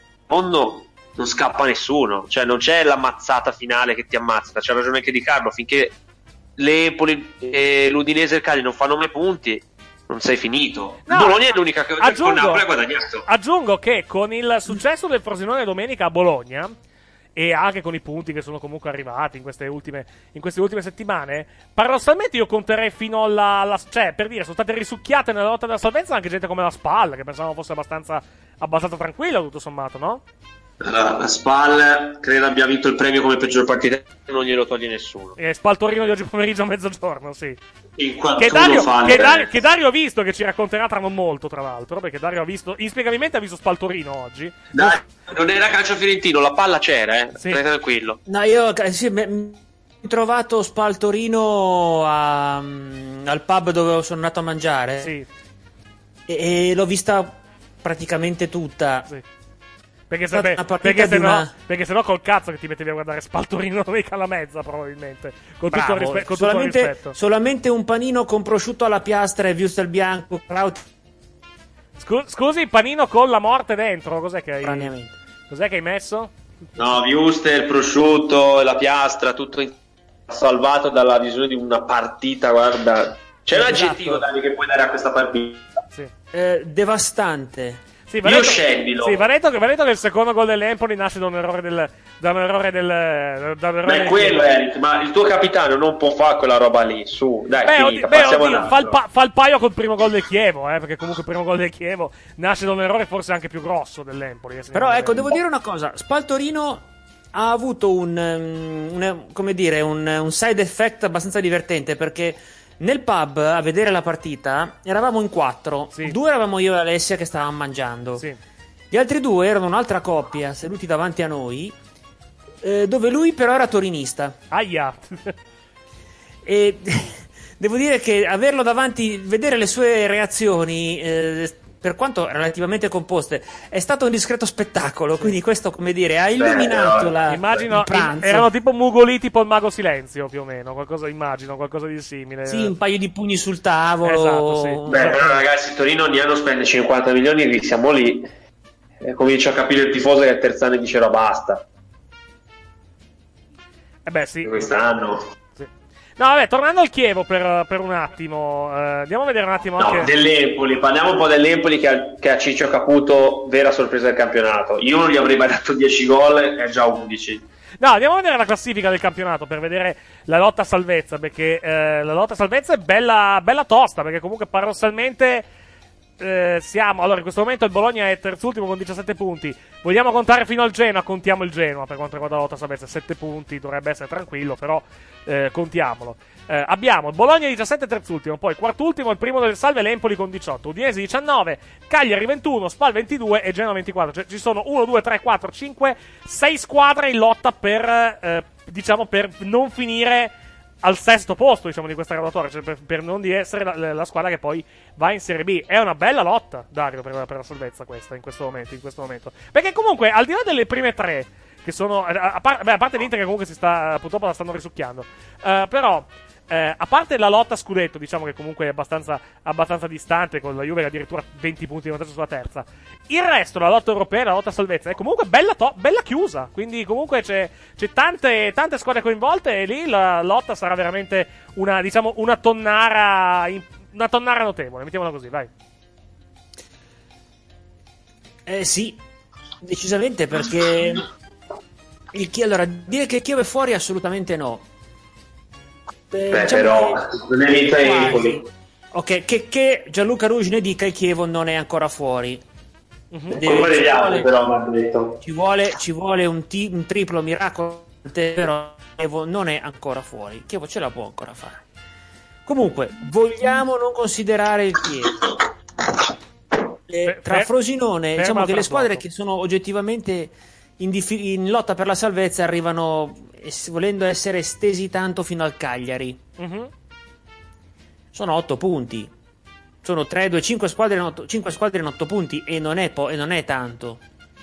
mondo non scappa nessuno, cioè non c'è la mazzata finale che ti ammazza, c'ha ragione anche Di Carlo, finché l'Empoli e l'Udinese e il Cagliari non fanno mai punti non sei finito. No, Bologna è l'unica che aggiungo- con Napoli ha guadagnato. Aggiungo che con il successo del Frosinone domenica a Bologna e anche con i punti che sono comunque arrivati in queste ultime, in queste ultime settimane, paradossalmente io conterei fino alla, alla- cioè, per dire, sono state risucchiate nella lotta della salvezza anche gente come la Spal, che pensavamo fosse abbastanza, abbastanza tranquilla tutto sommato, no? Allora, la Spal credo abbia vinto il premio come peggior partita, non glielo toglie nessuno. E Spal Torino di oggi pomeriggio a mezzogiorno, sì. In Che quantuno Dario, fa che, le- Dario, che Dario ha visto, che ci racconterà tra non molto, tra l'altro, perché Dario ha visto, inspiegabilmente ha visto Spal Torino oggi. Dai, non era calcio fiorentino, la palla c'era, eh. Sì. Stai tranquillo. No, io eh, sì, mi mi ho trovato Spal Torino a, mm, al pub dove sono andato a mangiare. Sì. E, e l'ho vista praticamente tutta. Sì. Perché, È stata se, una partita perché, se di no, una- perché se no col cazzo che ti mettevi a guardare Spaltorino domenica alla mezza probabilmente con tutto, il, Bravo, rispe- con tutto il solamente, rispetto. solamente un panino con prosciutto alla piastra e wurstel bianco. kraut- Scu- scusi, panino con la morte dentro, cos'è che hai, Straniamente. cos'è che hai messo? No, Wuster, prosciutto, la piastra, tutto in- salvato dalla visione di una partita, guarda. C'è un Esatto. aggettivo Dani, che puoi dare a questa partita. Eh, devastante. Sì, va Io detto, scendilo. sì, va detto che, va detto che il secondo gol dell'Empoli nasce da un errore del da un errore del da un errore Ma è del- quello, Eric, ma il tuo capitano non può fare quella roba lì, su, dai, Beh, finita, oddio, beh, passiamo oddio, all'altro. fa, il pa- fa il paio col primo gol del Chievo, eh, perché comunque il primo gol del Chievo nasce da un errore forse anche più grosso dell'Empoli. eh, Però secondo ecco, me. devo dire una cosa. Spal Torino ha avuto un, um, un- come dire, un, un side effect abbastanza divertente, perché nel pub a vedere la partita eravamo in quattro. Due eravamo io e Alessia che stavamo mangiando. Gli altri due erano un'altra coppia seduti davanti a noi, eh, dove lui però era torinista. Aia. E devo dire che averlo davanti, vedere le sue reazioni, eh, per quanto relativamente composte, è stato un discreto spettacolo. Quindi questo, come dire, ha illuminato la, Immagino il pranzo. erano tipo mugoli tipo il mago silenzio più o meno, qualcosa immagino, qualcosa di simile. Sì, un paio di pugni sul tavolo. Esatto, sì. Beh, però ragazzi, Torino ogni anno spende cinquanta milioni e lì siamo lì. E comincio a capire il tifoso che a terz'anno diceva basta. Eh beh, sì. Quest'anno. Sì. No, vabbè, tornando al Chievo per, per un attimo, eh, andiamo a vedere un attimo No, anche... dell'Empoli, parliamo un po' dell'Empoli che ha, che ha Ciccio Caputo, vera sorpresa del campionato. Io non gli avrei mai dato dieci gol, è già undici. No, andiamo a vedere la classifica del campionato per vedere la lotta a salvezza, perché eh, la lotta a salvezza è bella, bella tosta, perché comunque paradossalmente eh, siamo, allora in questo momento il Bologna è terzultimo con diciassette punti. Vogliamo contare fino al Genoa? Contiamo il Genoa per quanto riguarda la lotta salvezza, sette punti, dovrebbe essere tranquillo, però eh, contiamolo. Eh, abbiamo il Bologna diciassette terzultimo, poi quartultimo il primo delle salve l'Empoli con diciotto, Udinese diciannove, Cagliari ventuno, Spal ventidue e Genoa ventiquattro. Cioè ci sono uno, due, tre, quattro, cinque, sei squadre in lotta per eh, diciamo per non finire al sesto posto, diciamo, di questa graduatoria, cioè per, per non di essere la, la squadra che poi va in Serie B. È una bella lotta, Dario, per, per la salvezza questa in questo momento, in questo momento. Perché comunque al di là delle prime tre che sono a, a, par- beh, a parte l'Inter che comunque si sta purtroppo la stanno risucchiando, uh, però Eh, a parte la lotta a scudetto, diciamo che comunque è abbastanza, abbastanza distante, con la Juve che addirittura venti punti di vantaggio sulla terza, il resto, la lotta europea, la lotta a salvezza, è comunque bella, to- bella chiusa. Quindi comunque c'è, c'è tante, tante squadre coinvolte e lì la lotta sarà veramente una, diciamo, una tonnara, una tonnara notevole, mettiamola così, vai. Eh sì, decisamente, perché il Chievo, allora, dire che il Chievo è fuori assolutamente no. Eh, Beh, diciamo però non è vinta Empoli. Ok, che, che Gianluca Ruggine dica il Chievo non è ancora fuori. Mm-hmm. Deve, ci, altri, vuole, però, detto. ci vuole ci vuole un, t- un triplo miracolo, però Chievo non è ancora fuori. Chievo ce la può ancora fare. Comunque, vogliamo non considerare il Chievo. Eh, tra Frosinone, diciamo che le squadre che sono oggettivamente in, dif- in lotta per la salvezza arrivano, volendo essere estesi tanto, fino al Cagliari. Mm-hmm. Sono otto punti. Sono tre, due, cinque squadre in otto, cinque squadre in otto punti e non è, po- e non è tanto.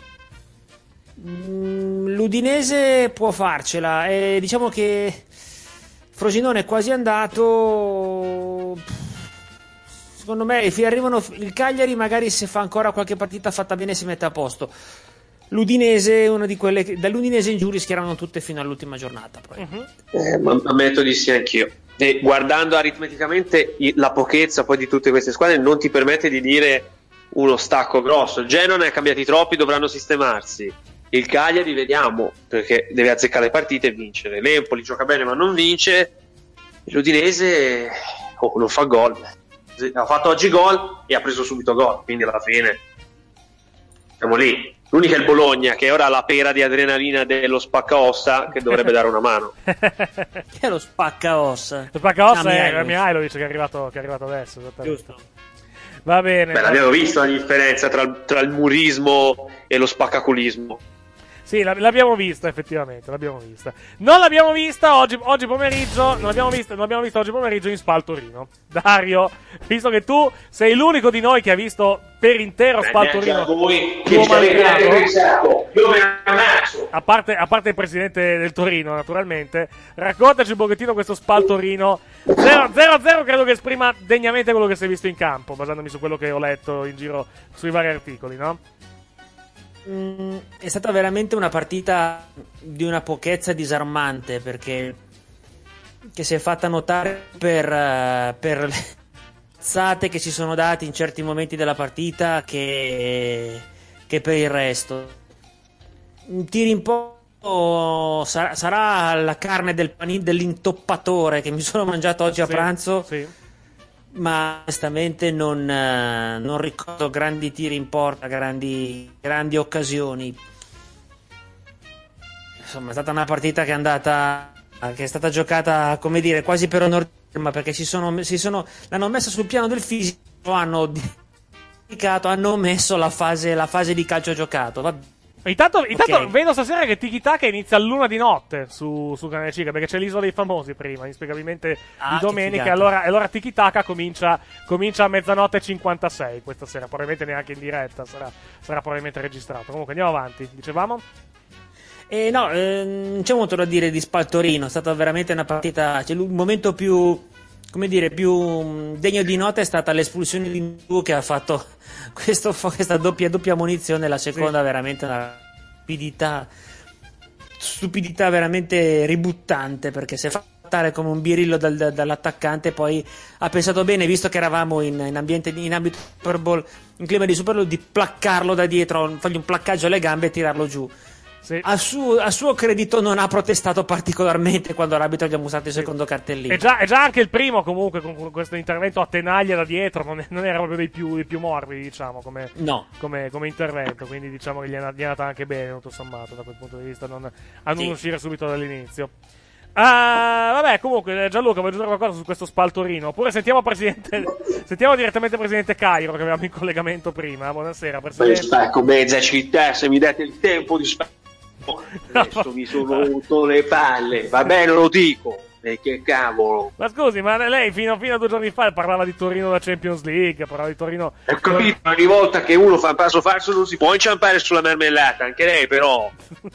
Mm, L'Udinese può farcela. E diciamo che Frosinone è quasi andato. Secondo me arrivano il Cagliari, magari se fa ancora qualche partita fatta bene si mette a posto. L'Udinese è una di quelle che dall'Udinese in giù rischieranno tutte fino all'ultima giornata. Uh-huh. Eh, ma ammetto di sì anch'io. E guardando aritmeticamente la pochezza poi di tutte queste squadre non ti permette di dire uno stacco grosso. Il Genoa ne ha cambiati troppi, dovranno sistemarsi. Il Cagliari vediamo, perché deve azzeccare le partite e vincere. L'Empoli gioca bene ma non vince. L'Udinese oh, non fa gol. Ha fatto oggi gol e ha preso subito gol, quindi alla fine siamo lì. L'unica è il Bologna, che ora ha la pera di adrenalina dello spaccaossa, che dovrebbe dare una mano. Che è lo spaccaossa? Lo spaccaossa è Mihajlovic, che è arrivato, che è arrivato adesso. Giusto. Va bene. Beh, l'abbiamo visto la differenza tra, tra il murismo e lo spaccaculismo. Sì, l'abbiamo vista effettivamente, l'abbiamo vista. Non l'abbiamo vista oggi, oggi pomeriggio, non l'abbiamo vista, non l'abbiamo vista oggi pomeriggio in Spal Torino. Dario, visto che tu sei l'unico di noi che ha visto per intero Beh, Spal Torino, voi che ci avete pensato, io me ne ammazzo. A parte, a parte il presidente del Torino, naturalmente, raccontaci un pochettino questo Spal Torino. zero a zero credo che esprima degnamente quello che si è visto in campo, basandomi su quello che ho letto in giro sui vari articoli, no? Mm, è stata veramente una partita di una pochezza disarmante, perché che si è fatta notare per, uh, per le cazzate che si sono dati in certi momenti della partita che, che per il resto. Tiri in po' sarà, sarà la carne del panin, dell'intoppatore che mi sono mangiato oggi a sì, pranzo, sì. Ma onestamente non, eh, non ricordo grandi tiri in porta, grandi, grandi occasioni. Insomma, è stata una partita che è andata, che è stata giocata, come dire, quasi per onore, ma perché si sono, si sono, l'hanno messa sul piano del fisico, hanno dimenticato, hanno messo la fase, la fase di calcio giocato. Vabbè. Intanto, intanto Okay. vedo stasera che Tiki Taka inizia all'una di notte su, su Canale cinque, perché c'è l'isola dei famosi prima, inspiegabilmente Ah, di che domenica. figata. Allora, allora Tiki Taka comincia, comincia a mezzanotte e cinquantasei questa sera, probabilmente neanche in diretta, sarà, sarà probabilmente registrato. Comunque andiamo avanti, dicevamo? Eh, no, eh, non c'è molto da dire di Spal Torino, è stata veramente una partita, cioè, il momento più, come dire, più mh, degno di nota è stata l'espulsione di Ndou, che ha fatto questo, questa doppia, doppia munizione, la seconda sì. Veramente una stupidità, stupidità veramente ributtante, perché si è fatto trattare come un birillo dal, dall'attaccante, poi ha pensato bene, visto che eravamo in, in ambiente in ambito Super Bowl, in clima di Super Bowl, di placcarlo da dietro, fargli un placcaggio alle gambe e tirarlo giù. Sì. A, suo, a suo credito non ha protestato particolarmente quando l'arbitro gli ha mostrato il secondo cartellino. È già, è già anche il primo comunque con questo intervento a tenaglia da dietro, non, è, non era proprio dei più, dei più morbidi, diciamo, come, no. come, come intervento, quindi diciamo che gli è, gli è andata anche bene, tutto sommato, da quel punto di vista, non, a non sì. uscire subito dall'inizio. Uh, vabbè, comunque, Gianluca, vuoi aggiungere qualcosa su questo spaltorino? Oppure sentiamo presidente, sentiamo direttamente il presidente Cairo, che avevamo in collegamento prima. Buonasera, presidente. Beh, stacco mezza città, se mi date il tempo di spazio. Adesso mi sono rotto le palle, va bene, lo dico. E che cavolo. Ma scusi, ma lei fino, fino a due giorni fa parlava di Torino da Champions League, parlava di Torino. Ho capito, ogni volta che uno fa un passo falso non si può inciampare sulla marmellata, anche lei però.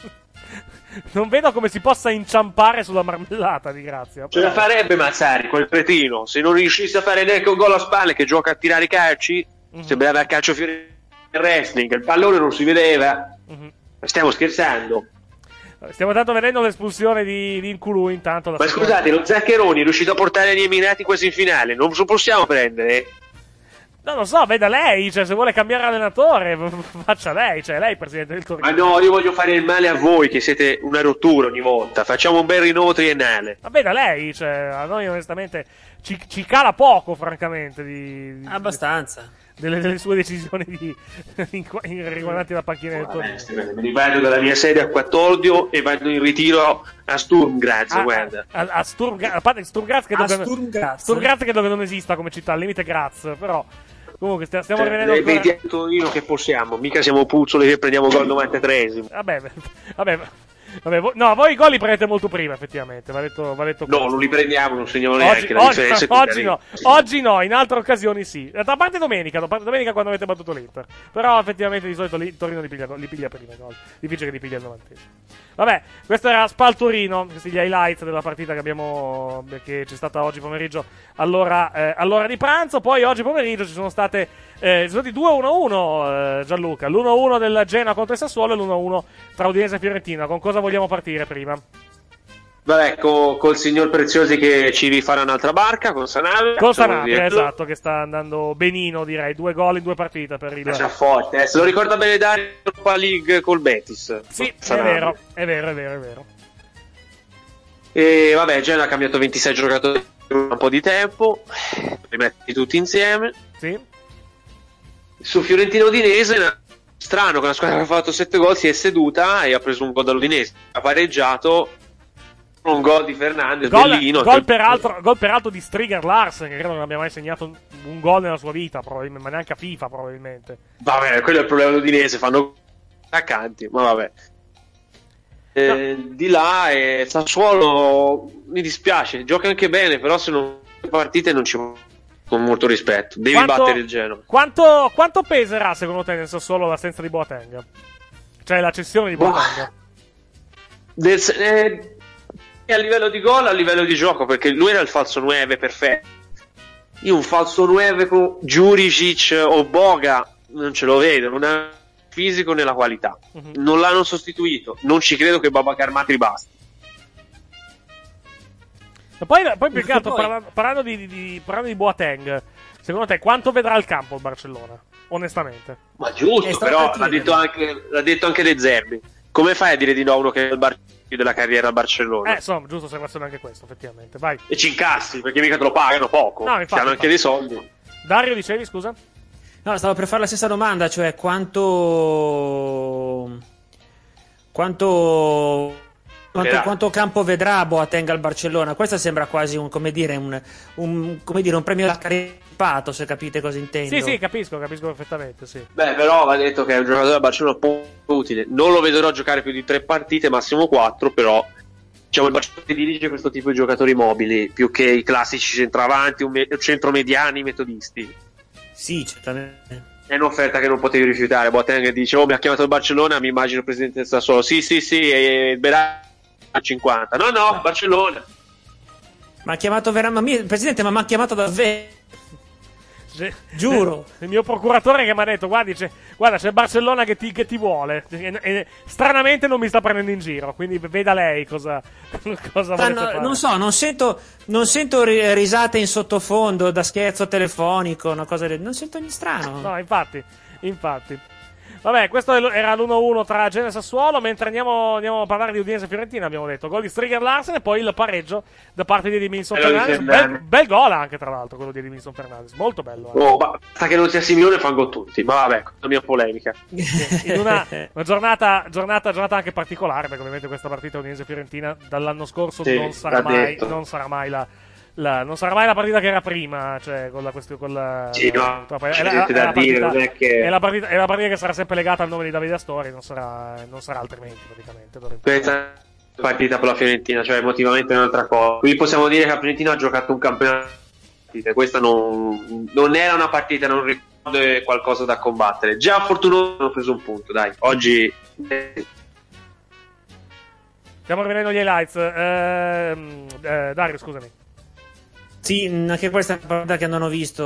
Non vedo come si possa inciampare sulla marmellata, di grazia. Ce la farebbe Mazzari, quel cretino. Se non riuscisse a fare neanche un gol a spalle, che gioca a tirare i calci, mm-hmm. sembrava a calcio fiore wrestling, il pallone non si vedeva. Mm-hmm. Stiamo scherzando. Stiamo tanto vedendo l'espulsione di, di Inculu intanto. Ma scusate, lo Zaccheroni è riuscito a portare gli Emirati quasi in finale, non lo possiamo prendere? No, non so, veda lei, cioè se vuole cambiare allenatore, faccia lei, cioè lei presidente del Torino. Ma no, io voglio fare il male a voi, che siete una rottura ogni volta, facciamo un bel rinnovo triennale. Ma veda lei, cioè a noi onestamente ci, ci cala poco, francamente, di, di abbastanza. Delle, delle sue decisioni di, in, in, riguardanti la panchina del Torino. Me ne vado dalla mia sede a Quattordio e vado in ritiro a Sturm Graz, a, guarda. A, a Sturm, a parte Sturm Graz che, dove, Sturm Graz. Sturm Graz che dove non esista come città, al limite Graz, però comunque stiamo, stiamo cioè, rivedendo ancora... vedi a Torino che possiamo, mica siamo puzzoli che prendiamo gol novantatreesimo. Vabbè, vabbè, vabbè, vo- no, voi i gol li prendete molto prima, effettivamente, va detto, va detto no, non li prendiamo, non segniamo oggi, neanche la oggi, differenza. Oggi no, oggi no, in altre occasioni sì. A parte domenica, a parte domenica quando avete battuto l'Inter. Però effettivamente di solito il Torino li piglia, li piglia prima i gol. Difficile che li piglia il novantesimo. Vabbè, questo era Spaltorino, questi gli highlights della partita che abbiamo che c'è stata oggi pomeriggio all'ora, eh, all'ora di pranzo. Poi oggi pomeriggio ci sono state eh, ci sono stati due uno uno, eh, Gianluca, l'uno uno del Genoa contro il Sassuolo e l'uno uno tra Udinese e Fiorentina. Con cosa vogliamo partire prima? Vabbè, co- col signor Preziosi che ci rifarà un'altra barca con Sanabria. Con Sanabria, esatto, che sta andando benino, direi. Due gol in due partite per il... C'è forte, eh. Se lo ricorda bene Dario, Europa League col Betis. Sì, è vero, è vero, è vero, è vero. E vabbè, Genoa ha cambiato ventisei giocatori in un po' di tempo, rimetti tutti insieme. Sì. Su Fiorentina Udinese, strano, che una squadra che ha fatto sette gol si è seduta e ha preso un gol dall'Udinese. Ha pareggiato un gol di Fernandez, gol, bellino. Gol peraltro, gol peraltro di Striger Larsen, che credo non abbia mai segnato un, un gol nella sua vita, probabilmente, ma neanche a FIFA probabilmente. Vabbè, quello è il problema dell'Udinese, fanno attaccanti, ma vabbè. Eh, no. Di là, eh, Sassuolo mi dispiace, gioca anche bene, però se non partite non ci con molto rispetto. Devi quanto, battere il Genoa. Quanto, quanto peserà secondo te nel Sassuolo l'assenza di Boateng? Cioè la cessione di Boateng? Del, eh, a livello di gol, a livello di gioco, perché lui era il falso nove perfetto. Io un falso nove con Juricic o Boga non ce lo vedo, non ha fisico né la qualità. Uh-huh. Non l'hanno sostituito, non ci credo che Babacar Matri basti. E poi, poi più che altro, parlando, parlando, di, di, parlando di Boateng, secondo te quanto vedrà il campo il Barcellona? Onestamente. Ma giusto, però l'ha detto, anche, l'ha detto anche De Zerbi. Come fai a dire di no a uno che è il Barcellona della carriera a Barcellona? Eh, insomma, giusto osservazione anche questo, effettivamente. Vai. E ci incassi, perché mica te lo pagano poco. No, infatti, hanno anche dei soldi. Dario, dicevi, scusa? No, stavo per fare la stessa domanda, cioè quanto... Quanto... Quanto, quanto campo vedrà Boateng al Barcellona? Questo sembra quasi un, come dire, un, un, come dire, un premio da caripato, se capite cosa intendo. Sì, sì, capisco, capisco perfettamente, sì. Beh, però va detto che è un giocatore da Barcellona poco utile. Non lo vedrò giocare più di tre partite, massimo quattro, però diciamo il Barcellona dirige questo tipo di giocatori mobili, più che i classici centravanti, un me- centromediani, metodisti. Sì, certamente. È un'offerta che non potevi rifiutare. Boateng dice, oh, mi ha chiamato il Barcellona, mi immagino il presidente del Sassuolo. Sì, sì, sì, e Berardi a cinquanta. No, no, no. Barcellona. Ma ha chiamato veramente, presidente, ma mi ha chiamato davvero. C'è, giuro. Il mio procuratore che mi ha detto, guardi, c'è, guarda, c'è Barcellona che ti, che ti vuole. E, e, stranamente non mi sta prendendo in giro, quindi veda lei cosa, cosa Stanno, volete fare. Non so, non sento, non sento risate in sottofondo da scherzo telefonico, una cosa del, non sento niente strano. No, infatti, infatti. Vabbè, questo era l'uno a uno tra Genoa e Sassuolo, mentre andiamo, andiamo a parlare di Udinese e Fiorentina, abbiamo detto. Gol di Striger Larsen e poi il pareggio da parte di Edmilson Fernandez. Bel, bel gol anche, tra l'altro, quello di Edmilson Fernandez. Molto bello. Oh, basta che non sia Simeone fa gol tutti. Ma vabbè, la mia polemica. In una, una giornata, giornata, giornata anche particolare, perché ovviamente questa partita Udinese e Fiorentina dall'anno scorso sì, non, sarà mai, non sarà mai la... La, non sarà mai la partita che era prima, cioè con la questione. Con la, sì, la, no, è, la, è, la, da è, dire, partita, non è, che... è, la partita, è la partita che sarà sempre legata al nome di Davide Astori, non sarà, non sarà altrimenti praticamente. Questa è una partita per la Fiorentina, cioè emotivamente è un'altra cosa. Quindi possiamo dire che la Fiorentina ha giocato un campionato. Questa non, non era una partita, non ricordo, è qualcosa da combattere. Già fortunato hanno preso un punto, dai. Oggi. Stiamo rivedendo gli highlights. Eh, eh, Dario, scusami. Sì, anche questa è una partita che non ho visto.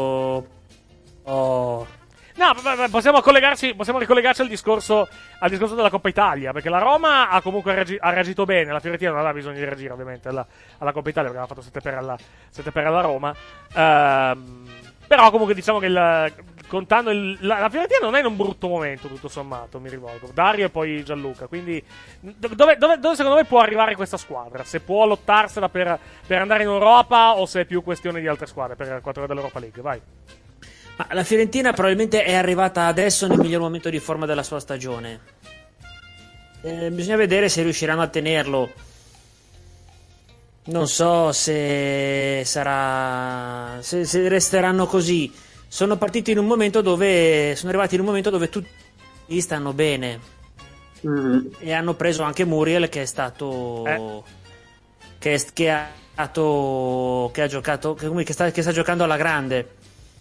Oh. No, possiamo collegarci, possiamo ricollegarci al discorso, al discorso della Coppa Italia, perché la Roma ha comunque reagi, ha reagito bene, la Fiorentina non aveva bisogno di reagire ovviamente alla, alla Coppa Italia, perché aveva fatto sette per alla, sette per alla Roma. Ehm, però comunque diciamo che il, contando il, la, la Fiorentina non è in un brutto momento, tutto sommato, mi rivolgo. Dario e poi Gianluca, quindi dove, dove, dove secondo me può arrivare questa squadra? Se può lottarsela per, per andare in Europa o se è più questione di altre squadre per quanto riguarda l'Europa League? Vai. Ma la Fiorentina probabilmente è arrivata adesso nel miglior momento di forma della sua stagione. Eh, bisogna vedere se riusciranno a tenerlo. Non so se sarà, se, se resteranno così. Sono partiti in un momento dove sono arrivati in un momento dove tutti stanno bene. Mm. E hanno preso anche Muriel, che è stato eh. che, è, che ha stato che ha giocato che, che, sta, che sta giocando alla grande.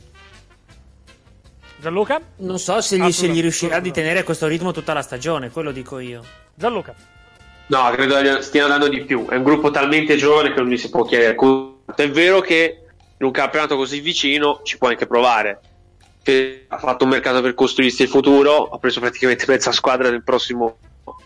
Gianluca? Non so se gli, ah, se gli riuscirà di tenere questo ritmo tutta la stagione, quello dico io. Gianluca? No, credo stiano dando di più. È un gruppo talmente giovane che non gli si può chiedere. È vero che in un campionato così vicino ci può anche provare. Che ha fatto un mercato per costruirsi il futuro, ha preso praticamente mezza squadra del prossimo.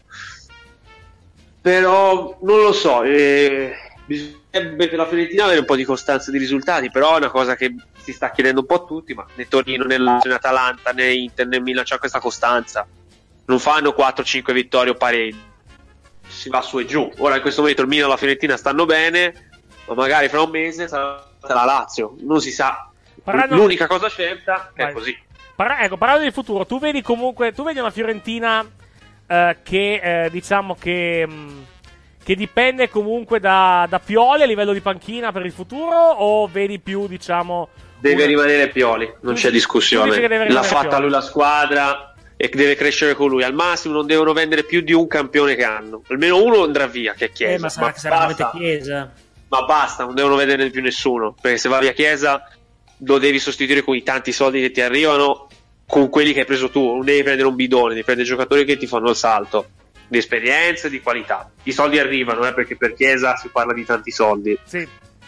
Però non lo so. Eh, bisognerebbe per la Fiorentina avere un po' di costanza di risultati, però è una cosa che si sta chiedendo un po' a tutti, ma né Torino, né Lazio, né Atalanta, né Inter, né Milan c'ha questa costanza. Non fanno quattro cinque vittorie o pareggi, si va su e giù. Ora in questo momento il Milan e la Fiorentina stanno bene, ma magari fra un mese sarà la Lazio, non si sa. Parlando... L'unica cosa certa è così. Parla... Ecco, parlando del futuro, tu vedi comunque, tu vedi una Fiorentina eh, che eh, diciamo che mh, che dipende comunque da, da Pioli a livello di panchina per il futuro, o vedi più, diciamo... Deve una... rimanere Pioli, non tu, c'è discussione. L'ha fatta Pioli. Lui la squadra e deve crescere con lui. Al massimo non devono vendere più di un campione che hanno. Almeno uno andrà via, che è Chiesa. Eh, ma sarà ma che sarà Chiesa. Ma basta, non devono vendere più nessuno. Perché se va via Chiesa lo devi sostituire con i tanti soldi che ti arrivano, con quelli che hai preso tu. Non devi prendere un bidone, devi prendere giocatori che ti fanno il salto. Di esperienza e di qualità. I soldi arrivano, eh, perché per Chiesa si parla di tanti soldi. Sì.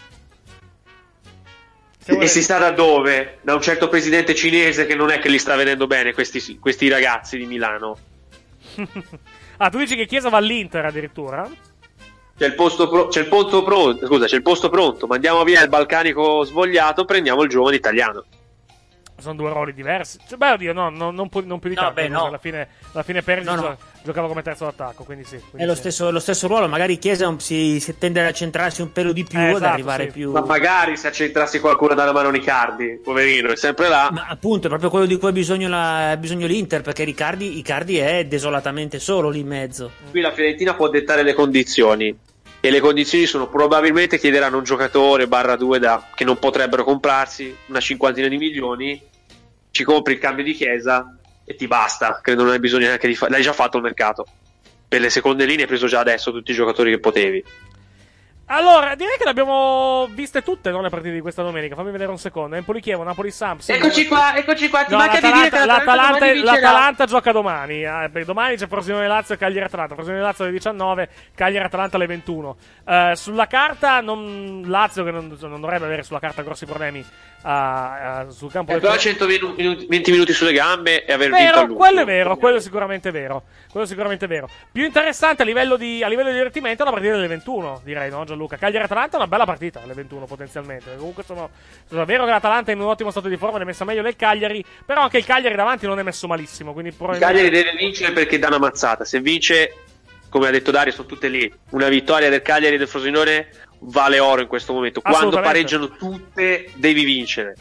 E, e si sa da dove? Da un certo presidente cinese che non è che li sta vedendo bene questi, questi ragazzi di Milano. Ah, tu dici che Chiesa va all'Inter addirittura? C'è il posto, pro- c'è il posto pronto, scusa, c'è il posto pronto, mandiamo via il balcanico svogliato, prendiamo il giovane italiano. Sono due ruoli diversi. Cioè, beh, oddio, no, no, non, non più di no, tanto. Beh, no. Alla fine, alla fine Perisic no, no. giocava come terzo d'attacco, quindi sì. Quindi è lo, sì. Stesso, lo stesso ruolo, magari Chiesa si, si tende ad accentrarsi un pelo di più, eh, ad esatto, arrivare sì. più... Ma magari se accentrassi qualcuno dalla mano Riccardi, poverino, è sempre là. Ma appunto, è proprio quello di cui ha bisogno, la, ha bisogno l'Inter, perché Riccardi, Icardi è desolatamente solo lì in mezzo. Qui la Fiorentina può dettare le condizioni. E le condizioni sono probabilmente chiederanno un giocatore barra due da, che non potrebbero comprarsi, una cinquantina di milioni, ci compri il cambio di Chiesa e ti basta. Credo non hai bisogno neanche di fare, l'hai già fatto il mercato. Per le seconde linee hai preso già adesso tutti i giocatori che potevi. Allora, direi che le abbiamo viste tutte, no, le partite di questa domenica. Fammi vedere un secondo. Empoli Chievo, Napoli Samp. Eccoci qua, eccoci qua. Ti no, manca di dire che l'Atalanta, l'Atalanta, l'Atalanta gioca domani. Eh, per domani c'è Frosinone Lazio e Cagliari Atalanta. Frosinone Lazio alle diciannove, Cagliari Atalanta alle ventuno. Eh, sulla carta, non, Lazio che non, non dovrebbe avere sulla carta grossi problemi uh, uh, sul campo. Eh, però centoventi minuti sulle gambe e aver vero, vinto a lungo. Quello è vero, quello è sicuramente vero. Quello è sicuramente vero. Più interessante a livello di, a livello di divertimento è la partita delle ventuno, direi, no, Gianluca? Gianluca. Cagliari-Atalanta è una bella partita alle ventuno potenzialmente. Comunque sono, sono è vero che l'Atalanta è in un ottimo stato di forma, ne è messa meglio del Cagliari, però anche il Cagliari davanti non è messo malissimo. Quindi il probabilmente... Cagliari deve vincere perché dà una mazzata. Se vince, come ha detto Dario, sono tutte lì. Una vittoria del Cagliari e del Frosinone vale oro in questo momento. Quando pareggiano tutte, devi vincere.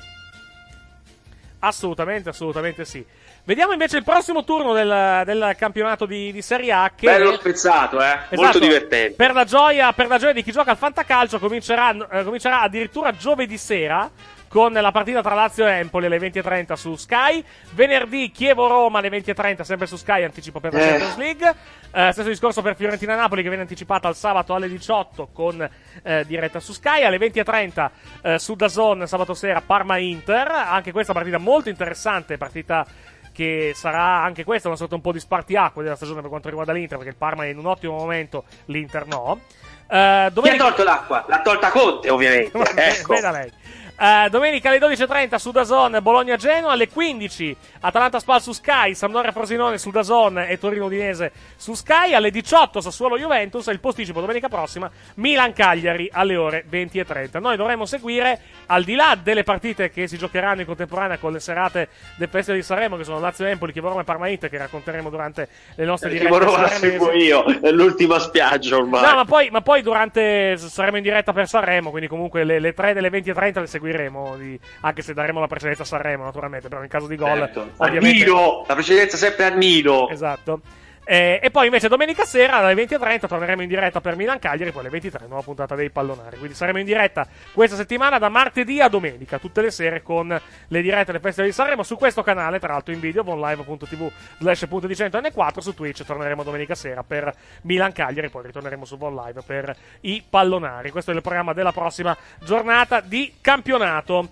Assolutamente, assolutamente sì. Vediamo invece il prossimo turno del, del campionato di, di Serie A. Che bello spezzato, eh? Esatto. Molto divertente. Per la gioia, per la gioia di chi gioca al fantacalcio, comincerà, eh, comincerà addirittura giovedì sera con la partita tra Lazio e Empoli alle venti e trenta su Sky. Venerdì Chievo-Roma alle venti e trenta, sempre su Sky, anticipo per la eh. Champions League. Eh, stesso discorso per Fiorentina-Napoli, che viene anticipata al sabato alle diciotto con eh, diretta su Sky. Alle venti e trenta eh, su DAZN sabato sera Parma-Inter. Anche questa partita molto interessante, partita che sarà anche questa una sorta un po' di spartiacque della stagione per quanto riguarda l'Inter, perché il Parma è in un ottimo momento, l'Inter no. Uh, domenica... Chi ha tolto l'acqua? L'ha tolta Conte, ovviamente. Ecco. Bene lei. Uh, domenica alle dodici e trenta su DAZN Bologna-Genoa, alle quindici Atalanta-Spal su Sky, Sampdoria-Frosinone su DAZN e Torino-Udinese su Sky, alle diciotto Sassuolo-Juventus e il posticipo domenica prossima Milan-Cagliari alle ore venti e trenta. Noi dovremo seguire, al di là delle partite che si giocheranno in contemporanea con le serate del Festival di Sanremo, che sono Lazio-Empoli, Chievo-Roma e Parma-Inter, che racconteremo durante le nostre dirette. Chievo-Roma la seguo io, è l'ultima spiaggia ormai. No, ma poi, ma poi durante saremo in diretta per Sanremo, quindi comunque le, le tre delle venti e trenta le seguiremo. Di, anche se daremo la precedenza a Sanremo naturalmente, però in caso di gol certo. ovviamente... Nino, la precedenza sempre a Nino. Esatto. Eh, e poi invece domenica sera alle venti e trenta torneremo in diretta per Milan-Cagliari, poi alle ventitré nuova puntata dei Pallonari. Quindi saremo in diretta questa settimana da martedì a domenica, tutte le sere, con le dirette del Festival di Sanremo su questo canale, tra l'altro in video, vonlive.tv slash punto di cento N quattro. Su Twitch torneremo domenica sera per Milan-Cagliari, poi ritorneremo su vonlive per i Pallonari. Questo è il programma della prossima giornata di campionato.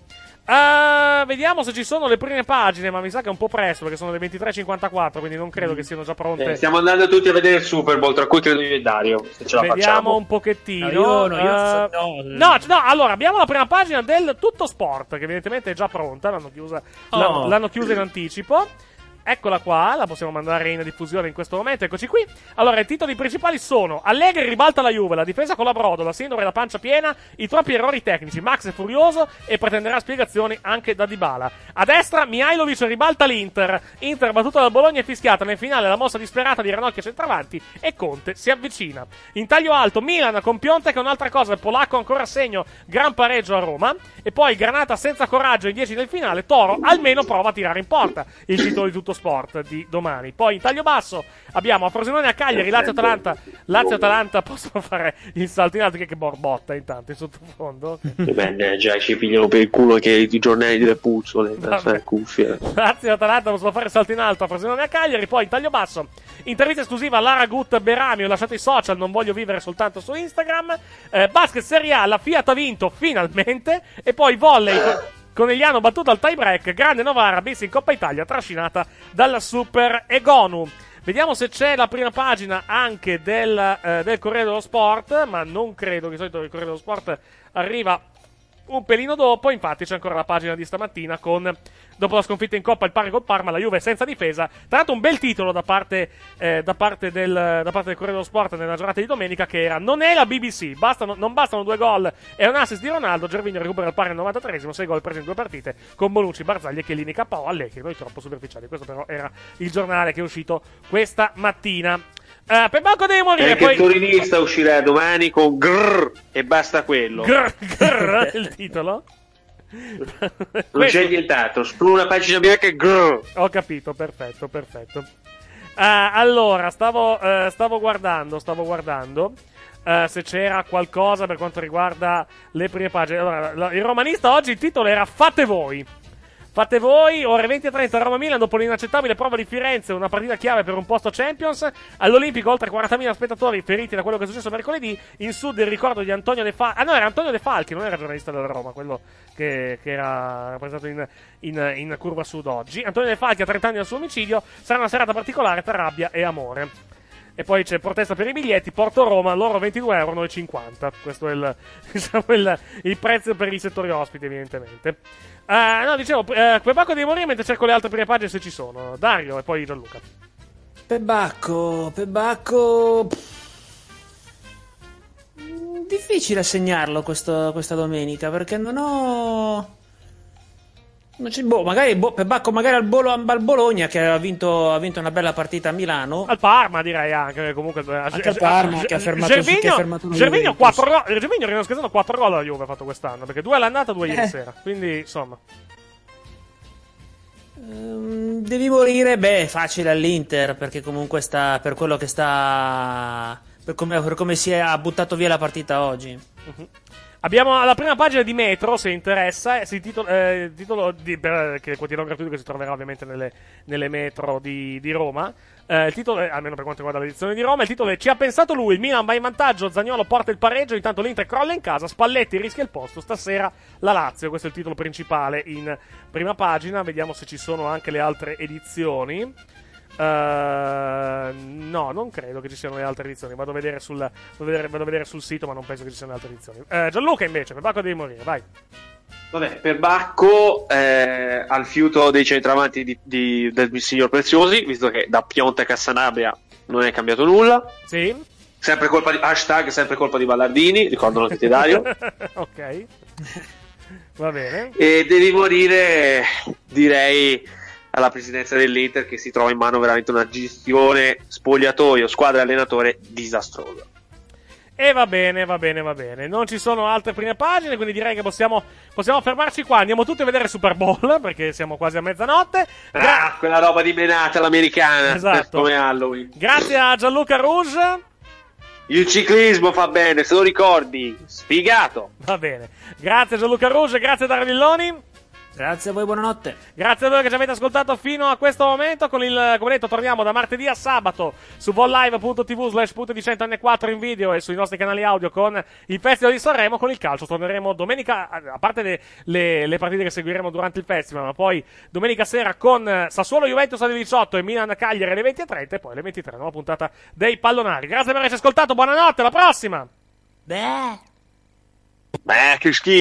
Uh, vediamo se ci sono le prime pagine, ma mi sa che è un po' presto perché sono le ventitré e cinquantaquattro, quindi non credo che siano già pronte. Eh, stiamo andando tutti a vedere il Super Bowl, tra cui credo io e Dario, se ce la vediamo facciamo. un pochettino. No, io, no, io uh, no, no, no, allora abbiamo la prima pagina del Tutto Sport, che evidentemente è già pronta, l'hanno chiusa, oh. l'hanno, l'hanno chiusa in anticipo. Eccola qua, la possiamo mandare in diffusione in questo momento, eccoci qui. Allora, i titoli principali sono: Allegri ribalta la Juve, la difesa con la brodo, la sindrome della pancia piena, i troppi errori tecnici, Max è furioso e pretenderà spiegazioni anche da Dybala. A destra, Mihajlovic ribalta l'Inter, Inter battuta dal Bologna e fischiata nel finale la mossa disperata di Ranocchia centravanti e Conte si avvicina. In taglio alto, Milan con Piontek, che è un'altra cosa, il polacco ancora a segno, gran pareggio a Roma. E poi Granata senza coraggio in dieci nel finale, Toro almeno prova a tirare in porta, il titolo di Tutto Sport di domani. Poi in taglio basso abbiamo a Frosinone a Cagliari, Lazio-Atalanta. Lazio-Atalanta possono fare il salto in alto, che, che borbotta intanto in sottofondo. Bene, già ci pigliano per il culo che i giornali delle puzzole, le cuffie. Lazio-Atalanta possono fare il salto in alto a Frosinone a Cagliari. Poi in taglio basso intervista esclusiva a Lara Gut Berami, ho lasciato i social, non voglio vivere soltanto su Instagram. eh, Basket Serie A, la Fiat ha vinto finalmente. E poi volley Conegliano battuto al tie break, grande Novara, bis in Coppa Italia, trascinata dalla Super Egonu. Vediamo se c'è la prima pagina anche del, eh, del Corriere dello Sport, ma non credo, che di solito il Corriere dello Sport arriva un pelino dopo. Infatti c'è ancora la pagina di stamattina con, dopo la sconfitta in Coppa, il pari col Parma, la Juve senza difesa. Tra l'altro un bel titolo da parte, eh, da parte, del, da parte del Corriere dello Sport nella giornata di domenica, che era: non è la B B C, bastano, non bastano due gol e un assist di Ronaldo, Gervinho recupera il pari al novantatreesimo, sei gol presi in due partite con Bonucci, Barzagli e Chiellini. K O Allegri, noi troppo superficiali. Questo però era il giornale che è uscito questa mattina. Uh, per Banco deve morire. Perché poi... il Torinista uscirà domani con grrr e basta quello. Grrr, grrr il titolo. Non c'è nient'altro, su una pagina bianca e grrr. Ho capito, perfetto, perfetto. Uh, allora, stavo, uh, stavo guardando, stavo guardando uh, se c'era qualcosa per quanto riguarda le prime pagine. Allora, il Romanista oggi il titolo era Fate voi. Fate voi, ore venti e trenta Roma-Milan, dopo l'inaccettabile prova di Firenze, una partita chiave per un posto Champions. All'Olimpico oltre quarantamila spettatori feriti da quello che è successo mercoledì. In Sud il ricordo di Antonio De Falchi. Ah no, era Antonio De Falchi, non era giornalista della Roma, quello che, che era rappresentato in, in, in Curva Sud oggi. Antonio De Falchi a trenta anni dal suo omicidio, sarà una serata particolare tra rabbia e amore. E poi c'è protesta per i biglietti, Porto Roma, loro ventidue euro, noi cinquanta. Questo è il, diciamo, il, il prezzo per i settori ospiti, evidentemente. Uh, no, dicevo, uh, Pebacco devi morire mentre cerco le altre prime pagine se ci sono. Dario e poi Gianluca. Pebacco, Pebacco... difficile segnarlo questo, questa domenica, perché non ho... Non c'è, boh, magari boh, per Bacco, magari al, Bolo, al Bologna che ha vinto, ha vinto una bella partita a Milano. Al Parma direi anche, comunque anche al Parma che ha fermato Gervinho, che ha fermato Gervinho quattro gol, Gervinho rimane schedato quattro gol alla Juve ha fatto quest'anno, perché due all'andata, due ieri Eh. sera. Quindi, insomma, Ehm, devi morire, beh, facile all'Inter, perché comunque sta per quello che sta per come, per come si è ha buttato via la partita oggi. Mhm. Abbiamo la prima pagina di Metro, se interessa, si titolo, eh, titolo di, per, che è il quotidiano gratuito che si troverà ovviamente nelle, nelle Metro di, di Roma. Eh, il titolo, è, almeno per quanto riguarda l'edizione di Roma, il titolo è "Ci ha pensato lui, il Milan va in vantaggio, Zaniolo porta il pareggio, intanto l'Inter crolla in casa, Spalletti rischia il posto, stasera la Lazio". Questo è il titolo principale in prima pagina, vediamo se ci sono anche le altre edizioni. Uh, no, non credo che ci siano le altre edizioni. Vado a vedere sul, vado a vedere, vado a vedere sul sito, ma non penso che ci siano le altre edizioni. Uh, Gianluca, invece, per Bacco devi morire, vai. Vabbè, per Bacco, eh, al fiuto dei centravanti di, di, del signor Preziosi, visto che da Piontek a Sanabria non è cambiato nulla. Sì. Sempre colpa di hashtag, sempre colpa di Ballardini, ricordano tutti Dario. Ok. Va bene. E devi morire, direi, alla presidenza dell'Inter, che si trova in mano veramente una gestione spogliatoio, squadra e allenatore disastrosa. E va bene, va bene, va bene. Non ci sono altre prime pagine, quindi direi che possiamo, possiamo fermarci qua. Andiamo tutti a vedere Super Bowl, perché siamo quasi a mezzanotte. Gra- ah, quella roba di menata all'americana, Esatto. come Halloween. Grazie a Gianluca Rouge. Il ciclismo fa bene, se lo ricordi. Sfigato. Va bene. Grazie a Gianluca Rouge, grazie a Dario Villoni. Grazie a voi, buonanotte. Grazie a voi che ci avete ascoltato fino a questo momento. Con il, come detto, torniamo da martedì a sabato su vollive punto tv slash punto di cento enne quattro in video e sui nostri canali audio con il Festival di Sanremo. Con il calcio torneremo domenica, a parte le, le, le partite che seguiremo durante il festival, ma poi domenica sera con Sassuolo Juventus alle diciotto e Milan Cagliari alle venti e trenta, e poi alle ventitré nuova puntata dei Pallonari. Grazie per averci ascoltato, buonanotte, alla prossima. Beh, Beh, che schifo.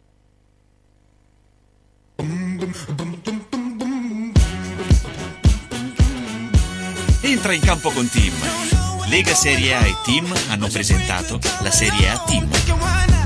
Entra in campo con Team. Lega Serie A e Team hanno presentato la Serie A Team.